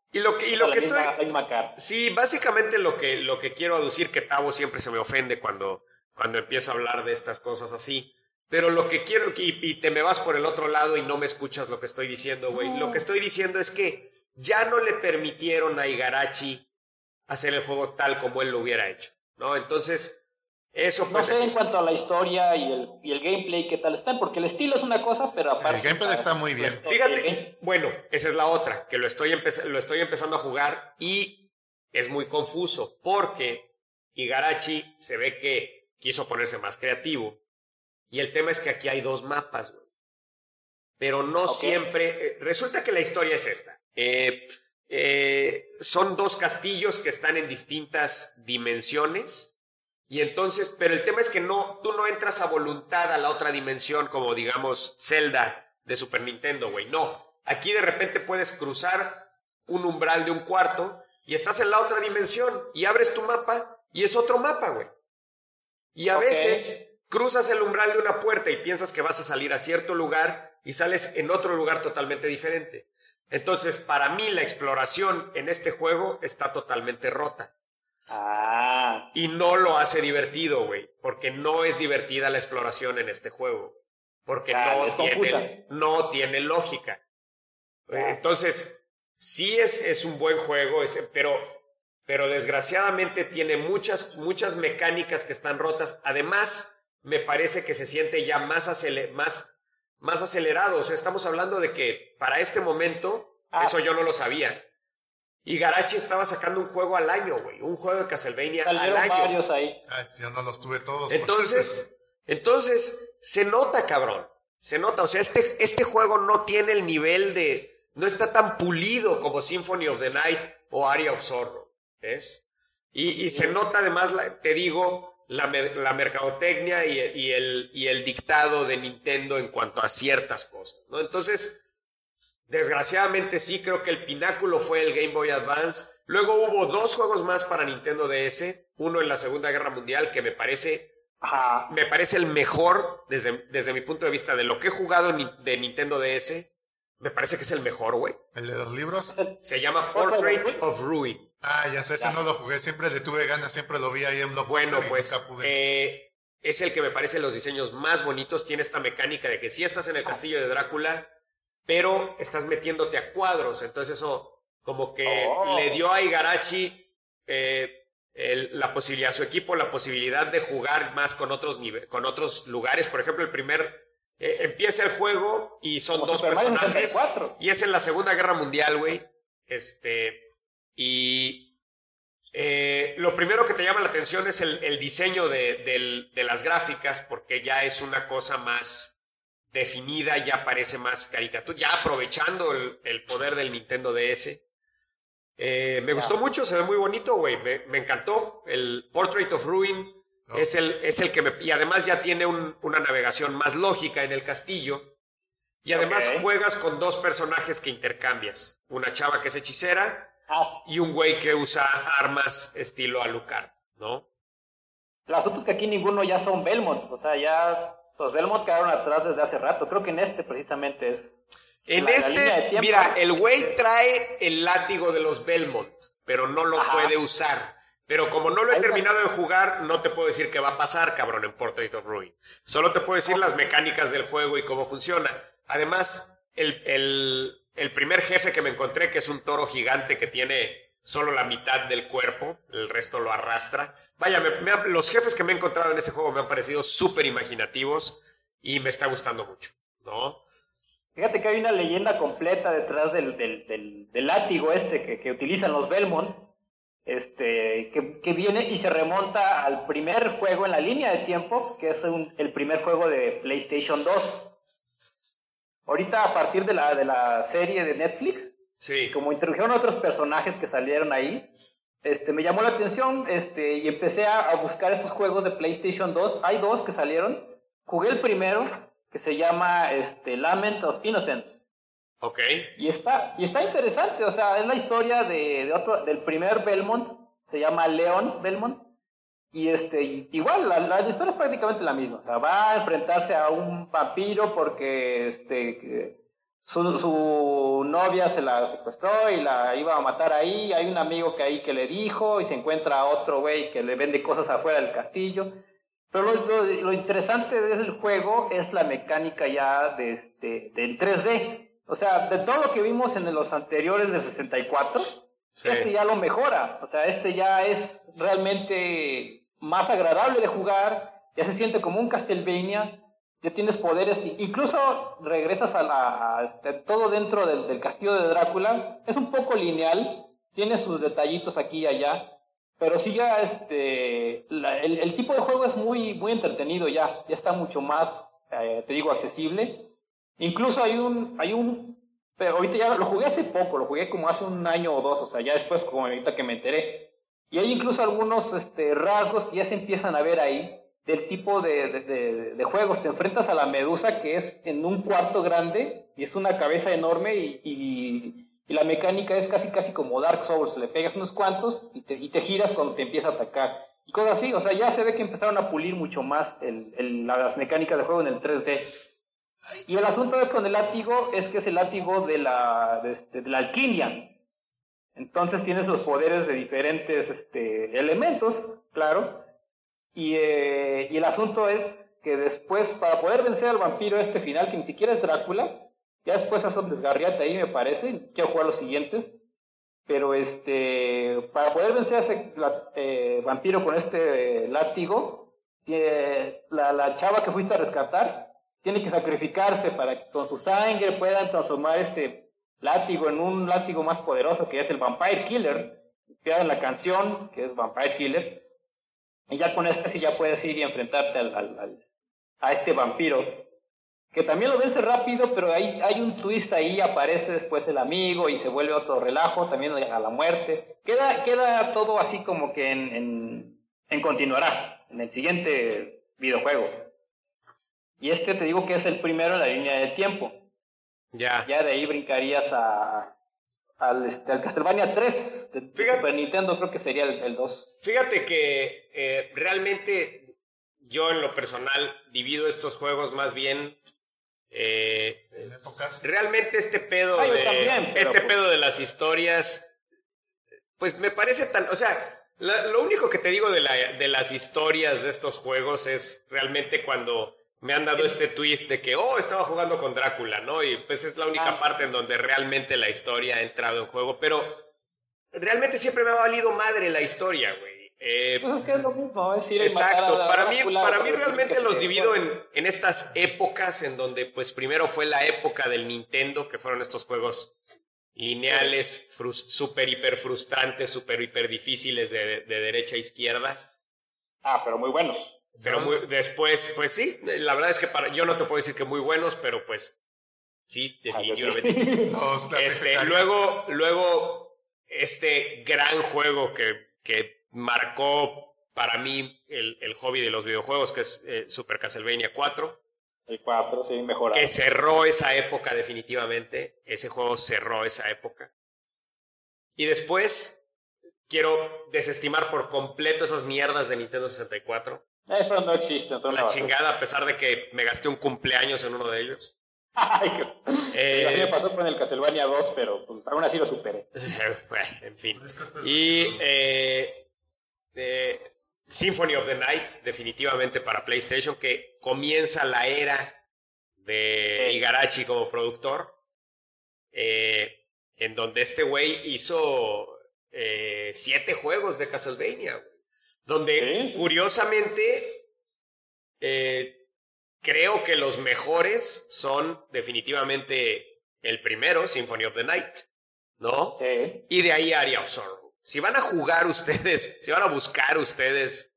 Y lo que, y lo la que misma, estoy... la misma carta. Sí, básicamente lo que, lo que quiero aducir, que Tavo siempre se me ofende cuando, cuando empiezo a hablar de estas cosas así. Pero lo que quiero, y, y te me vas por el otro lado y no me escuchas lo que estoy diciendo, güey. Lo que estoy diciendo es que ya no le permitieron a Igarashi hacer el juego tal como él lo hubiera hecho, ¿no? Entonces, eso No pues... sé en cuanto a la historia y el, y el gameplay qué tal están, porque el estilo es una cosa, pero aparte... El gameplay está muy bien. Fíjate, bueno, esa es la otra, que lo estoy, empe- lo estoy empezando a jugar y es muy confuso, porque Igarashi se ve que quiso ponerse más creativo. Y el tema es que aquí hay dos mapas, güey. Pero no Okay. siempre... eh, resulta que la historia es esta. Eh, eh, son dos castillos que están en distintas dimensiones. Y entonces... Pero el tema es que no, tú no entras a voluntad a la otra dimensión como, digamos, Zelda de Super Nintendo, güey. No. Aquí de repente puedes cruzar un umbral de un cuarto y estás en la otra dimensión y abres tu mapa y es otro mapa, güey. Y a Ok. veces... cruzas el umbral de una puerta y piensas que vas a salir a cierto lugar y sales en otro lugar totalmente diferente. Entonces, para mí, la exploración en este juego está totalmente rota. Ah, Y no lo hace divertido, güey. Porque no es divertida la exploración en este juego. Porque Claro, no, es confusa. tiene, no tiene lógica. Eh, Entonces, sí es, es un buen juego, es- pero, pero desgraciadamente tiene muchas, muchas mecánicas que están rotas. Además... me parece que se siente ya más, acele- más, más acelerado. O sea, estamos hablando de que para este momento, Ah. eso yo no lo sabía. Igarashi estaba sacando un juego al año, güey. Un juego de Castlevania al salieron año. varios ahí. Ay, yo no los tuve todos. Entonces, entonces, se nota, cabrón. Se nota. O sea, este, este juego no tiene el nivel de... no está tan pulido como Symphony of the Night o Aria of Sorrow. ¿Ves? Y, y se nota además, la- te digo... La, mer- la mercadotecnia y, y, el, y el dictado de Nintendo en cuanto a ciertas cosas, ¿no? Entonces, desgraciadamente sí creo que el pináculo fue el Game Boy Advance. Luego hubo dos juegos más para Nintendo D S, uno en la Segunda Guerra Mundial que me parece, Ajá. me parece el mejor desde, desde mi punto de vista de lo que he jugado ni- de Nintendo D S. Me parece que es el mejor, güey. ¿El de los libros? Se llama Portrait of Ruin. Ah, ya sé, ese no lo jugué. Siempre le tuve ganas, siempre lo vi ahí en Blockbuster Bueno, y pues nunca pude. eh, es el que me parece los diseños más bonitos. Tiene esta mecánica de que sí estás en el castillo de Drácula, pero estás metiéndote a cuadros. Entonces eso como que Oh. le dio a Igarashi eh, el- la posibilidad, a su equipo, la posibilidad de jugar más con otros, nive- con otros lugares. Por ejemplo, el primer... eh, empieza el juego y son Como dos Super Mario personajes. sesenta y cuatro. Y es en la Segunda Guerra Mundial, güey. Este... Y... Eh, lo primero que te llama la atención es el, el diseño de, del- de las gráficas, porque ya es una cosa más definida, ya parece más caricatura, ya aprovechando el, el poder del Nintendo D S. Eh, me gustó mucho, se ve muy bonito, güey, me, me encantó. El Portrait of Ruin Oh. es, el, es el que me... Y además ya tiene un- una navegación más lógica en el castillo. Y además Ok. juegas con dos personajes que intercambias. Una chava que es hechicera Ah, y un güey que usa armas estilo Alucard, ¿no? el asunto es que aquí ninguno ya son Belmont, o sea, ya los Belmont quedaron atrás desde hace rato. Creo que en este precisamente es... En la- la línea de este, tiempo. mira, el güey trae el látigo de los Belmont, pero no lo Ajá. puede usar. Pero como no lo he Ahí está. terminado de jugar, no te puedo decir qué va a pasar, cabrón, en Portrait of Ruin. Solo te puedo decir las mecánicas del juego y cómo funciona. Además, el, el, el primer jefe que me encontré, que es un toro gigante que tiene solo la mitad del cuerpo, el resto lo arrastra. Vaya, me- me ha- los jefes que me he encontrado en ese juego me han parecido súper imaginativos y me está gustando mucho, ¿no? Fíjate que hay una leyenda completa detrás del, del, del, del látigo este que, que utilizan los Belmont, este, que, que viene y se remonta al primer juego en la línea de tiempo, que es un- el primer juego de PlayStation dos. Ahorita, a partir de la, de la serie de Netflix, Sí. como introdujeron otros personajes que salieron ahí, este, me llamó la atención, este, y empecé a, a buscar estos juegos de PlayStation dos. Hay dos que salieron. Jugué el primero, que se llama este, Lament of Innocence. Ok. Y está, y está interesante, o sea, es la historia de, de otro, del primer Belmont, se llama Leon Belmont, y este, y- igual, la, la historia es prácticamente la misma, o sea, va a enfrentarse a un vampiro porque este, que su, su novia se la secuestró y la iba a matar ahí. Hay un amigo que ahí que le dijo y se encuentra otro güey que le vende cosas afuera del castillo. Pero lo, lo, lo interesante del juego es la mecánica ya de este, del tres D. O sea, de todo lo que vimos en los anteriores de sesenta y cuatro, sí. Este ya lo mejora. O sea, este ya es realmente más agradable de jugar. Ya se siente como un Castlevania. Ya tienes poderes. Incluso regresas a la a este, todo dentro del, del castillo de Drácula. Es un poco lineal. Tiene sus detallitos aquí y allá. Pero sí ya este la, el, el tipo de juego es muy, muy entretenido ya. Ya está mucho más, eh, te digo, accesible. Incluso hay un, hay un, pero ahorita ya lo jugué hace poco, lo jugué como hace un año o dos, o sea, ya después como ahorita que me enteré. Y hay incluso algunos este, rasgos que ya se empiezan a ver ahí, del tipo de, de, de, de juegos. Te enfrentas a la medusa, que es en un cuarto grande, y es una cabeza enorme, y, y, y la mecánica es casi casi como Dark Souls, le pegas unos cuantos y te, y te giras cuando te empieza a atacar. Y cosas así, o sea, ya se ve que empezaron a pulir mucho más el, el, las mecánicas de juego en el tres D. Y el asunto con el látigo es que es el látigo de la, de, de la alquimia. Entonces tienes los poderes de diferentes este, elementos, claro. Y, eh, y el asunto es que después, para poder vencer al vampiro este final, que ni siquiera es Drácula, ya después hace un desgarriate ahí, me parece. Quiero jugar los siguientes. Pero este, para poder vencer a ese eh, vampiro con este eh, látigo, eh, la, la chava que fuiste a rescatar tiene que sacrificarse para que con su sangre puedan transformar este látigo en un látigo más poderoso, que es el Vampire Killer, inspirado en la canción, que es Vampire Killer. Y ya con este sí ya puedes ir y enfrentarte al, al, al, a este vampiro, que también lo vence rápido, pero hay, hay un twist ahí, aparece después el amigo y se vuelve otro relajo, también a la muerte. Queda, queda todo así como que en, en, en continuará, en el siguiente videojuego. Y este te digo que es el primero en la línea del tiempo. Ya. Ya de ahí brincarías a, al, este, al Castlevania tres de, de Super Nintendo, creo que sería el, el dos. Fíjate que eh, realmente yo en lo personal divido estos juegos más bien... Eh, ¿En épocas? Realmente este pedo ah, de también, este pues... pedo de las historias, pues me parece tan... O sea, la, lo único que te digo de, la, de las historias de estos juegos es realmente cuando... me han dado este twist de que, oh, estaba jugando con Drácula, ¿no? Y pues es la única ah. parte en donde realmente la historia ha entrado en juego. Pero realmente siempre me ha valido madre la historia, güey. Eh, pues es que es lo mismo, es ir exacto. a Para Drácula, mí, para mí realmente que los te... divido en, en estas épocas en donde, pues primero fue la época del Nintendo, que fueron estos juegos lineales, frust- super hiper frustrantes, super hiper difíciles de, de derecha a izquierda. Ah, pero muy buenos. Pero muy, después, pues sí, la verdad es que para, yo no te puedo decir que muy buenos, pero pues sí, definitivamente. Los este, luego, luego, este gran juego que, que marcó para mí el, el hobby de los videojuegos, que es eh, Super Castlevania cuatro. El cuatro, sí, mejorado. Que cerró esa época definitivamente. Ese juego cerró esa época. Y después quiero desestimar por completo esas mierdas de Nintendo sesenta y cuatro. Eso no existe. Son la chingada, a pesar de que me gasté un cumpleaños en uno de ellos. Ay, eh, a mí me pasó con el Castlevania dos, pero pues, aún así lo superé. Bueno, en fin. Y eh, eh, Symphony of the Night, definitivamente para PlayStation, que comienza la era de sí. Igarashi como productor, eh, en donde este güey hizo eh, siete juegos de Castlevania, güey. Donde, ¿sí? Curiosamente, eh, creo que los mejores son definitivamente el primero, Symphony of the Night, ¿no? Sí. Y de ahí Aria of Sorrow. Si van a jugar ustedes, si van a buscar ustedes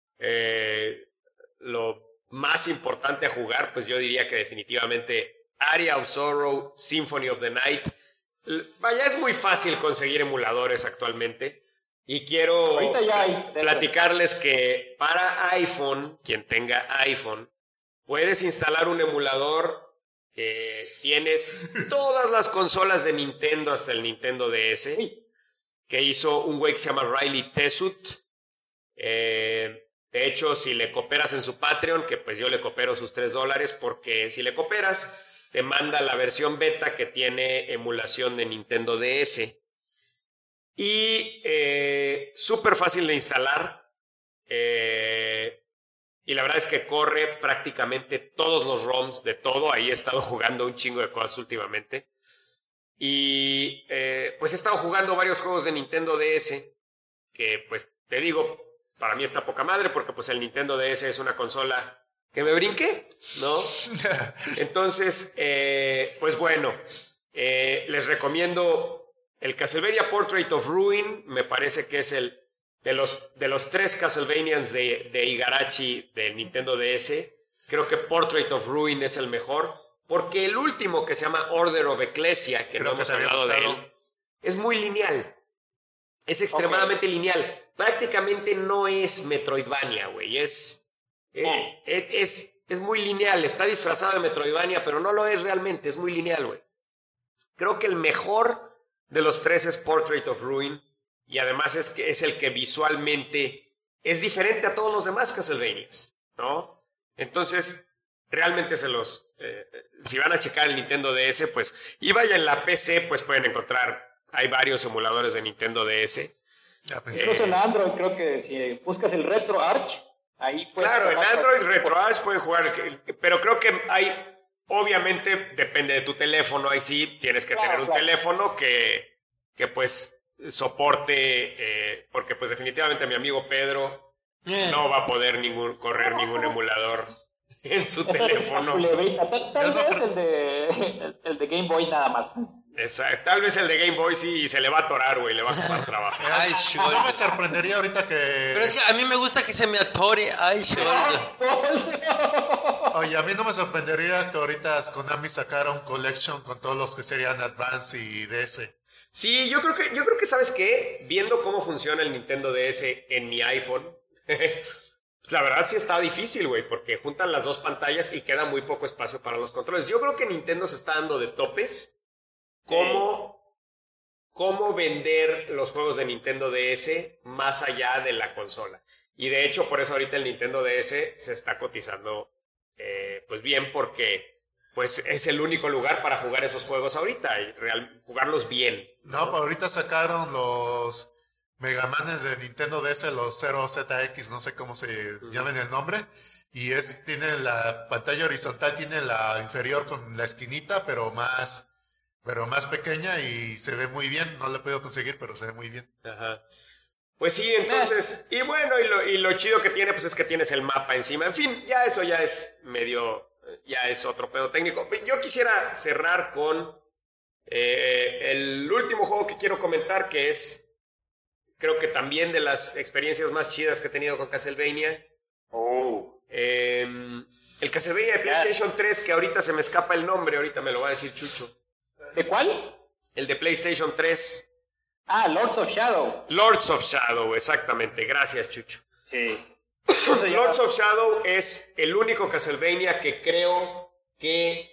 eh, lo más importante a jugar, pues yo diría que definitivamente Aria of Sorrow, Symphony of the Night. Vaya, es muy fácil conseguir emuladores actualmente. Y quiero ya hay, platicarles que para iPhone, quien tenga iPhone, puedes instalar un emulador que tienes todas las consolas de Nintendo hasta el Nintendo D S, que hizo un güey que se llama Riley Tessut. Eh, de hecho, si le cooperas en su Patreon, que pues yo le coopero sus tres dólares, porque si le cooperas, te manda la versión beta que tiene emulación de Nintendo D S. Y eh, súper fácil de instalar. Eh, y la verdad es que corre prácticamente todos los ROMs de todo. Ahí he estado jugando un chingo de cosas últimamente. Y eh, pues he estado jugando varios juegos de Nintendo D S. Que pues te digo, para mí está poca madre porque pues el Nintendo D S es una consola que me brinqué, ¿no? Entonces, eh, pues bueno, eh, les recomiendo el Castlevania Portrait of Ruin. Me parece que es el de los, de los tres Castlevanians de, de Igarashi del Nintendo D S. Creo que Portrait of Ruin es el mejor, porque el último, que se llama Order of Ecclesia, que Creo no que hemos te había hablado de gustado. él, es muy lineal. Es extremadamente okay. lineal. Prácticamente no es Metroidvania, güey. Es... Eh, es, es muy lineal, está disfrazado de Metroidvania, pero no lo es realmente, es muy lineal, güey. Creo que el mejor de los tres es Portrait of Ruin, y además es, que es el que visualmente es diferente a todos los demás Castlevanias, ¿no? Entonces, realmente se los... Eh, si van a checar el Nintendo D S, pues... Y vaya en la P C, pues pueden encontrar... Hay varios emuladores de Nintendo D S. Ya, pues, Incluso eh, en Android, creo que si buscas el RetroArch, ahí claro, en Android RetroArch puedes jugar, pero creo que hay, obviamente depende de tu teléfono, ahí sí tienes que claro, tener un claro. teléfono que, que pues soporte, eh, porque pues definitivamente mi amigo Pedro yeah. no va a poder ningún, correr ningún emulador en su teléfono. Tal, tal vez el de, el, el de Game Boy nada más. Exacto. Tal vez el de Game Boy sí y se le va a atorar, güey, le va a costar trabajo. Ay, no, no me sorprendería ahorita que... Pero es que a mí me gusta que se me atore. Ay, Oye, a mí no me sorprendería que ahorita Konami sacara un collection con todos los que serían Advance y D S. Sí, yo creo que, yo creo que ¿sabes qué? Viendo cómo funciona el Nintendo D S en mi iPhone, pues la verdad sí está difícil, güey, porque juntan las dos pantallas y queda muy poco espacio para los controles. Yo creo que Nintendo se está dando de topes. ¿Cómo, cómo vender los juegos de Nintendo D S más allá de la consola? Y de hecho, por eso ahorita el Nintendo D S se está cotizando eh, pues bien, porque pues es el único lugar para jugar esos juegos ahorita y real, jugarlos bien. No, no pero ahorita sacaron los Mega Manes de Nintendo D S, los cero Z X, no sé cómo se uh-huh. llaman el nombre. Y es, tiene la pantalla horizontal, tiene la inferior con la esquinita, pero más... pero más pequeña y se ve muy bien. No lo he podido conseguir, pero se ve muy bien. Ajá. Pues sí, entonces... Y bueno, y lo, y lo chido que tiene, pues es que tienes el mapa encima. En fin, ya eso ya es medio... Ya es otro pedo técnico. Yo quisiera cerrar con eh, el último juego que quiero comentar, que es... Creo que también de las experiencias más chidas que he tenido con Castlevania. Oh. Eh, el Castlevania de PlayStation tres, que ahorita se me escapa el nombre. Ahorita me lo va a decir Chucho. ¿De cuál? El de PlayStation tres. Ah, Lords of Shadow. Lords of Shadow, exactamente. Gracias, Chucho. Sí. Lords of Shadow es el único Castlevania que creo que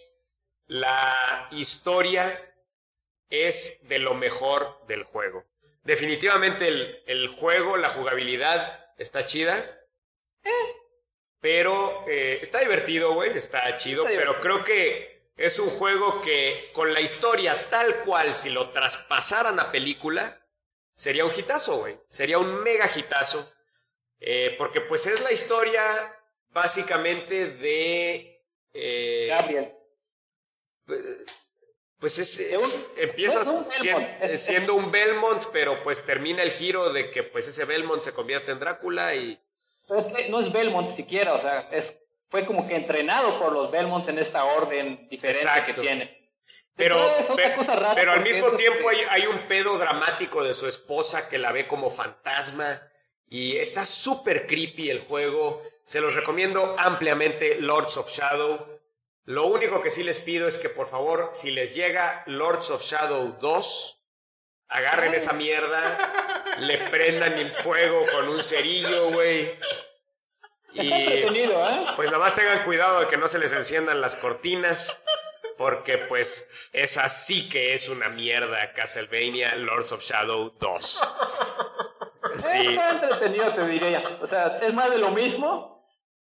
la historia es de lo mejor del juego. Definitivamente el, el juego, la jugabilidad está chida. Eh. Pero eh, está divertido, güey. Está chido, está pero creo que... Es un juego que, con la historia tal cual, si lo traspasaran a película, sería un hitazo, güey. Sería un mega hitazo. Eh, porque, pues, es la historia, básicamente, de... Eh, Gabriel. Pues es... es un, empiezas no, no, siendo, siendo un Belmont, pero, pues, termina el giro de que, pues, ese Belmont se convierte en Drácula y... Pero es que no es Belmont siquiera, o sea, es... Fue como que entrenado por los Belmont en esta orden diferente Exacto. que tiene. Pero, pero, pero al mismo tiempo hay, hay un pedo dramático de su esposa que la ve como fantasma. Y está súper creepy el juego. Se los recomiendo ampliamente, Lords of Shadow. Lo único que sí les pido es que, por favor, si les llega Lords of Shadow dos, agarren Ay. esa mierda, le prendan en fuego con un cerillo, güey. Y ¿eh? pues nada más tengan cuidado de que no se les enciendan las cortinas, porque pues esa sí que es una mierda, Castlevania Lords of Shadow dos. Sí. Está entretenido, te diría. O sea, es más de lo mismo,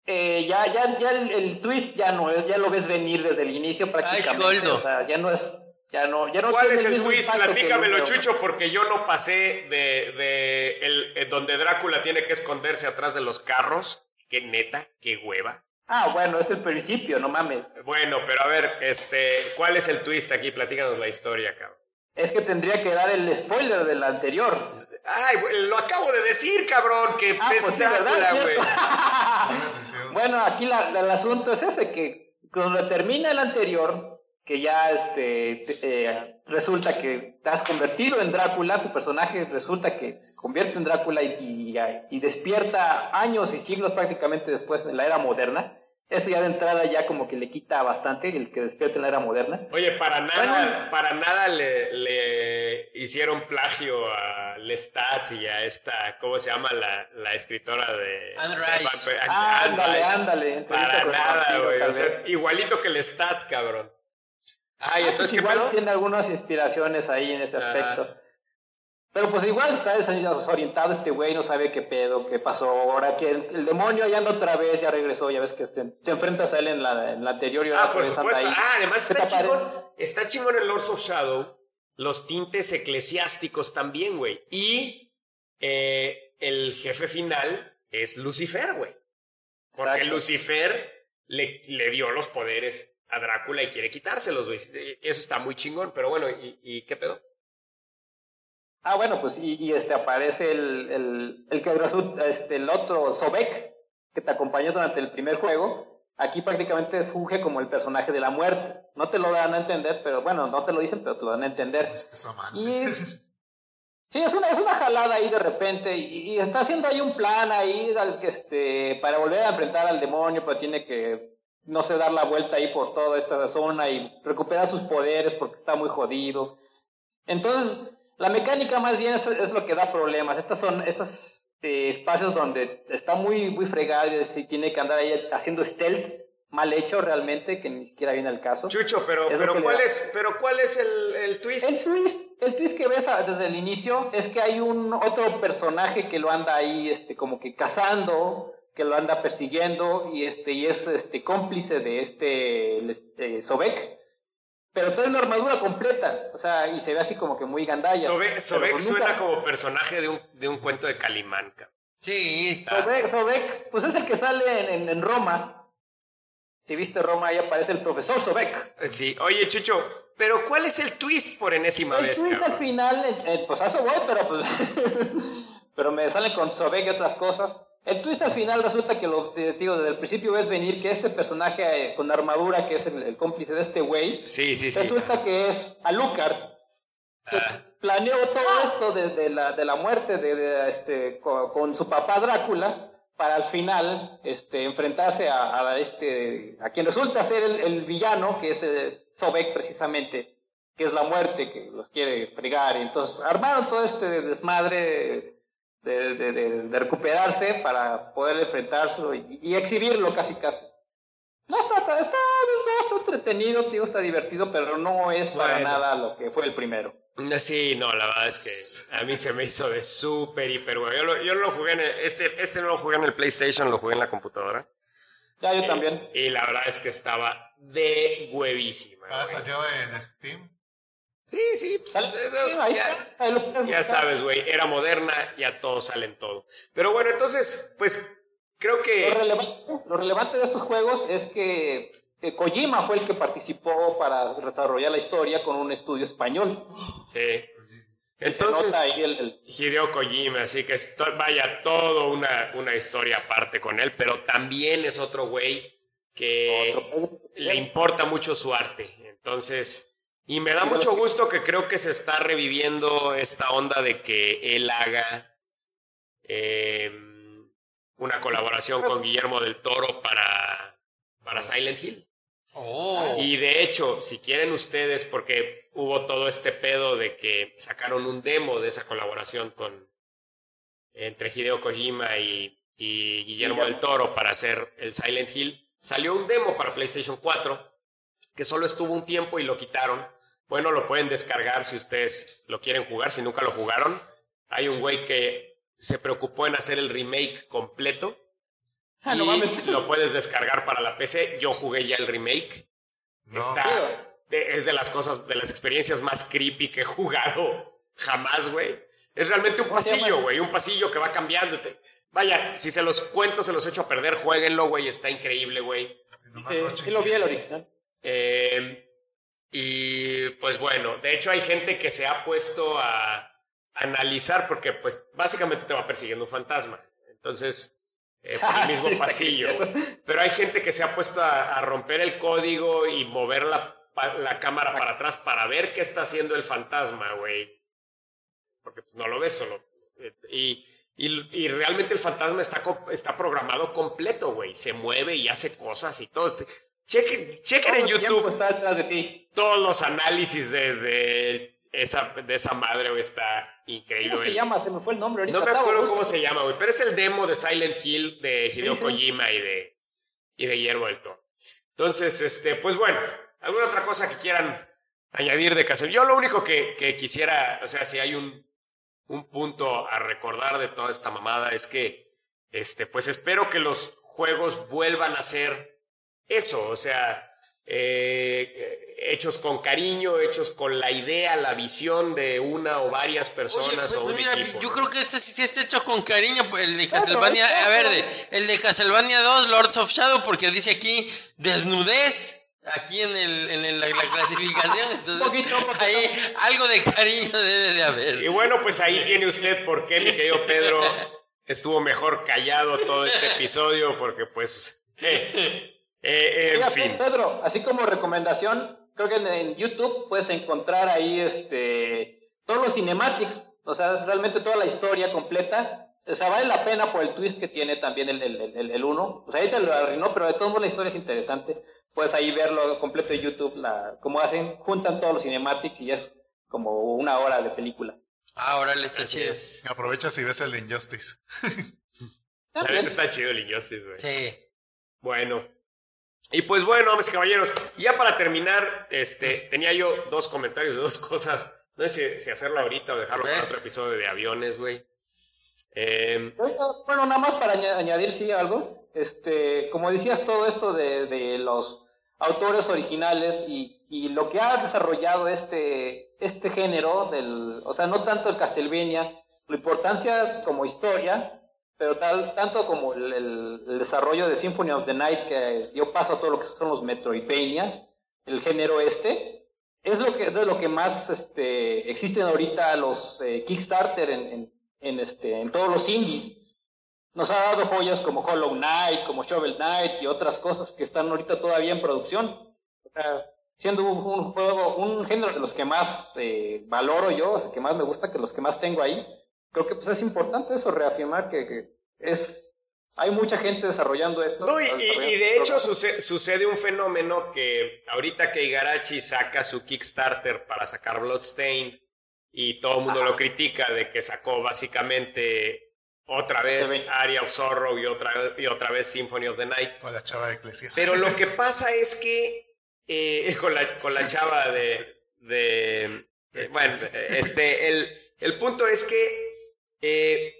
eh, ya, ya, ya el, el twist ya no es, ya lo ves venir desde el inicio prácticamente. Ay, Goldo. O sea, ya no es, ya no, ya no ¿Cuál tiene es el mismo twist? impacto que Platícamelo, el- Chucho, porque yo no pasé de, de el, eh, donde Drácula tiene que esconderse atrás de los carros. Qué neta, qué hueva. Ah, bueno, es el principio, no mames. Bueno, pero a ver, este, ¿cuál es el twist aquí? Platícanos la historia, cabrón. Es que tendría que dar el spoiler del anterior. Ay, güey, lo acabo de decir, cabrón, que Ah, es pues sí, Drácula, ¿verdad? güey. Ponme atención. Bueno, aquí la, la- el asunto es ese, que cuando termina el anterior, que ya este te- eh, resulta que te has convertido en Drácula, tu personaje resulta que se convierte en Drácula y, y, y despierta años y siglos prácticamente después en la era moderna. Eso ya de entrada ya como que le quita bastante el que despierta en la era moderna. Oye, para nada, Bueno. para nada le, le hicieron plagio a Lestat y a esta, ¿cómo se llama? La, la escritora de... Anne de Rice. Vampire- Ah, Anne ándale, Rice. ándale. Entrevista Para con el nada, vampiro, güey. tal O sea, vez. igualito que Lestat, cabrón. Ay, Ah, entonces, pues ¿qué igual pedo? tiene algunas inspiraciones ahí en ese Ajá. aspecto. Pero pues igual está desorientado este güey, no sabe qué pedo, qué pasó ahora, que el, el demonio ya anda otra vez, ya regresó, ya ves que este, te enfrentas a él en la, en la anterior y ahora Ah, por otra vez anda supuesto. ahí. Ah, además ¿Qué está te parece? chingón. Está chingón en Lords of Shadow. Los tintes eclesiásticos también, güey. Y eh, el jefe final es Lucifer, güey. Porque Exacto. Lucifer le, le dio los poderes a Drácula y quiere quitárselos, güey. Eso está muy chingón. Pero bueno, ¿y, y qué pedo? Ah, bueno, pues y, y, este aparece el, el, el que resulta, este, el otro Sobek, que te acompañó durante el primer juego. Aquí prácticamente funge como el personaje de la muerte. No te lo dan a entender, pero bueno, no te lo dicen, pero te lo dan a entender. Es que es amante. Y sí, es una, es una jalada ahí de repente, y, y está haciendo ahí un plan ahí al que este, para volver a enfrentar al demonio, pero tiene que, no sé, dar la vuelta ahí por toda esta zona y recuperar sus poderes porque está muy jodido. Entonces, la mecánica más bien es, es lo que da problemas. Estas son estos eh, espacios donde está muy, muy fregado y tiene que andar ahí haciendo stealth, mal hecho realmente, que ni siquiera viene al caso. Chucho, pero, Es lo pero, que le ¿cuál da. es, pero ¿cuál es el, el twist? El twist, el twist que ves a- desde el inicio es que hay un otro personaje que lo anda ahí este como que cazando, que lo anda persiguiendo y este y es este cómplice de este eh, Sobek, pero trae una armadura completa, o sea, y se ve así como que muy gandalla. Sobek, Pero Sobek pues suena nunca- como personaje de un, de un cuento de Calimán, cabrón. Sí. Sobek, Sobek, pues es el que sale en, en, en Roma. Si viste Roma, ahí aparece el profesor Sobek. Eh, Sí, oye, Chucho, pero ¿cuál es el twist por enésima El vez, twist al cabrón? final, eh, eh, pues a eso voy, pero pues pero me salen con Sobek y otras cosas. El twist al final resulta que lo te digo, desde el principio ves venir que este personaje eh, con armadura, que es el, el cómplice de este güey, Sí, sí, sí. resulta que es Alucard, que Ah. planeó todo esto desde la, de la muerte de, de, este, con, con su papá Drácula, para al final este, enfrentarse a, a, este, a quien resulta ser el, el villano, que es eh, Sobek precisamente, que es la muerte, que los quiere fregar. Y entonces armaron todo este desmadre de, de, de, de recuperarse para poder enfrentarse y, y exhibirlo casi casi. No está, está, está, está entretenido, tío, está divertido, pero no es para Bueno. nada lo que fue el primero. Sí, no, la verdad es que a mí se me hizo de súper, hiper, güey. Yo, lo, yo lo jugué en el, este, este no lo jugué en el PlayStation, lo jugué en la computadora. Ya, yo Eh, también. Y la verdad es que estaba de huevísima. Ah, güey. salió en Steam. Sí, sí, pues, Sale- de dos, sí, ahí ya, está, ahí lo puedes ya buscar. sabes, güey, era moderna, ya todos salen todo. Pero bueno, entonces, pues, creo Lo que... relevante, lo relevante de estos juegos es que, que Kojima fue el que participó para desarrollar la historia con un estudio español. Sí. Se Entonces, nota ahí el, el- Hideo Kojima, así que esto, vaya, todo una, una historia aparte con él, pero también es otro güey que otro- le importa mucho su arte. Entonces, y me da mucho gusto que creo que se está reviviendo esta onda de que él haga eh, una colaboración con Guillermo del Toro para, para Silent Hill. Oh. Y de hecho, si quieren ustedes, porque hubo todo este pedo de que sacaron un demo de esa colaboración con entre Hideo Kojima y, y Guillermo del Toro para hacer el Silent Hill, salió un demo para PlayStation cuatro que solo estuvo un tiempo y lo quitaron. Bueno, lo pueden descargar si ustedes lo quieren jugar, si nunca lo jugaron. Hay un güey que se preocupó en hacer el remake completo Ah, y no mames. lo puedes descargar para la P C. Yo jugué ya el remake. No. Está, de- es de las cosas, de las experiencias más creepy que he jugado jamás, güey. Es realmente un ¿Cómo se pasillo, llama? güey, un pasillo que va cambiando. Te- Vaya, si se los cuento, se los echo a perder, jueguenlo, güey, está increíble, güey. Nomás Sí, no sí lo vi el chingues. original. Eh, y pues bueno, de hecho hay gente que se ha puesto a analizar porque pues básicamente te va persiguiendo un fantasma. Entonces, eh, por el mismo Sí, está pasillo. creepy. güey. Pero hay gente que se ha puesto a, a romper el código y mover la, pa- la cámara para atrás para ver qué está haciendo el fantasma, güey. Porque pues, no lo ves solo. Eh, Y, y, y realmente el fantasma está, co- está programado completo, güey. Se mueve y hace cosas y todo. Chequen, chequen en Todo el tiempo YouTube está detrás de ti. todos los análisis de, de, esa, de esa madre, güey. Está increíble, ¿Cómo se güey. llama? Se me fue el nombre ahorita. No me Acabo, acuerdo busco. cómo se llama, güey. Pero es el demo de Silent Hill de Hideo Sí, sí. Kojima y de, y de Guillermo del Toro. Entonces, este, pues bueno, ¿alguna otra cosa que quieran añadir de Castlevania? Yo lo único que, que quisiera, o sea, si hay un, un punto a recordar de toda esta mamada es que, este, pues espero que los juegos vuelvan a ser eso, o sea, eh, hechos con cariño, hechos con la idea, la visión de una o varias personas Oye, o pues un mira, equipo. yo ¿no? creo que este sí, sí está hecho con cariño, pues, el de Claro, Castlevania, claro. a ver, de- el de Castlevania dos, Lords of Shadow, porque dice aquí desnudez, aquí en, el, en el- la, la clasificación, entonces Poquito, poquito. ahí algo de cariño debe de haber. Y bueno, pues ahí tiene usted por qué, mi querido Pedro, estuvo mejor callado todo este episodio, porque pues, eh, eh, en Fíjate, fin. Pedro, así como recomendación, creo que en, en YouTube puedes encontrar ahí este todos los cinematics, o sea, realmente toda la historia completa. O sea, vale la pena por el twist que tiene también el el, el, el uno. O sea, ahí te lo arruinó, pero de todos modos la historia es interesante. Puedes ahí verlo completo en YouTube, la, cómo hacen, juntan todos los cinematics y es como una hora de película. Ah, órale, está Así chido. es. Aprovechas y ves el de Injustice. La neta está chido el Injustice, güey. Sí. Bueno. Y pues bueno, hombres y caballeros, ya para terminar, este, tenía yo dos comentarios de dos cosas. No sé si, si hacerlo ahorita o dejarlo A ver. para otro episodio de aviones, güey. Eh, Bueno, nada más para añ- añadir, sí, algo. Este, como decías, todo esto de, de los autores originales y, y lo que ha desarrollado este, este género, del, o sea, no tanto el Castlevania, la importancia como historia, pero tal, tanto como el, el- el desarrollo de Symphony of the Night, que dio paso a todo lo que son los Metroidvanias, el género este, es lo que, es de lo que más este, existen ahorita los eh, Kickstarter en, en, en, este, en todos los indies. Nos ha dado joyas como Hollow Knight, como Shovel Knight y otras cosas que están ahorita todavía en producción. O sea, siendo un, un juego, un género de los que más eh, valoro yo, o sea, que más me gusta, que los que más tengo ahí. Creo que pues es importante eso, reafirmar que, que es hay mucha gente desarrollando esto. No, y, y- desarrollando y de estos hecho programas. suce- sucede un fenómeno que ahorita que Igarashi saca su Kickstarter para sacar Bloodstained y todo el mundo lo critica de que sacó básicamente otra vez Se ve. Aria of Sorrow y otra, y otra vez Symphony of the Night. Con la chava de Eclesia. Pero lo que pasa es que eh, con, la, con la chava de... de eh, bueno, este, el, el punto es que eh,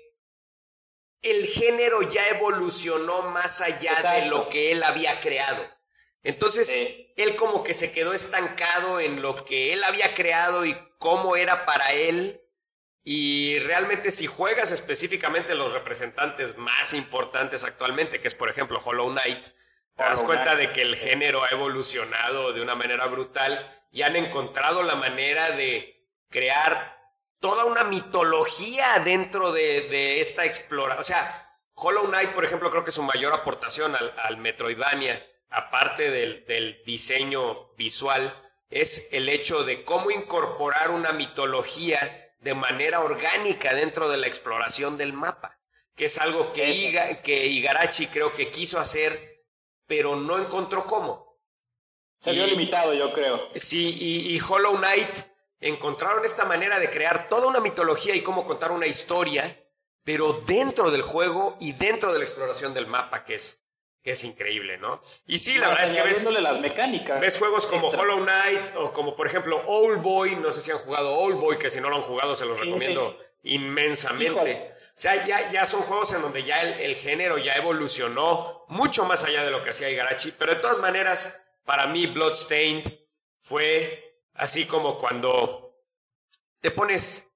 el género ya evolucionó más allá de Exacto. lo que él había creado. Entonces, Sí. él como que se quedó estancado en lo que él había creado y cómo era para él. Y realmente si juegas específicamente los representantes más importantes actualmente, que es por ejemplo Hollow Knight, te das Hollow cuenta Knight, de que el sí. género ha evolucionado de una manera brutal y han encontrado la manera de crear toda una mitología dentro de, de esta exploración. O sea, Hollow Knight, por ejemplo, creo que su mayor aportación al, al Metroidvania, aparte del, del diseño visual, es el hecho de cómo incorporar una mitología de manera orgánica dentro de la exploración del mapa, que es algo que, Iga, que Igarashi creo que quiso hacer, pero no encontró cómo. Se vio Y- limitado, yo creo. Sí, y, y Hollow Knight encontraron esta manera de crear toda una mitología y cómo contar una historia, pero dentro del juego y dentro de la exploración del mapa, que es, que es increíble, ¿no? Y sí, la verdad es que ves, Añadiéndole las mecánicas. ves juegos como extra. Hollow Knight o como por ejemplo Old Boy, no sé si han jugado Old Boy, que si no lo han jugado se los Sí, recomiendo inmensamente. Híjole. O sea, ya, ya son juegos en donde ya el, el género ya evolucionó mucho más allá de lo que hacía Igarashi, pero de todas maneras, para mí Bloodstained fue así como cuando te pones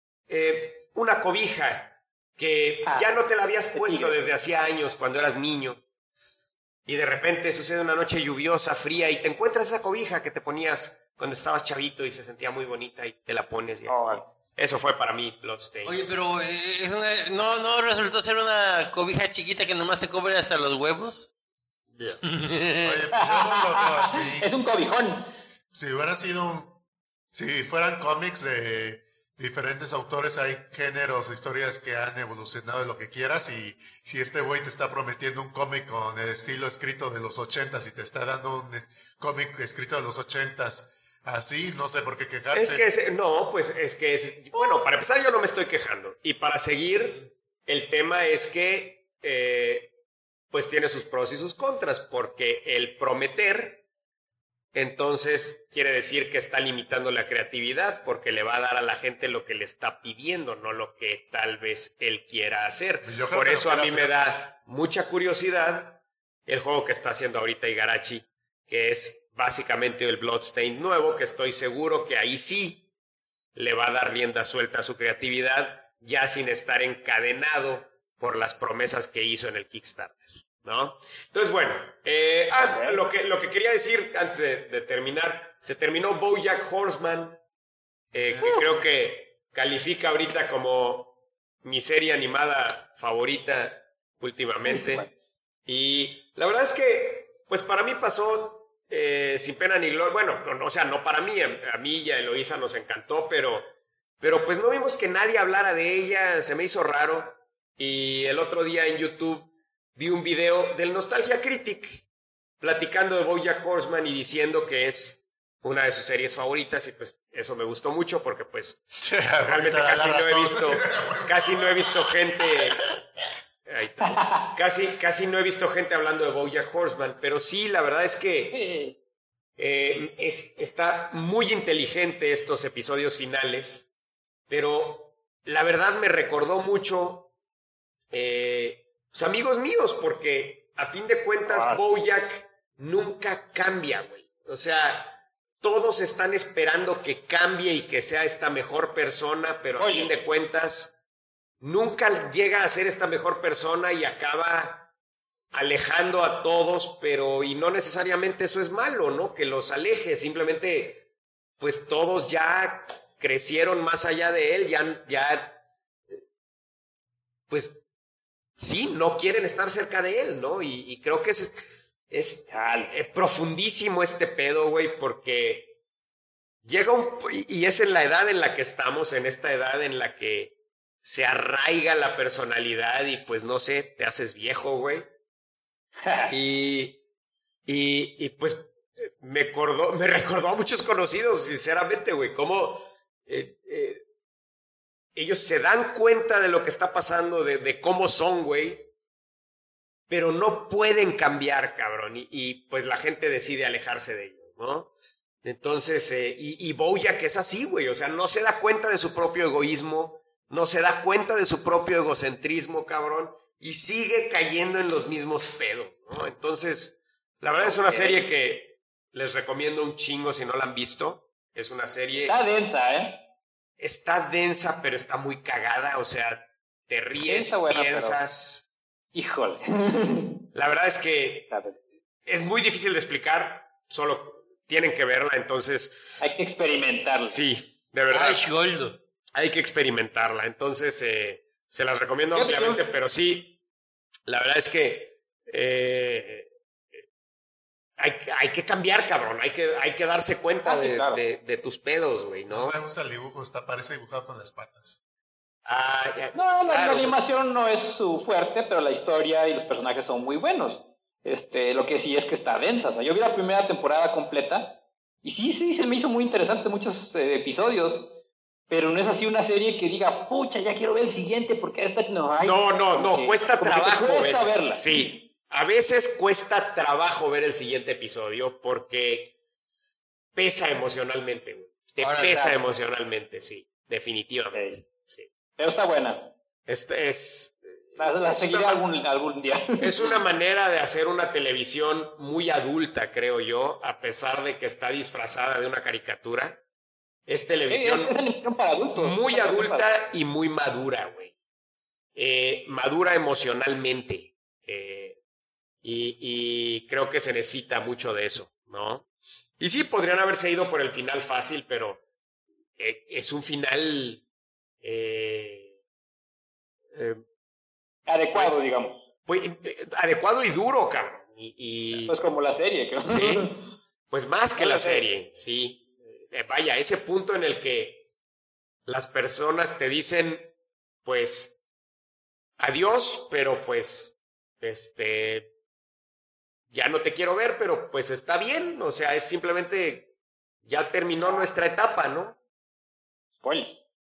eh, una cobija que Ah, ya no te la habías puesto tigre. desde hacía años cuando eras niño y de repente sucede una noche lluviosa, fría y te encuentras esa cobija que te ponías cuando estabas chavito y se sentía muy bonita y te la pones. Y Oh, eso fue para mí Bloodstained. Oye, pero eh, es una, no, no resultó ser una cobija chiquita que nomás te cubre hasta los huevos. Oye, pues yo no lo veo así. es un cobijón. Si hubiera sido un... Si fueran cómics de diferentes autores, hay géneros, historias que han evolucionado de lo que quieras, y si este güey te está prometiendo un cómic con el estilo escrito de los ochentas y te está dando un es- cómic escrito de los ochentas así, no sé por qué quejarte. Es que, es- no, pues es que, es, bueno, para empezar yo no me estoy quejando. Y para seguir, el tema es que, eh, pues tiene sus pros y sus contras, porque el prometer, entonces quiere decir que está limitando la creatividad, porque le va a dar a la gente lo que le está pidiendo, no lo que tal vez él quiera hacer. Yo creo Por que eso lo a mí quiere me hacer. da mucha curiosidad el juego que está haciendo ahorita Igarashi, que es básicamente el Bloodstained nuevo, que estoy seguro que ahí sí le va a dar rienda suelta a su creatividad, ya sin estar encadenado por las promesas que hizo en el Kickstarter, ¿no? Entonces, bueno, eh, ah, lo, que, lo que quería decir antes de, de terminar, se terminó BoJack Horseman, eh, que creo que califica ahorita como mi serie animada favorita últimamente. Y la verdad es que, pues para mí pasó eh, sin pena ni gloria. Bueno, no, no, o sea, no para mí, a, a mí y a Eloísa nos encantó, pero, pero pues no vimos que nadie hablara de ella, se me hizo raro. Y el otro día en YouTube vi un video del Nostalgia Critic platicando de BoJack Horseman y diciendo que es una de sus series favoritas, y pues eso me gustó mucho porque pues realmente Ahorita da casi la no he razón. visto, casi no he visto gente, ahí está. casi, casi no he visto gente hablando de BoJack Horseman, pero sí, la verdad es que Eh, eh, es, está muy inteligente estos episodios finales, pero la verdad me recordó mucho eh, pues, amigos míos, porque a fin de cuentas Ah. BoJack nunca cambia, güey. O sea, todos están esperando que cambie y que sea esta mejor persona, pero a Oye. fin de cuentas nunca llega a ser esta mejor persona y acaba alejando a todos, pero y no necesariamente eso es malo, ¿no? Que los aleje, simplemente pues todos ya crecieron más allá de él, ya, ya pues sí, no quieren estar cerca de él, ¿no? Y, y creo que es, es eh, profundísimo este pedo, güey, porque llega un... Y es en la edad en la que estamos, en esta edad en la que se arraiga la personalidad y pues no sé, te haces viejo, güey. Y, y, y pues me, acordó, me recordó a muchos conocidos, sinceramente, güey, cómo eh, eh, ellos se dan cuenta de lo que está pasando, de, de cómo son, güey, pero no pueden cambiar, cabrón, y, y pues la gente decide alejarse de ellos, ¿no? Entonces, eh, y, y BoJack es así, güey, o sea, no se da cuenta de su propio egoísmo, no se da cuenta de su propio egocentrismo, cabrón, y sigue cayendo en los mismos pedos, ¿no? Entonces, la verdad es una serie que les recomiendo un chingo si no la han visto. Es una serie... Está densa, ¿eh? Está densa, pero está muy cagada, o sea, te ríes, Densa, buena, piensas... Híjole. La verdad es que Está densa. es muy difícil de explicar, solo tienen que verla, entonces... Hay que experimentarlo. Sí, de verdad. Ay, Goldo. Hay que experimentarla, entonces eh, se las recomiendo Yo- ampliamente, yo- pero sí, la verdad es que eh, hay, hay que cambiar, cabrón, hay que, hay que darse cuenta Ah, sí, de, claro. de- de tus pedos, güey, No ¿no? me gusta el dibujo, está, parece dibujado con las patas. Ah, ya, No, la, la claro. animación no es su fuerte, pero la historia y los personajes son muy buenos. Este, lo que sí es que está densa. O sea, yo vi la primera temporada completa y sí, sí, se me hizo muy interesante muchos eh, episodios, pero no es así una serie que diga, pucha, ya quiero ver el siguiente porque esta no hay. No, no, Como no, que- cuesta como que te trabajo cuesta ver- verla. Sí, a veces cuesta trabajo ver el siguiente episodio porque pesa emocionalmente, güey. Te Ahora, pesa claro. emocionalmente, sí, definitivamente. Ok. Sí. Pero está buena. Este es... La, la seguiré algún, algún día. Es una manera de hacer una televisión muy adulta, creo yo, a pesar de que está disfrazada de una caricatura. Es televisión, sí, es televisión para adultos. Muy adulta y muy madura, güey. Eh, madura emocionalmente. Eh, y, y creo que se necesita mucho de eso, ¿no? Y sí, podrían haberse ido por el final fácil, pero eh, es un final... Eh, eh, adecuado, pues, digamos. Pues, eh, adecuado y duro, cabrón. Y, y, pues como la serie, creo. Sí, pues más que la serie, sí. Eh, vaya, ese punto en el que las personas te dicen, pues, adiós, pero pues, este, ya no te quiero ver, pero pues está bien. O sea, es simplemente, ya terminó nuestra etapa, ¿no? Spoiler.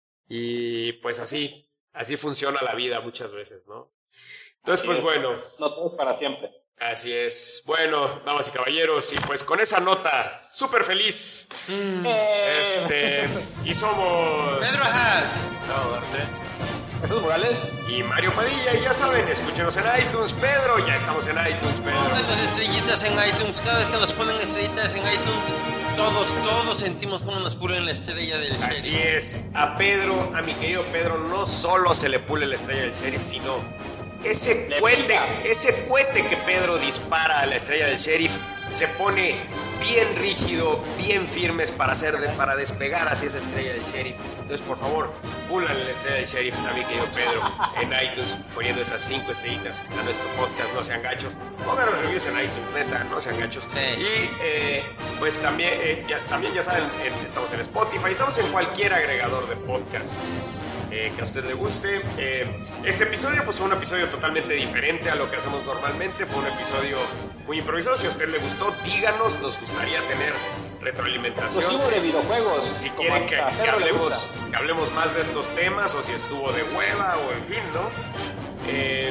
Y pues así, así funciona la vida muchas veces, ¿no? Entonces, pues bueno. No todo es para siempre. Así es. Bueno, damas y caballeros, y pues con esa nota súper feliz, mm. este, y somos Pedro Haas, No, Darte. Jesús Morales y Mario Padilla, y ya saben, escúchenos en iTunes. Pedro, ya estamos en iTunes, Pedro. Pónganos estrellitas en iTunes. Cada vez que nos ponen estrellitas en iTunes, todos, todos sentimos cómo nos pulen la estrella del sheriff. Así es. A Pedro, a mi querido Pedro, no solo se le pule la estrella del sheriff, sino ese cohete, ese cohete que Pedro dispara a la estrella del sheriff se pone bien rígido, bien firmes para hacer de, para despegar hacia esa estrella del sheriff. Entonces, por favor, pulan la estrella del sheriff a mi querido Pedro en iTunes, poniendo esas cinco estrellitas a nuestro podcast. No sean gachos. Pongan los reviews en iTunes, neta, no sean gachos. Sí. Y eh, pues también, eh, ya, también ya saben, eh, estamos en Spotify, estamos en cualquier agregador de podcasts Eh, que a usted le guste. Eh, este episodio pues fue un episodio totalmente diferente a lo que hacemos normalmente. Fue un episodio muy improvisado. Si a usted le gustó, díganos. Nos gustaría tener retroalimentación. Si, de videojuegos. Si quieren que, que, hablemos, que hablemos más de estos temas, o si estuvo de hueva, o en fin, ¿no? Eh,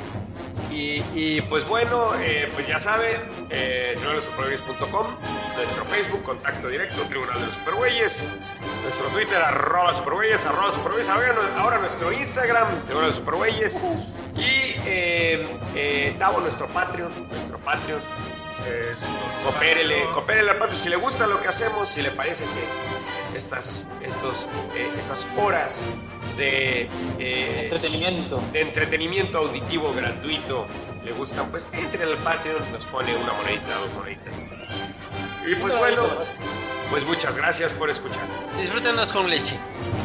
Y, y pues bueno, eh, pues ya saben, eh, tribunal de los supergüeyes punto com, nuestro Facebook, contacto directo, Tribunal de los Supergüeyes, nuestro Twitter, arroba supergüeyes, arroba supergüeyes, ahora, ahora nuestro Instagram, Tribunal de los Supergüeyes, y eh, eh, Tavo, nuestro Patreon, nuestro Patreon. Eh, sí, Coopérele, coopérele al Patreon si le gusta lo que hacemos, si le parece que estas, estos, eh, estas horas de eh, entretenimiento de entretenimiento auditivo gratuito le gustan, pues entre al Patreon, nos pone una monedita, dos moneditas. Y pues bueno, pues muchas gracias por escuchar. Disfrútenos con leche.